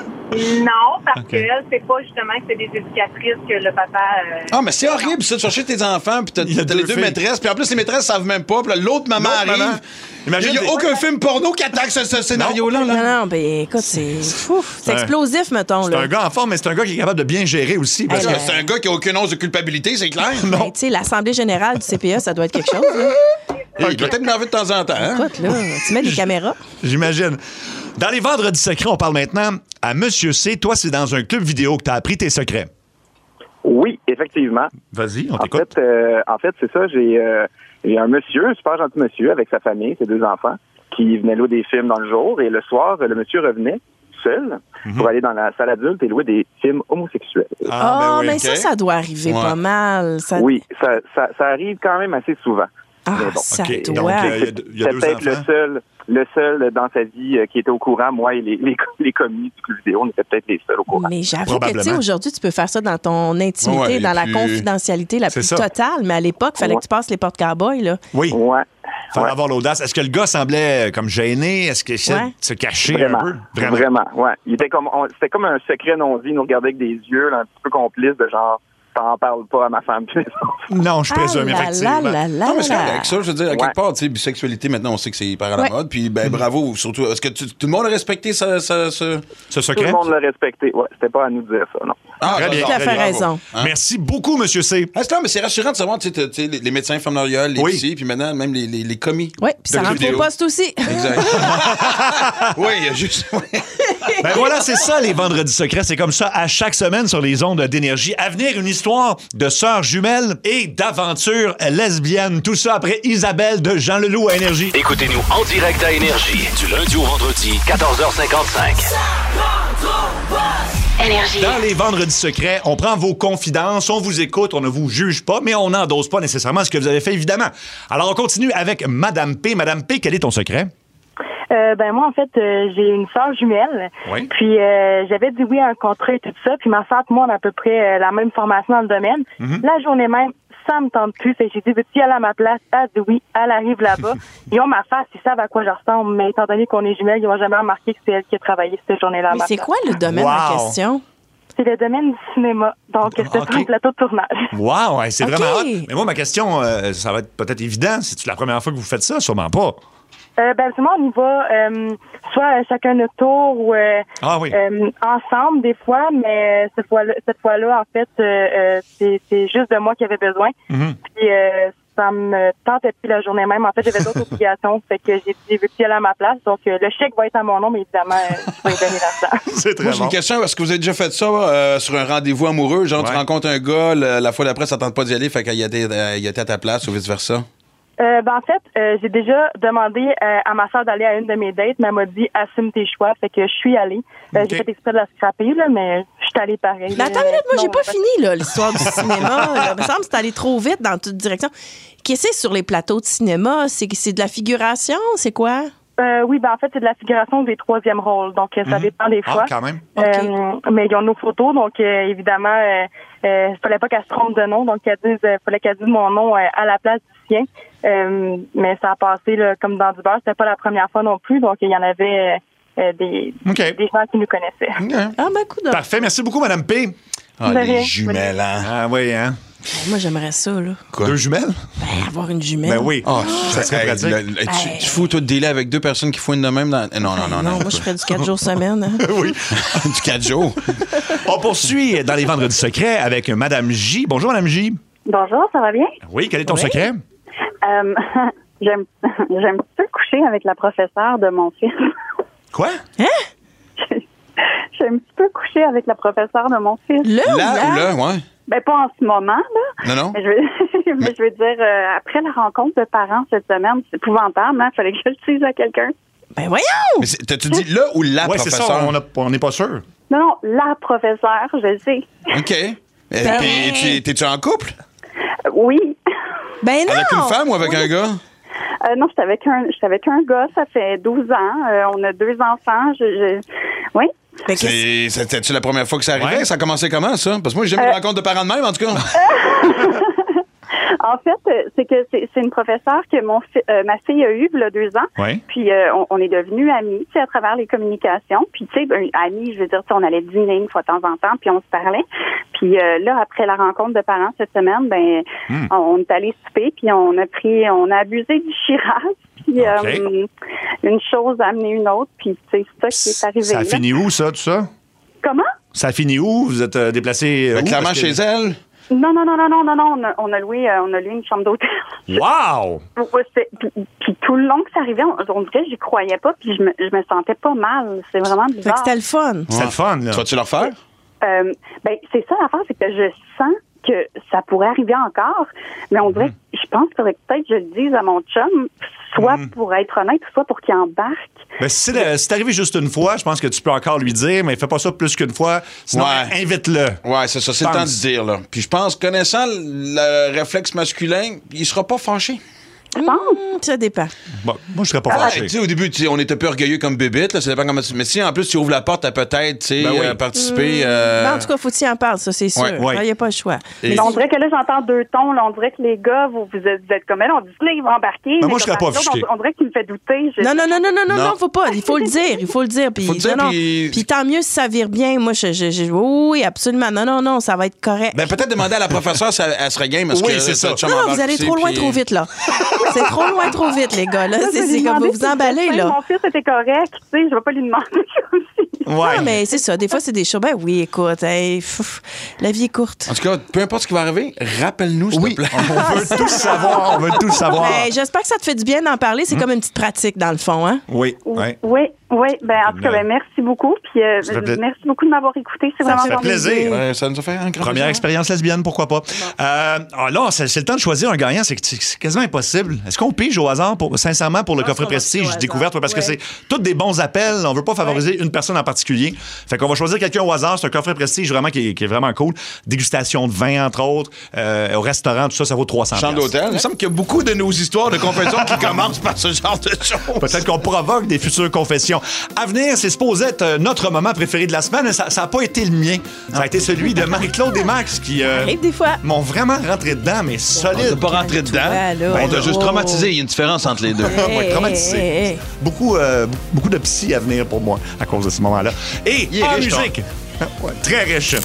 S15: Non, parce
S6: Ok.
S15: qu'elle, c'est pas justement que c'est des éducatrices que le papa. euh,
S6: Ah, mais c'est horrible, ça, de chercher tes enfants, puis t'as
S4: Il y a
S6: t'as
S4: deux
S6: les deux
S4: filles.
S6: maîtresses, puis en plus, les maîtresses savent même pas, puis là, l'autre maman
S4: L'autre
S6: arrive.
S4: maman. Imagine,
S6: Il n'y a
S4: t'es-
S6: aucun film porno qui attaque ce, ce scénario-là.
S5: Non,
S6: Là.
S5: non, ben écoute, c'est fou. C'est
S4: un-
S5: explosif, mettons,
S4: C'est
S5: là.
S4: un gars en forme, mais c'est un gars qui est capable de bien gérer aussi. Parce
S5: Hey,
S4: que
S5: là,
S6: C'est un gars qui a aucune once de culpabilité, c'est clair.
S5: Ben, tu sais, l'Assemblée générale du C P E, ça doit être quelque chose, là.
S6: Hey, il doit être énervé de temps en temps. Hein?
S5: Écoute, là, tu mets des caméras.
S4: j'imagine. Dans les vendredis secrets, on parle maintenant à Monsieur C. Toi, c'est dans un club vidéo que tu as appris tes secrets.
S16: Oui, effectivement.
S4: Vas-y, on
S16: En
S4: t'écoute.
S16: fait, euh, en fait, c'est ça. J'ai, euh, j'ai un monsieur, un super gentil monsieur, avec sa famille, ses deux enfants, qui venait louer des films dans le jour. Et le soir, le monsieur revenait seul pour aller dans la salle adulte et louer des films homosexuels.
S5: Ah, mais ça, ça doit arriver
S16: Ouais.
S5: pas mal. Ça...
S16: Oui, ça, ça, ça arrive quand même assez souvent.
S5: Ah,
S16: Mais bon.
S5: ça
S4: OK,
S5: doit.
S4: donc, euh, il y a deux- il y a
S16: C'est
S4: deux
S16: peut-être
S4: enfants.
S16: le seul, le seul dans sa vie euh, qui était au courant. Moi et les, les, les commis du club vidéo, on était peut-être les seuls au courant.
S5: Mais j'avoue que, tu sais,
S4: Probablement.
S5: aujourd'hui, tu peux faire ça dans ton intimité,
S16: Ouais,
S5: dans
S16: et
S5: la
S16: puis-
S5: confidentialité la
S4: C'est
S5: plus
S4: ça.
S5: totale. Mais à l'époque, il fallait
S16: Ouais.
S5: que tu passes les portes cowboy, là.
S4: Oui.
S16: Ouais.
S4: Fallait
S16: Ouais.
S4: avoir l'audace. Est-ce que le gars semblait euh, comme gêné? Est-ce qu'il essayait
S5: Ouais.
S4: de se cacher
S16: Vraiment,
S4: un peu?
S16: vraiment, ouais. Il était comme, on- c'était comme un secret non dit. Il nous regardait avec des yeux là, un petit peu complices de genre, t'en parles pas à ma femme.
S4: Non, je présume,
S5: Ah là
S4: effectivement.
S5: là là là
S6: Non, mais c'est
S5: là.
S6: correct, ça, je veux dire, à
S16: Ouais.
S6: quelque part, tu sais, bisexualité, maintenant, on sait que c'est hyper à la
S5: Ouais.
S6: mode, puis ben bravo, surtout, est-ce que tu- tout le monde a respecté ça, ça, ça...
S4: Ce
S16: Tout
S4: secret?
S16: le monde l'a respecté. Ouais, c'était pas à nous de dire ça, non.
S6: Ah,
S4: Très bien.
S6: d'accord,
S5: Tout à fait
S6: bravo.
S5: raison.
S6: Hein?
S4: Merci beaucoup, Monsieur C.
S6: Ah, c'est clair, mais c'est rassurant de savoir, tu sais, t'as- tu sais, les, les médecins familiales, les
S4: Oui.
S6: psys, puis maintenant, même les, les, les commis.
S5: Oui, puis ça
S6: de
S5: rentre
S6: vidéo.
S5: au poste aussi.
S6: Exact. oui, il y a juste... ouais.
S4: Ben voilà, c'est ça, les vendredis secrets. C'est comme ça à chaque semaine sur les ondes d'énergie. À venir, une histoire de sœurs jumelles et d'aventures lesbiennes. Tout ça après Isabelle de Jean Leloup à Énergie.
S1: Écoutez-nous en direct à Énergie du lundi au vendredi, quatorze heures cinquante-cinq.
S3: Énergie.
S4: Dans les vendredis secrets, on prend vos confidences, on vous écoute, on ne vous juge pas, mais on n'endosse pas nécessairement ce que vous avez fait, évidemment. Alors, on continue avec Madame P. Madame P, quel est ton secret?
S17: Euh, ben moi en fait euh, j'ai une sœur jumelle.
S4: Oui.
S17: Puis euh, j'avais dit oui à un contrat et tout ça. Puis ma sœur et moi on a à peu près euh, la même formation dans le domaine.
S4: Mhm.
S17: La journée même, ça me tente plus. Fait que j'ai dit veux-tu y aller à ma place? Elle dit oui. Elle arrive là-bas. Ils ont ma face, ils savent à quoi je ressemble. Mais étant donné qu'on est jumelles, ils vont jamais remarqué que c'est elle qui a travaillé cette journée-là. à
S5: Mais
S17: ma
S5: c'est
S17: place.
S5: quoi le domaine en
S4: Wow.
S5: question?
S17: C'est le domaine du cinéma. Donc c'était
S4: Ok.
S17: sur un plateau de tournage.
S4: Wow, ouais, c'est
S5: Ok.
S4: vraiment hot. Mais moi, ma question, euh, ça va être peut-être évident. C'est-tu la première fois que vous faites ça? Sûrement pas.
S17: Euh, ben, absolument, on y va euh, soit euh, chacun notre tour ou euh,
S4: Ah oui.
S17: euh, ensemble des fois, mais euh, cette fois-là, cette fois-là, en fait, euh, euh, c'est, c'est juste de moi qui avait besoin.
S4: Mhm.
S17: Puis euh, ça me tentait plus la journée même. En fait, j'avais d'autres obligations, fait que j'ai dit veux-tu y aller à ma place. Donc euh, le chèque va être à mon nom, mais évidemment, euh, je vais lui donner l'argent.
S4: C'est très
S6: Moi, j'ai
S4: bon.
S6: une question. Est-ce que vous avez déjà fait ça euh, sur un rendez-vous amoureux? Genre, tu
S4: Ouais.
S6: rencontres un gars, le- la fois d'après, ça tente pas d'y aller, fait qu'il a été, euh, il a été à ta place ou vice-versa?
S17: Euh, ben, en fait, euh, j'ai déjà demandé euh, à ma soeur d'aller à une de mes dates, mais elle m'a dit assume tes choix, fait que je suis allée. Euh,
S4: Ok.
S17: J'ai fait exprès de la scraper, là, mais je suis allée pareil.
S5: Mais attends
S17: Euh,
S5: une minute, moi, j'ai
S17: sinon,
S5: pas
S17: euh,
S5: fini, là, l'histoire du cinéma. là. Il me semble que c'est allé trop vite dans toute direction. Qu'est-ce que c'est sur les plateaux de cinéma? C'est, c'est de la figuration? C'est quoi?
S17: Euh, oui, ben en fait, c'est de la figuration des troisièmes rôles, donc euh, ça
S4: Mhm.
S17: dépend des
S4: Ah,
S17: fois.
S4: quand même.
S17: Euh, mais ils ont nos photos, donc euh, évidemment, euh, euh, fallait pas qu'elle se trompe de nom, donc elle dise, euh, fallait qu'elle dise mon nom euh, à la place du sien. Euh, mais ça a passé là, comme dans du beurre, c'était pas la première fois non plus, donc il y en avait, euh, euh, des,
S4: Okay.
S17: des gens qui nous connaissaient.
S5: Ah, ben, coudonc.
S4: Parfait. Merci beaucoup, Madame P.
S6: Ah,
S17: De
S6: les
S17: rien.
S6: jumelles, hein?
S4: Ah oui, hein?
S5: Moi, j'aimerais ça, là.
S6: Quoi?
S4: Deux jumelles?
S5: Ben, avoir une jumelle.
S4: Ben oui.
S6: Ah,
S4: ça serait
S6: hey,
S4: pratique.
S6: le- le- tu, tu fous, toi, de délai avec deux personnes qui fouinent de même dans. Non, non, non,
S5: Non,
S6: non.
S5: moi, je ferais du quatre jours semaine. hein.
S4: oui.
S6: Du quatre jours.
S4: On poursuit dans les Vendredis secrets avec Madame J. Bonjour, Madame J.
S18: Bonjour, ça va bien?
S4: Oui, quel est ton
S18: Oui.
S4: secret?
S18: Euh, j'aime, j'aime un peu coucher avec la professeure de mon fils.
S4: Quoi?
S5: Hein?
S18: J'aime un petit peu coucher avec la professeure de mon fils.
S5: Là,
S6: Là ou là, ouais?
S18: Ben, pas en ce moment, là.
S6: Non, non.
S18: Mais je veux, mais je veux dire, euh, après la rencontre de parents cette semaine, c'est épouvantable, hein? Fallait que je le dise à quelqu'un.
S5: Ben voyons!
S6: Mais c'est- t'as-tu dit là ou la
S4: Oui, c'est
S6: professeure?
S4: ça, on a- on n'est pas sûr.
S18: Non, non, la professeure, je le sais.
S6: OK. Et
S5: Ben-
S6: puis, tu- t'es-tu en couple?
S18: Euh, oui.
S5: Ben non!
S6: Avec une femme ou avec un gars?
S18: Euh, non, j'étais avec un, j'étais avec un gars, ça fait douze ans. Euh, on a deux enfants. Je, je... Oui.
S5: Ben, qu'est-ce-
S6: C'est- C'était-tu la première fois que ça arrivait?
S4: Ouais.
S6: Ça a commencé comment, ça? Parce que moi, j'ai jamais eu
S18: Euh.
S6: de rencontre de parents de même, en tout cas.
S18: En fait, euh, c'est que c'est, c'est une professeure que mon fi- euh, ma fille a eue il y a deux ans.
S4: Oui.
S18: Puis euh, on, on est devenus amis, tu sais, à travers les communications. Puis tu sais, ben, amis, je veux dire, tu sais, on allait dîner une fois de temps en temps, puis on se parlait. Puis euh, là, après la rencontre de parents cette semaine, ben,
S4: Hmm.
S18: on, on est allé souper, puis on a pris, on a abusé du Shiraz. Puis euh, une chose a amené une autre, puis tu sais, c'est ça qui est arrivé.
S4: Ça a
S18: là.
S4: fini où, ça, tout ça?
S18: Comment?
S4: Ça a fini où? Vous êtes euh, déplacé euh,
S6: Ben,
S4: où?
S6: clairement
S4: Parce que-
S6: chez elle.
S18: Non, non, non, non, non, non, non. On a, on a loué, euh, on a loué une chambre d'hôtel.
S4: Wow!
S18: Ouais, c'est- Puis, puis tout le long que ça arrivait, on, on dirait que j'y croyais pas, puis je me, je me sentais pas mal. C'est vraiment
S5: Fait que
S18: bizarre.
S5: c'était le fun.
S4: C'était le fun, là.
S6: Tu vas-tu le refaire?
S18: Euh, ben, c'est ça l'affaire, c'est que je sens que ça pourrait arriver encore, mais on dirait, que je pense qu'il faudrait que peut-être je le dise à mon chum, soit pour être honnête, soit pour qu'il embarque.
S4: Ben, si c'est c'est arrivé juste une fois, je pense que tu peux encore lui dire, mais fais pas ça plus qu'une fois. Sinon,
S6: Ouais.
S4: invite-le.
S6: Ouais, c'est ça, c'est le temps
S4: Pense.
S6: de dire, là. Puis je pense, connaissant le réflexe masculin, il sera pas fâché.
S18: Je pense.
S5: Hum, ça dépend.
S4: Bon, moi, je serais pas
S6: Ah,
S4: fâché.
S6: tu sais, au début, tu sais, on était peu orgueilleux comme bébite, là, ça dépend comment tu... Mais si en plus tu ouvres la porte à peut-être, tu sais,
S4: Ben oui.
S6: euh, participer. euh,
S5: Ben, en tout cas, faut que tu en parles, ça, c'est sûr.
S6: Ouais,
S4: ouais.
S5: Il n'y a pas le choix.
S6: Et-
S18: Mais on dirait que là, j'entends deux tons. Là, on dirait que les gars, vous, vous êtes, vous êtes comme elle. On dit que là, ils vont embarquer.
S4: moi,
S18: mais
S4: je serais
S18: comme
S4: pas
S18: l'autre,
S4: offusqué.
S18: On, on dirait qu'il me fait douter. Je-
S5: Non, non, non, non, non, non,
S6: Non.
S5: non, faut pas. Il faut le dire. Il faut le dire. Puis,
S6: Faut le dire,
S5: non, non.
S6: puis-
S5: Puis tant mieux si ça vire bien. Moi, je, je, je- oui, absolument. Non, non, non, ça va être correct.
S6: Ben, peut-être demander à la professeure si elle, elle serait game. Parce
S4: Oui,
S6: que,
S4: c'est
S6: là,
S4: ça.
S6: ton chum
S5: non, non,
S6: embarque
S5: vous allez
S6: aussi,
S5: trop loin,
S6: puis-
S5: trop vite, là. C'est trop loin, trop vite, les gars. Là.
S18: Là,
S5: C'est,
S18: je lui
S5: c'est
S18: ai
S5: comme
S18: demandé
S5: vous vous
S18: si
S5: emballez,
S18: le
S5: là.
S18: Mon fils était correct. Tu sais, je vais pas lui demander aussi.
S4: Ouais.
S5: Non, mais c'est ça. Des fois, c'est des choses. Ben oui, écoute, hey, pff, la vie est courte.
S6: En tout cas, peu importe ce qui va arriver, rappelle-nous, s'il
S4: Oui,
S6: te plaît.
S4: on veut tout savoir. On veut tout savoir.
S5: Ben, j'espère que ça te fait du bien d'en parler. C'est comme une petite pratique, dans le fond. Hein?
S4: Oui, oui.
S18: Oui, oui. Ben, en tout cas, ben, merci beaucoup. Puis, euh,
S4: Ça fait pla-
S18: merci beaucoup de m'avoir écouté. C'est
S5: Ça
S18: vraiment
S4: Ça fait
S18: formidable.
S4: plaisir.
S6: Ouais, ça nous a fait un grand
S4: Première
S6: plaisir.
S4: expérience lesbienne, pourquoi pas? Euh, ah, là, c'est, c'est le temps de choisir un gagnant. C'est, c'est quasiment impossible. Est-ce qu'on pige au hasard, pour, sincèrement, pour le
S5: Je pense
S4: coffret
S5: qu'on va
S4: Prestige
S5: piger au
S4: découverte?
S5: hasard.
S4: Parce que
S5: Ouais.
S4: c'est tous des bons appels. On veut pas favoriser une personne en particulier. Fait qu'on va choisir quelqu'un au hasard. C'est un coffret Prestige vraiment qui est, qui est vraiment cool. Dégustation de vin, entre autres. Euh, au restaurant, tout ça, ça vaut trois cents
S6: Chambre d'hôtel. Il me semble qu'il y a beaucoup de nos histoires de confessions qui commencent par ce genre de choses.
S4: Peut-être qu'on provoque des futures confessions. À venir, c'est supposé être euh, notre moment préféré de la semaine. Ça n'a pas été le mien. Ça a été celui de Marie-Claude et Max qui euh,
S5: Arrive des fois.
S4: m'ont vraiment rentré dedans, mais
S6: On
S4: solide.
S6: t'a pas rentré dedans.
S5: là.
S6: On t'a juste
S5: Oh.
S6: traumatisé. Il y a une différence entre les deux.
S4: On va être traumatisé.
S5: Hey, hey, hey.
S4: Beaucoup, euh, beaucoup de psy à venir pour moi à cause de ce moment-là. Et
S6: Il est
S4: en
S6: riche, toi.
S4: musique. Ouais, très riche.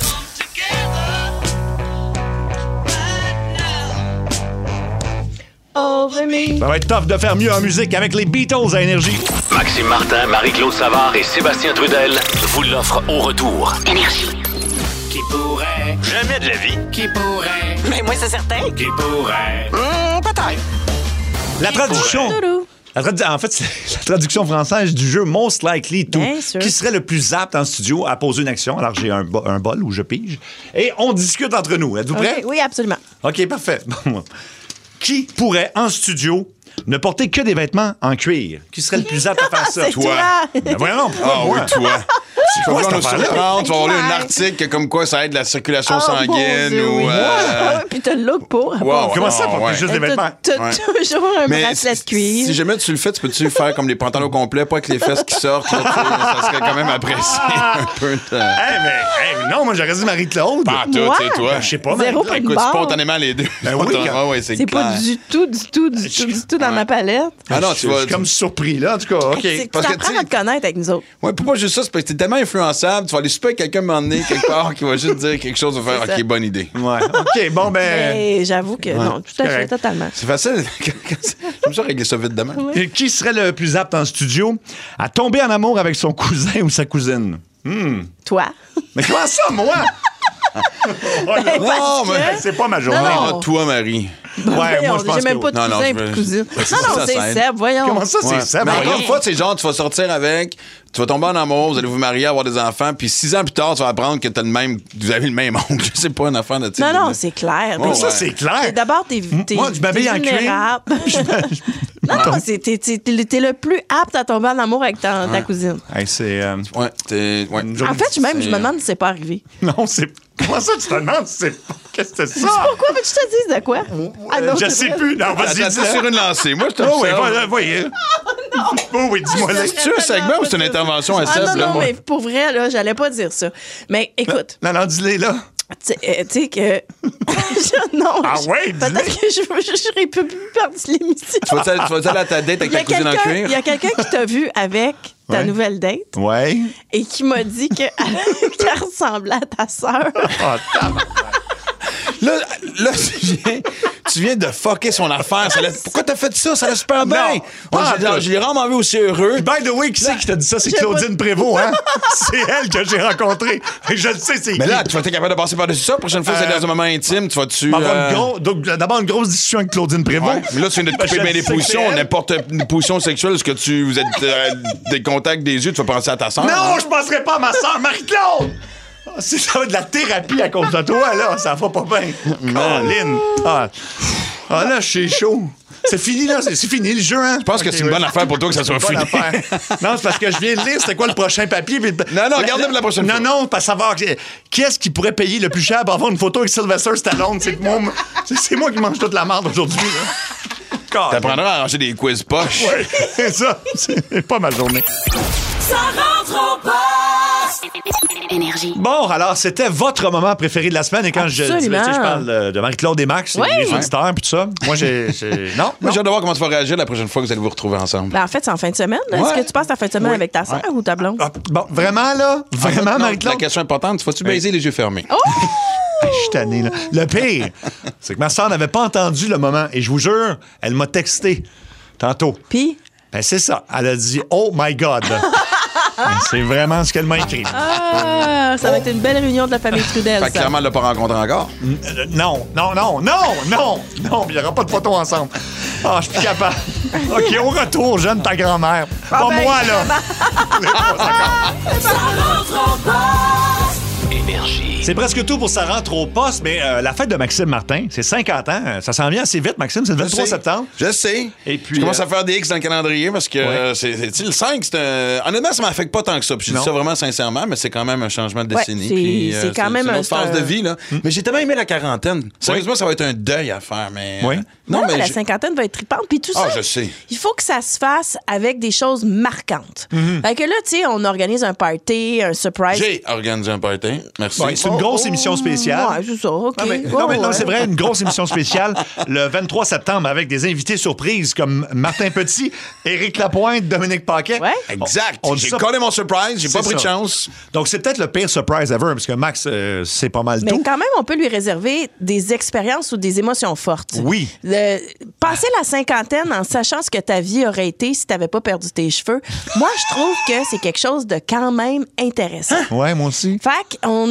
S5: Over me.
S4: Ça va être tough de faire mieux en musique avec les Beatles à Énergie.
S1: Maxime Martin, Marie-Claude Savard et Sébastien Trudel vous l'offrent au retour.
S3: Énergie.
S11: Qui pourrait,
S1: Jamais de la vie.
S11: qui pourrait,
S3: Mais moi, c'est certain.
S11: qui pourrait.
S3: Hmm, peut-être.
S4: La traduction.
S5: Toulou.
S4: La tradu- en fait, c'est la traduction française du jeu Most Likely To.
S5: Bien sûr.
S4: Qui serait le plus apte en studio à poser une action? Alors, j'ai un, bo- un bol où je pige. Et on discute entre nous. Êtes-vous prêts?
S5: Ok, oui, absolument.
S4: OK, parfait. Bon. Qui pourrait, en studio, ne porter que des vêtements en cuir? Qui serait le plus apte à faire ça?
S5: C'est toi.
S4: Ben voyons, pourquoi
S6: Ah
S4: moi?
S6: oui, toi. Tu vas
S4: Quoi,
S6: voir
S4: cette
S6: nos
S4: affaire-là?
S6: surprendre, tu vas avoir lu un
S5: Ouais.
S6: article comme quoi ça aide la circulation
S5: Oh, mon
S6: sanguine
S5: Dieu,
S6: ou.
S5: oui.
S6: euh,
S5: Ouais, puis t'as le look pour.
S6: Wow,
S4: Comment
S6: non,
S4: ça, pour
S6: ouais.
S4: juste des vêtements?
S5: T'as
S6: Ouais.
S5: toujours un
S6: Mais
S5: bracelet de
S6: si,
S5: cuir.
S6: si jamais tu le fais, tu peux-tu faire comme les pantalons complets, pas avec les fesses qui sortent? Là, tu sais, ça serait quand même apprécié un peu. de-
S4: Hey, mais, hey, non, moi, j'aurais dit Marie-Claude.
S6: Pas tout,
S5: Moi?
S6: tu sais, toi.
S4: Je sais pas,
S5: Zéro
S4: Marie-Claude.
S5: pas de
S6: Écoute,
S5: barre.
S6: spontanément les deux.
S4: Ben oui,
S6: Ah
S4: quand-
S6: ouais, c'est
S5: C'est pas
S6: clair.
S5: du tout, du tout, du tout, du tout dans ma palette.
S6: Ah non,
S4: Je
S6: tu vas.
S4: suis comme surpris, là, en tout cas. OK.
S5: C'est que
S6: parce
S5: tu
S6: que,
S5: apprends
S6: tu sais-
S5: à te connaître avec nous autres.
S6: Ouais, puis pas juste ça, c'est parce que t'es tellement influençable, tu vas aller super avec quelqu'un à un moment donné, quelque part, qui va juste dire quelque chose, va faire
S5: C'est ça.
S6: OK, bonne idée.
S4: Ouais. OK, bon, ben.
S5: Mais j'avoue que non, tout à fait,
S4: correct.
S5: totalement.
S6: C'est facile. J'aime ça régler ça vite demain.
S4: Et Qui serait le plus apte en studio à tomber en amour avec son cousin ou sa cousine? Hmm.
S5: Toi?
S4: Mais comment ça, moi? Oh, là.
S5: Ben, parce
S6: mais
S5: que-
S4: c'est pas ma journée.
S5: Non,
S6: Ah, toi, Marie.
S4: Ouais, moi,
S5: Voyons,
S4: je pense
S5: j'ai même
S4: que
S5: pas de
S6: oui. Non, non,
S5: cousin
S6: je
S5: et de
S6: veux-
S5: cousine.
S6: Ouais, c'est
S5: Non, non,
S6: ça,
S5: c'est
S6: ça aide.
S5: Seb, voyons.
S4: Comment ça, c'est
S6: Ouais.
S4: ça?
S6: Mais
S4: Ben,
S6: encore une fois, c'est genre, tu vas sortir avec, tu vas tomber en amour, vous allez vous marier, avoir des enfants, puis six ans plus tard, tu vas apprendre que t'as le même, vous avez le même oncle. Je sais pas, une affaire de type.
S5: Non, non, c'est clair.
S6: Ouais,
S4: ça,
S6: ouais.
S4: c'est clair.
S5: Et D'abord, t'es t'es-
S4: Moi, je m'habille
S5: t'es
S4: en cuir.
S5: vulnérable. Non, non, c'est- t'es t'es- t'es- t'es le plus apte à tomber en amour avec ta, ta cousine.
S4: Hey, c'est. euh,
S6: Ouais, t'es. Ouais.
S5: En fait, je- même, je
S6: c'est-
S5: me demande si c'est pas arrivé.
S4: Non, c'est. Comment ça, tu te demandes? C'est... Qu'est-ce que c'est ça?
S5: Pourquoi veux-tu que je te dise de quoi? Ah non,
S4: je
S5: c'est
S4: sais
S5: vrai.
S4: plus. Non, vas-y,
S6: Attends,
S4: dis-le.
S6: t'es sur une lancée. Moi, je te
S4: Oh, oui, voilà, voyez. Oh, oui, dis-moi là.
S6: C'est-tu un segment ou c'est une intervention à
S5: Ah
S6: Seb,
S5: non,
S6: là?
S5: non, mais pour vrai, là, j'allais pas dire ça. Mais écoute,
S4: Non, non, dis-les là.
S5: tu sais euh, tu sais que... Je- non.
S4: Ah
S5: je-
S4: ouais,
S5: Peut-être
S4: dis-le.
S5: que je je serais plus perdre l'émission.
S6: Tu vas aller tu vas aller à ta date avec
S5: Il y
S6: ta
S5: a
S6: cousine en
S5: quelqu'un il y
S6: cuir?
S5: a quelqu'un qui t'a vu avec ta
S4: Ouais.
S5: nouvelle date
S4: Ouais.
S5: et qui m'a dit que- qu'elle ressemblait à ta sœur.
S4: Oh, tabarnak.
S6: Là, là tu, viens, tu viens de fucker son affaire. Ça l'a- Pourquoi t'as fait ça? Ça l'a super bien.
S4: Non, pas
S6: Moi,
S4: en tout.
S6: je l'ai rarement vu aussi heureux.
S4: By the way, qui c'est qui t'a dit ça? C'est Claudine Prévost, hein? C'est elle que j'ai rencontrée. Et je le sais, c'est
S6: Mais
S4: qui.
S6: là, tu vas être capable de passer par-dessus ça. La prochaine fois,
S4: Euh,
S6: c'est dans un moment intime. Tu vas-tu.
S4: On va avoir
S6: euh,
S4: une gros- donc, d'abord, une grosse discussion avec Claudine Prévost.
S6: Ouais. Mais là, tu viens de te
S4: Ben,
S6: couper
S4: je
S6: bien des
S4: sais que
S6: positions.
S4: c'est elle.
S6: N'importe une position sexuelle, est-ce que tu vous êtes euh, des contacts des yeux, tu vas penser à ta soeur?
S4: Non, je penserais pas à ma soeur, Marie-Claude! Ah, c'est ça va être de la thérapie à cause de toi, là. Ça va pas bien. Caroline. Ah. ah, là, je suis chaud. C'est fini, là. C'est c'est fini le jeu, hein?
S6: Je pense que c'est une bonne affaire pour toi que ça soit
S4: Bonne
S6: fini.
S4: affaire. Non, c'est parce que je viens de lire c'était quoi le prochain papier. puis-
S6: Non, non, garde-le pour la prochaine
S4: non,
S6: fois.
S4: Non, non, pas savoir qui qui est-ce qui pourrait payer le plus cher pour avoir une photo avec Sylvester Stallone. C'est moi, c'est- c'est moi qui mange toute la merde aujourd'hui, là. God.
S6: T'apprendras à arranger des quiz poches.
S4: Ouais, c'est ça. C'est pas ma journée.
S2: Ça rentre au poste.
S3: Énergie.
S4: Bon, alors, c'était votre moment préféré de la semaine. Et quand je dis,
S5: Absolument.
S4: tu sais, je parle de, de Marie-Claude et Max,
S5: Ouais.
S4: les
S5: Ouais.
S4: auditeurs, puis tout ça. Moi, j'ai. j'ai- Non,
S6: Moi,
S4: non.
S6: j'ai hâte de voir comment tu vas réagir la prochaine fois que vous allez vous retrouver ensemble.
S5: Ben, en fait, c'est en fin de semaine. Est-ce
S6: Ouais.
S5: que tu passes ta fin de semaine
S6: Oui.
S5: avec ta sœur ou ta blonde?
S4: Ah, bon, vraiment, là? Vraiment,
S6: Non,
S4: Marie-Claude?
S6: La question importante, tu vas-tu baiser les yeux fermés?
S5: Oh!
S4: Je suis tanné, là. Le pire, c'est que ma soeur n'avait pas entendu le moment. Et je vous jure, elle m'a texté tantôt.
S5: Puis?
S4: Ben, c'est ça. Elle a dit « Oh my God! » Ben, c'est vraiment ce qu'elle m'a écrit.
S5: Ah, ça va être une belle réunion de la famille Trudel,
S6: Fait que
S5: ça.
S6: clairement, elle l'a pas rencontré encore.
S4: Euh, non, non, non, non, non, non, il n'y aura pas de photos ensemble. Ah, je suis plus capable. OK, au retour, jeune ta grand-mère. Pas
S5: ben,
S4: moi, là.
S2: Ça rentre au poste.
S1: Énergie.
S4: C'est presque tout pour ça rentre au poste, mais euh, la fête de Maxime Martin, c'est cinquante ans. Ça s'en vient assez vite, Maxime. C'est le
S6: Je
S4: vingt-trois
S6: sais.
S4: septembre.
S6: Je sais.
S4: Et puis,
S6: je commence
S4: euh,
S6: à faire des X dans le calendrier parce que
S4: Ouais.
S6: euh, c'est, c'est- tu sais, le cinq, c'est un... Honnêtement, ça m'affecte pas tant que ça. Puis je dis
S4: Non.
S6: ça vraiment sincèrement, mais c'est quand même un changement de
S5: Ouais,
S6: décennie.
S5: c'est-
S6: puis,
S5: c'est quand même
S6: une
S5: un-
S6: autre phase
S5: c'est un-
S6: de vie. Là. Mais j'ai tellement aimé la quarantaine. Sérieusement, ça va être un deuil à faire. Mais,
S4: Oui.
S6: euh,
S5: Non,
S6: non, mais
S5: la
S6: j'ai-
S5: cinquantaine va être tripante. Puis tout
S6: Ah,
S5: ça,
S6: je sais.
S5: il faut que ça se fasse avec des choses marquantes. Fait que là, tu sais, on organise un party, un surprise.
S6: J'ai organisé un party. Merci.
S4: Ouais, c'est une grosse émission spéciale.
S5: Ouais, c'est ça, OK.
S4: Non, mais,
S5: Ouais,
S4: non, mais non,
S5: ouais.
S4: c'est vrai, une grosse émission spéciale le vingt-trois septembre avec des invités surprises comme Martin Petit, Éric Lapointe, Dominique Paquet.
S5: Ouais.
S6: Exact.
S4: On dit
S6: J'ai
S4: ça-
S6: collé mon surprise, j'ai pas
S4: C'est
S6: pris de
S4: ça.
S6: chance.
S4: Donc, c'est peut-être le pire surprise ever, parce que Max, euh, c'est pas mal
S5: Mais
S4: tout.
S5: quand même, on peut lui réserver des expériences ou des émotions fortes.
S4: Oui.
S5: Le- passer la cinquantaine en sachant ce que ta vie aurait été si tu n'avais pas perdu tes cheveux, moi, je trouve que c'est quelque chose de quand même intéressant.
S4: Ouais, moi aussi.
S5: Fait qu'on est en train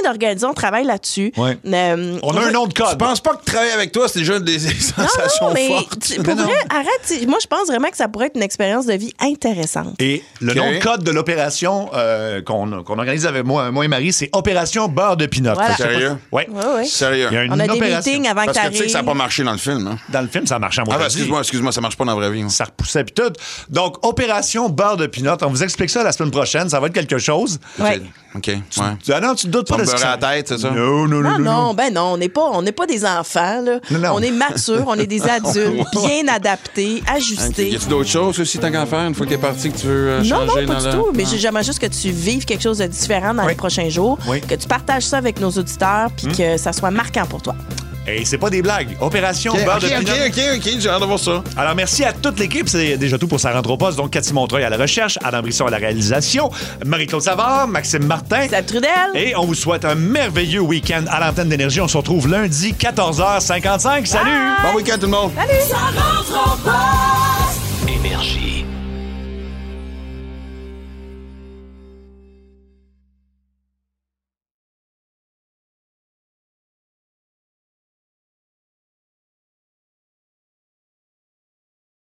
S5: d'organiser, on travaille là-dessus.
S4: Ouais.
S5: Euh,
S4: On a un nom de code.
S6: Je pense pas que travailler avec toi, c'est déjà des sensations
S5: non, mais
S6: fortes.
S5: tu- pour
S6: Mais non.
S5: vrai, arrête. Moi, je pense vraiment que ça pourrait être une expérience de vie intéressante.
S4: Et le
S6: Ok.
S4: nom de code de l'opération euh, qu'on qu'on organise avec moi, moi et Marie, c'est Opération Beurre de Pinot.
S5: Voilà.
S6: Sérieux?
S4: Oui.
S5: Ouais, ouais.
S6: Sérieux?
S4: Il y a une
S5: On a des
S4: opération.
S5: meetings avant que
S6: Parce que tu sais que
S5: t'arrives.
S6: ça n'a pas marché dans le film. Hein?
S4: Dans le film, ça marche en
S6: Ah, ben,
S4: maudit.
S6: excuse-moi, excuse-moi, ça marche pas dans la vraie vie. hein.
S4: Ça repoussait puis tout. Donc, Opération Beurre de Pinot. On vous explique ça la semaine prochaine. Ça va être quelque chose.
S5: Ouais.
S6: OK, ouais.
S4: Tu- Ah non, tu te doutes
S6: Tu
S4: pas
S6: vas
S4: de
S6: me
S4: ce que
S6: beurrer
S4: ça-
S6: à la tête, c'est ça?
S4: Non, non, non,
S5: Non,
S4: non.
S5: non, ben non, on n'est pas, on n'est pas des enfants, là.
S4: Non, non.
S5: On est matures, on est des adultes, bien adaptés,
S6: Ok.
S5: ajustés.
S6: Y a-tu d'autres choses aussi, tant qu'à faire, une fois que t'es parti, que tu veux euh,
S5: Non,
S6: changer
S5: non, pas
S6: dans
S5: du
S6: le-
S5: tout. Mais
S6: Ah.
S5: j'aimerais juste que tu vives quelque chose de différent dans
S4: Oui.
S5: les prochains jours,
S4: Oui.
S5: que tu partages ça avec nos auditeurs, puis que ça soit marquant pour toi.
S4: Et c'est pas des blagues. Opération
S6: OK,
S4: Beurre
S6: OK,
S4: de Pinot.
S6: OK, OK, OK, j'ai hâte de voir ça.
S4: Alors, merci à toute l'équipe. C'est déjà tout pour Ça rentre au poste. Donc, Cathy Montreuil à la recherche, Adam Brisson à la réalisation, Marie-Claude Savard, Maxime Martin.
S5: Salut Trudel!
S4: Et on vous souhaite un merveilleux week-end à l'antenne d'Énergie. On se retrouve lundi, quatorze heures cinquante-cinq. Salut!
S6: Bon week-end, tout le monde.
S5: Salut!
S2: Ça rentre au poste.